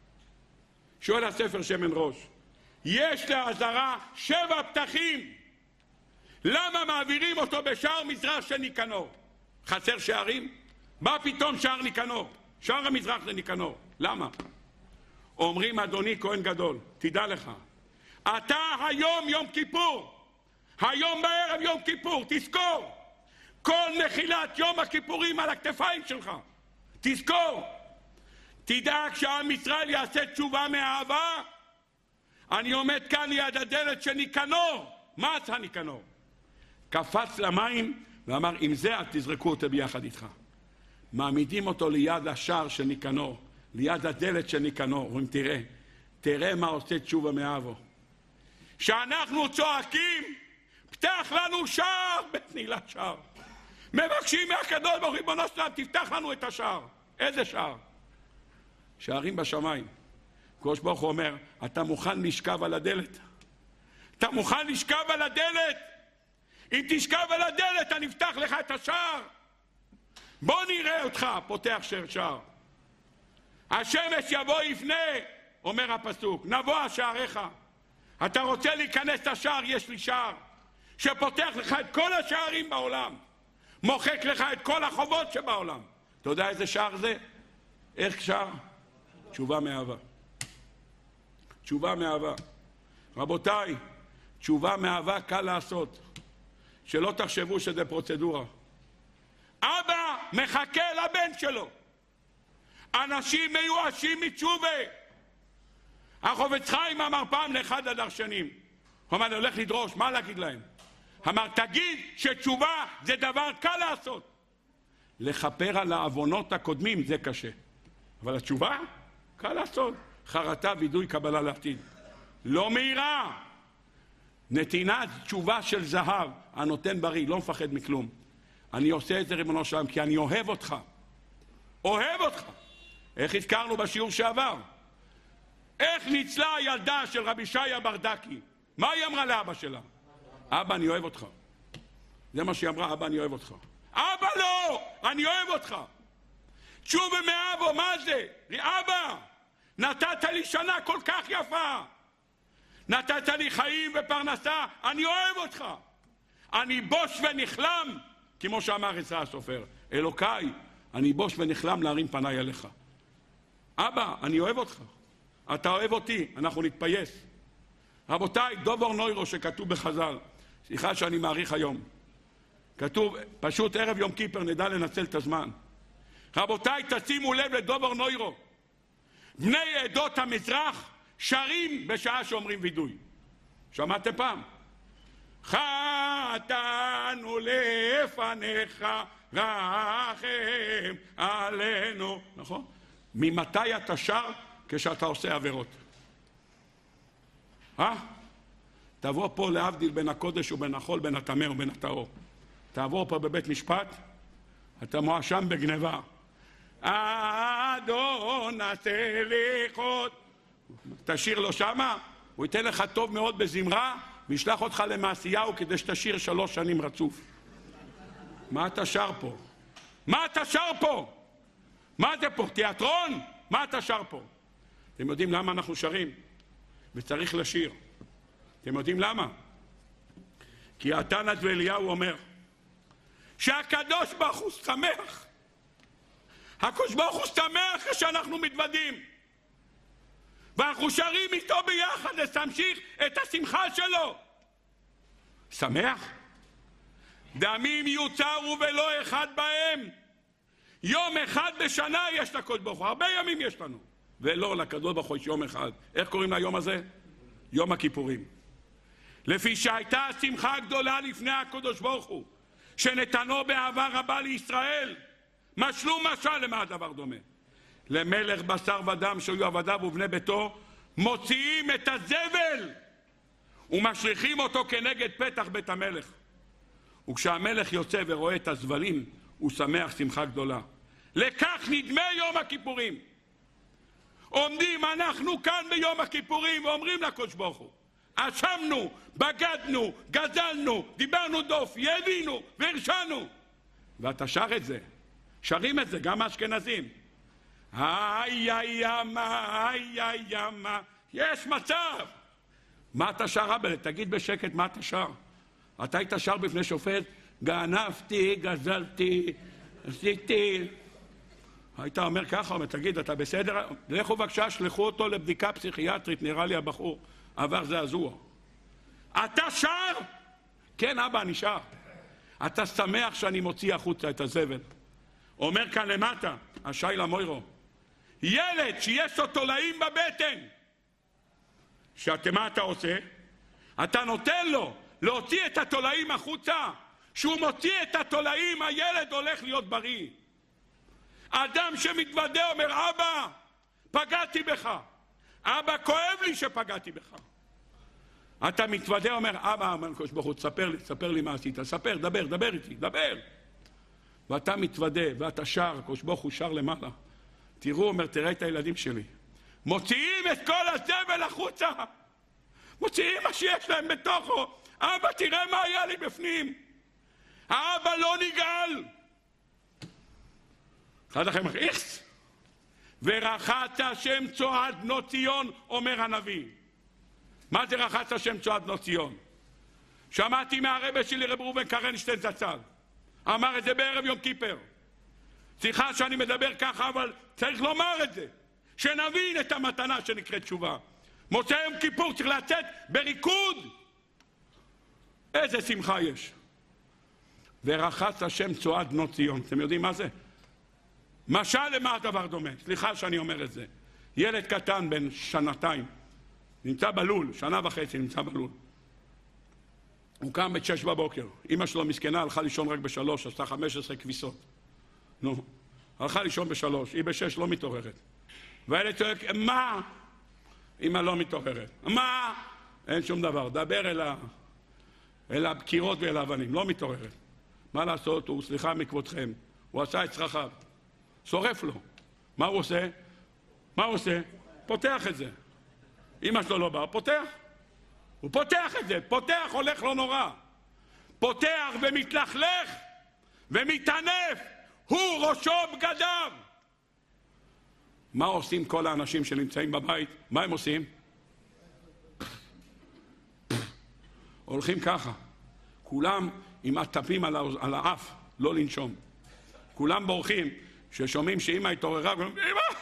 שואל הספר שמן ראש, יש לעזרה שבע פתחים, למה מעבירים אותו בשער מזרח של ניקנור? חסר שערים? בא פתאום שער ניקנור, שער המזרח זה ניקנור. למה? אומרים, אדוני כהן גדול, תדע לך, אתה היום יום כיפור, היום בערב יום כיפור, תזכור, כל מחילת יום הכיפורים על הכתפיים שלך, תזכור. תדאג שעם ישראל יעשה תשובה מאהבה. אני עומד כאן ליד הדלת של ניקנור. מה עשה ניקנור? קפץ למים ואמר, עם זה תזרקו אותו ביחד איתך. מעמידים אותו ליד השער של ניקנור, ליד הדלת של ניקנור. אומרים, תראה, תראה מה עושה תשובה מאהבו. שאנחנו צועקים, פתח לנו שער בתנילת שער. מבקשים מהקדוש ברוך הוא, ריבונו של עולם, תפתח לנו את השער. איזה שער? שערים בשמיים. הקדוש ברוך הוא אומר, אתה מוכן לשכב על הדלת? אתה מוכן לשכב על הדלת? אם תשכב על הדלת, אני אפתח לך את השער. בוא נראה אותך, פותח שער. השמש יבוא יפנה, אומר הפסוק, נבוא השעריך. אתה רוצה להיכנס לשער, יש לי שער, שפותח לך את כל השערים בעולם. מוחק לך את כל החובות שבעולם. אתה יודע איזה שער זה? איך שער? תשובה מאהבה. תשובה מאהבה. רבותיי, תשובה מאהבה קל לעשות. שלא תחשבו שזה פרוצדורה. אבא מחכה לבן שלו. אנשים מיואשים מתשובה. החפץ חיים אמר פעם לאחד הדרשנים. הוא אמר, אני הולך לדרוש, מה להגיד להם? אמר, תגיד שתשובה זה דבר קל לעשות. לחפר על העוונות הקודמים זה קשה. אבל התשובה, קל לעשות. חרטה וידוי קבלה לעתיד. לא מהירה. נתינת תשובה של זהב, הנותן בריא, לא מפחד מכלום. אני עושה את זה ריבונו של עולם, כי אני אוהב אותך. אוהב אותך. איך הזכרנו בשיעור שעבר? איך ניצלה הילדה של רבי שיה ברדקי? מה היא אמרה לאבא שלה? אבא, אני אוהב אותך. זה מה שהיא אמרה, אבא, אני אוהב אותך. אבא, לא! אני אוהב אותך. תשובה מאהבו, מה זה? אבא, נתת לי שנה כל כך יפה. נתת לי חיים ופרנסה, אני אוהב אותך. אני בוש ונכלם, כמו שאמר עזרא הסופר. אלוקיי, אני בוש ונכלם להרים פניי אליך. אבא, אני אוהב אותך. אתה אוהב אותי, אנחנו נתפייס. רבותיי, דובר נוירו שכתוב בחז"ל, סליחה שאני מעריך היום, כתוב, פשוט ערב יום כיפר נדע לנצל את הזמן. רבותיי, תשימו לב לדובר נוירו. בני עדות המזרח שרים בשעה שאומרים וידוי. שמעתם פעם? חטאנו לפניך, רחם עלינו. נכון? ממתי אתה שר? כשאתה עושה עבירות. אה? תבוא פה להבדיל בין הקודש ובין החול, בין הטמא ובין הטהור. תעבור פה בבית משפט, אתה מואשם בגניבה. אדון הסליחות. תשאיר לו שמה, הוא ייתן לך טוב מאוד בזמרה, וישלח אותך למעשיהו כדי שתשאיר שלוש שנים רצוף. מה אתה שר פה? מה אתה שר פה? מה זה פה? תיאטרון? מה אתה שר פה? אתם יודעים למה אנחנו שרים? וצריך לשיר. אתם יודעים למה? כי התנא ואליהו אומר שהקדוש ברוך הוא שמח. הקדוש ברוך הוא שמח כשאנחנו מתוודים. ואנחנו שרים איתו ביחד להמשיך את השמחה שלו. שמח? דמים יוצרו ולא אחד בהם. יום אחד בשנה יש לקדוש ברוך הוא. הרבה ימים יש לנו. ולא לקדוש ברוך הוא יש יום אחד. איך קוראים ליום הזה? יום הכיפורים. לפי שהייתה שמחה גדולה לפני הקדוש ברוך הוא, שנתנו באהבה רבה לישראל, משלו משל למה הדבר דומה. למלך בשר ודם שהיו עבדיו ובני ביתו, מוציאים את הזבל ומשליכים אותו כנגד פתח בית המלך. וכשהמלך יוצא ורואה את הזבלים, הוא שמח שמחה גדולה. לכך נדמה יום הכיפורים. עומדים אנחנו כאן ביום הכיפורים ואומרים לקדוש ברוך הוא, אשמנו, בגדנו, גזלנו, דיברנו דוף, ידינו והרשענו. ואתה שר את זה, שרים את זה גם האשכנזים. איי איי ימה, איי איי ימה, יש מצב. מה אתה שר רבל? תגיד בשקט מה אתה שר. אתה היית שר בפני שופט, גנבתי, גזלתי, עשיתי. היית אומר ככה, אומר, תגיד, אתה בסדר? לכו בבקשה, שלחו אותו לבדיקה פסיכיאטרית, נראה לי הבחור עבר זעזוע. אתה שר? כן, אבא, אני שר. אתה שמח שאני מוציא החוצה את הזבל. אומר כאן למטה, השיילה מוירו, ילד שיש לו תולעים בבטן, שאתה, מה אתה עושה? אתה נותן לו להוציא את התולעים החוצה. שהוא מוציא את התולעים, הילד הולך להיות בריא. אדם שמתוודה אומר, אבא, פגעתי בך. אבא, כואב לי שפגעתי בך. אתה מתוודה, אומר, אבא, אומר הקדוש ברוך הוא, תספר לי, תספר לי מה עשית. ספר, דבר, דבר איתי, דבר. ואתה מתוודה, ואתה שר, הקדוש ברוך הוא שר למעלה. תראו, אומר, תראה את הילדים שלי. מוציאים את כל הזבל החוצה. מוציאים מה שיש להם בתוכו. אבא, תראה מה היה לי בפנים. האבא לא נגעל. אחד לכם איכס. ורחץ השם צועד בנות ציון, אומר הנביא. מה זה רחץ השם צועד בנות ציון? שמעתי מהרבא שלי רב ראובן קרנשטיין זצ"ל. אמר את זה בערב יום כיפר. סליחה שאני מדבר ככה, אבל צריך לומר את זה. שנבין את המתנה שנקראת תשובה. מוצא יום כיפור צריך לצאת בריקוד. איזה שמחה יש. ורחץ השם צועד בנות ציון. אתם יודעים מה זה? משל למה הדבר דומה? סליחה שאני אומר את זה. ילד קטן בן שנתיים, נמצא בלול, שנה וחצי נמצא בלול. הוא קם בת שש בבוקר. אמא שלו מסכנה, הלכה לישון רק בשלוש, עשתה חמש עשרה כביסות. נו, הלכה לישון בשלוש, היא בשש לא מתעוררת. והילד צועק, מה? אמא לא מתעוררת. מה? אין שום דבר, דבר אל, ה... אל הבקירות ואל האבנים, לא מתעוררת. מה לעשות? הוא, סליחה מכבודכם, הוא עשה את צרכיו. שורף לו. מה הוא עושה? מה הוא עושה? פותח את זה. אמא שלו לא בא, פותח. הוא פותח את זה, פותח, הולך לא נורא. פותח ומתלכלך ומתענף, הוא ראשו בגדיו. מה עושים כל האנשים שנמצאים בבית? מה הם עושים? הולכים ככה. כולם עם הטפים על, על האף, לא לנשום. כולם בורחים. ששומעים שאמא התעוררה, אמא!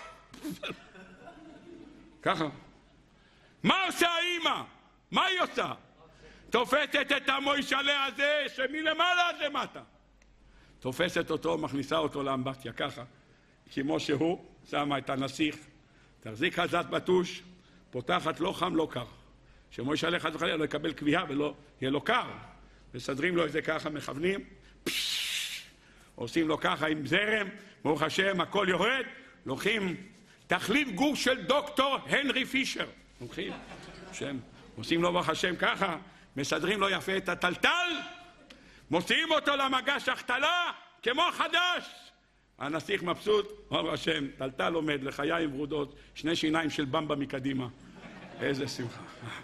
ככה. מה עושה האמא? מה היא עושה? תופסת את המוישלה הזה שמלמעלה עד למטה. תופסת אותו, מכניסה אותו לאמבטיה, ככה. כמו שהוא, שמה את הנסיך, תחזיק חזק בטוש, פותחת לא חם לא קר. שמוישלה חס וחלילה לא יקבל קביעה ולא יהיה לו קר. מסדרים לו את זה ככה, מכוונים, פשש, עושים לו ככה עם זרם, ברוך השם, הכל יורד, לוקחים תחליף גוף של דוקטור הנרי פישר. לוקחים, שם, עושים לו ברוך השם ככה, מסדרים לו יפה את הטלטל, מוציאים אותו למגש החתלה כמו חדש. הנסיך מבסוט, ברוך השם, טלטל עומד לחיים ורודות, שני שיניים של במבה מקדימה. איזה שמחה.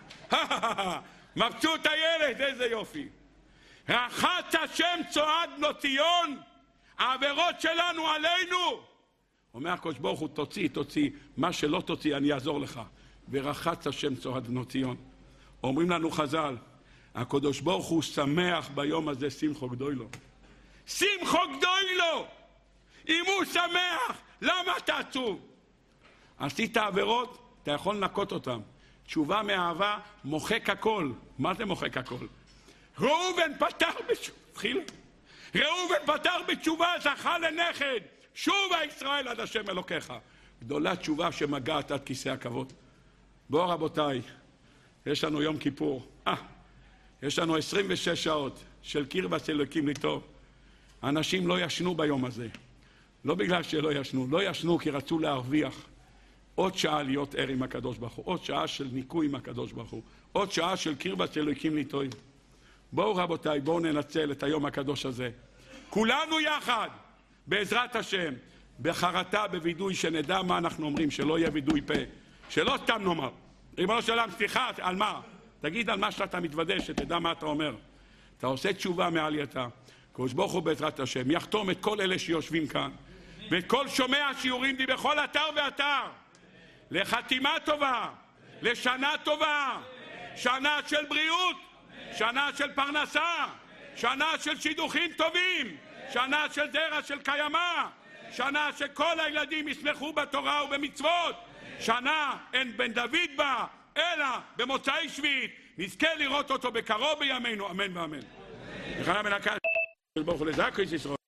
מבסוט הילד, איזה יופי. רחץ השם צועד בנו ציון, העבירות שלנו עלינו. אומר הקדוש ברוך הוא, תוציא, תוציא, מה שלא תוציא אני אעזור לך. ורחץ השם צועד בנו ציון. אומרים לנו חז"ל, הקדוש ברוך הוא שמח ביום הזה שמחו גדולו. שמחו גדולו! אם הוא שמח, למה אתה עצוב? עשית עבירות, אתה יכול לנקות אותם. תשובה מאהבה מוחק הכל. מה זה מוחק הכל? ראובן פתח בתשובה, ראובן פתח בתשובה, זכה לנכד. שובה ישראל עד השם אלוקיך. גדולה תשובה שמגעת עד כיסא הכבוד. בואו רבותיי, יש לנו יום כיפור. אה, יש לנו עשרים ושש שעות של קרבת אלוקים לטוב. אנשים לא ישנו ביום הזה. לא בגלל שלא ישנו, לא ישנו כי רצו להרוויח עוד שעה להיות ער עם הקדוש ברוך הוא, עוד שעה של ניקוי עם הקדוש ברוך הוא, עוד שעה של קרבת אלוקים לטוב. בואו רבותיי, בואו ננצל את היום הקדוש הזה. כולנו יחד, בעזרת השם, בחרטה, בוידוי, שנדע מה אנחנו אומרים, שלא יהיה וידוי פה, שלא סתם נאמר. ריבונו של עולם, סליחה, על מה? תגיד על מה שאתה מתוודה, שתדע מה אתה אומר. אתה עושה תשובה מעלייתה. הקדוש ברוך הוא בעזרת השם יחתום את כל אלה שיושבים כאן, ואת כל שומע השיעורים די בכל אתר ואתר, לחתימה טובה, לשנה טובה, שנה של בריאות, שנה של פרנסה, שנה של שידוכים טובים, שנה של זרע של קיימה, שנה שכל הילדים ישמחו בתורה ובמצוות, שנה אין בן דוד בה, אלא במוצאי שביעית, נזכה לראות אותו בקרוב בימינו, אמן ואמן. וחנה מנקה של ברוך הוא לזכו ישראל.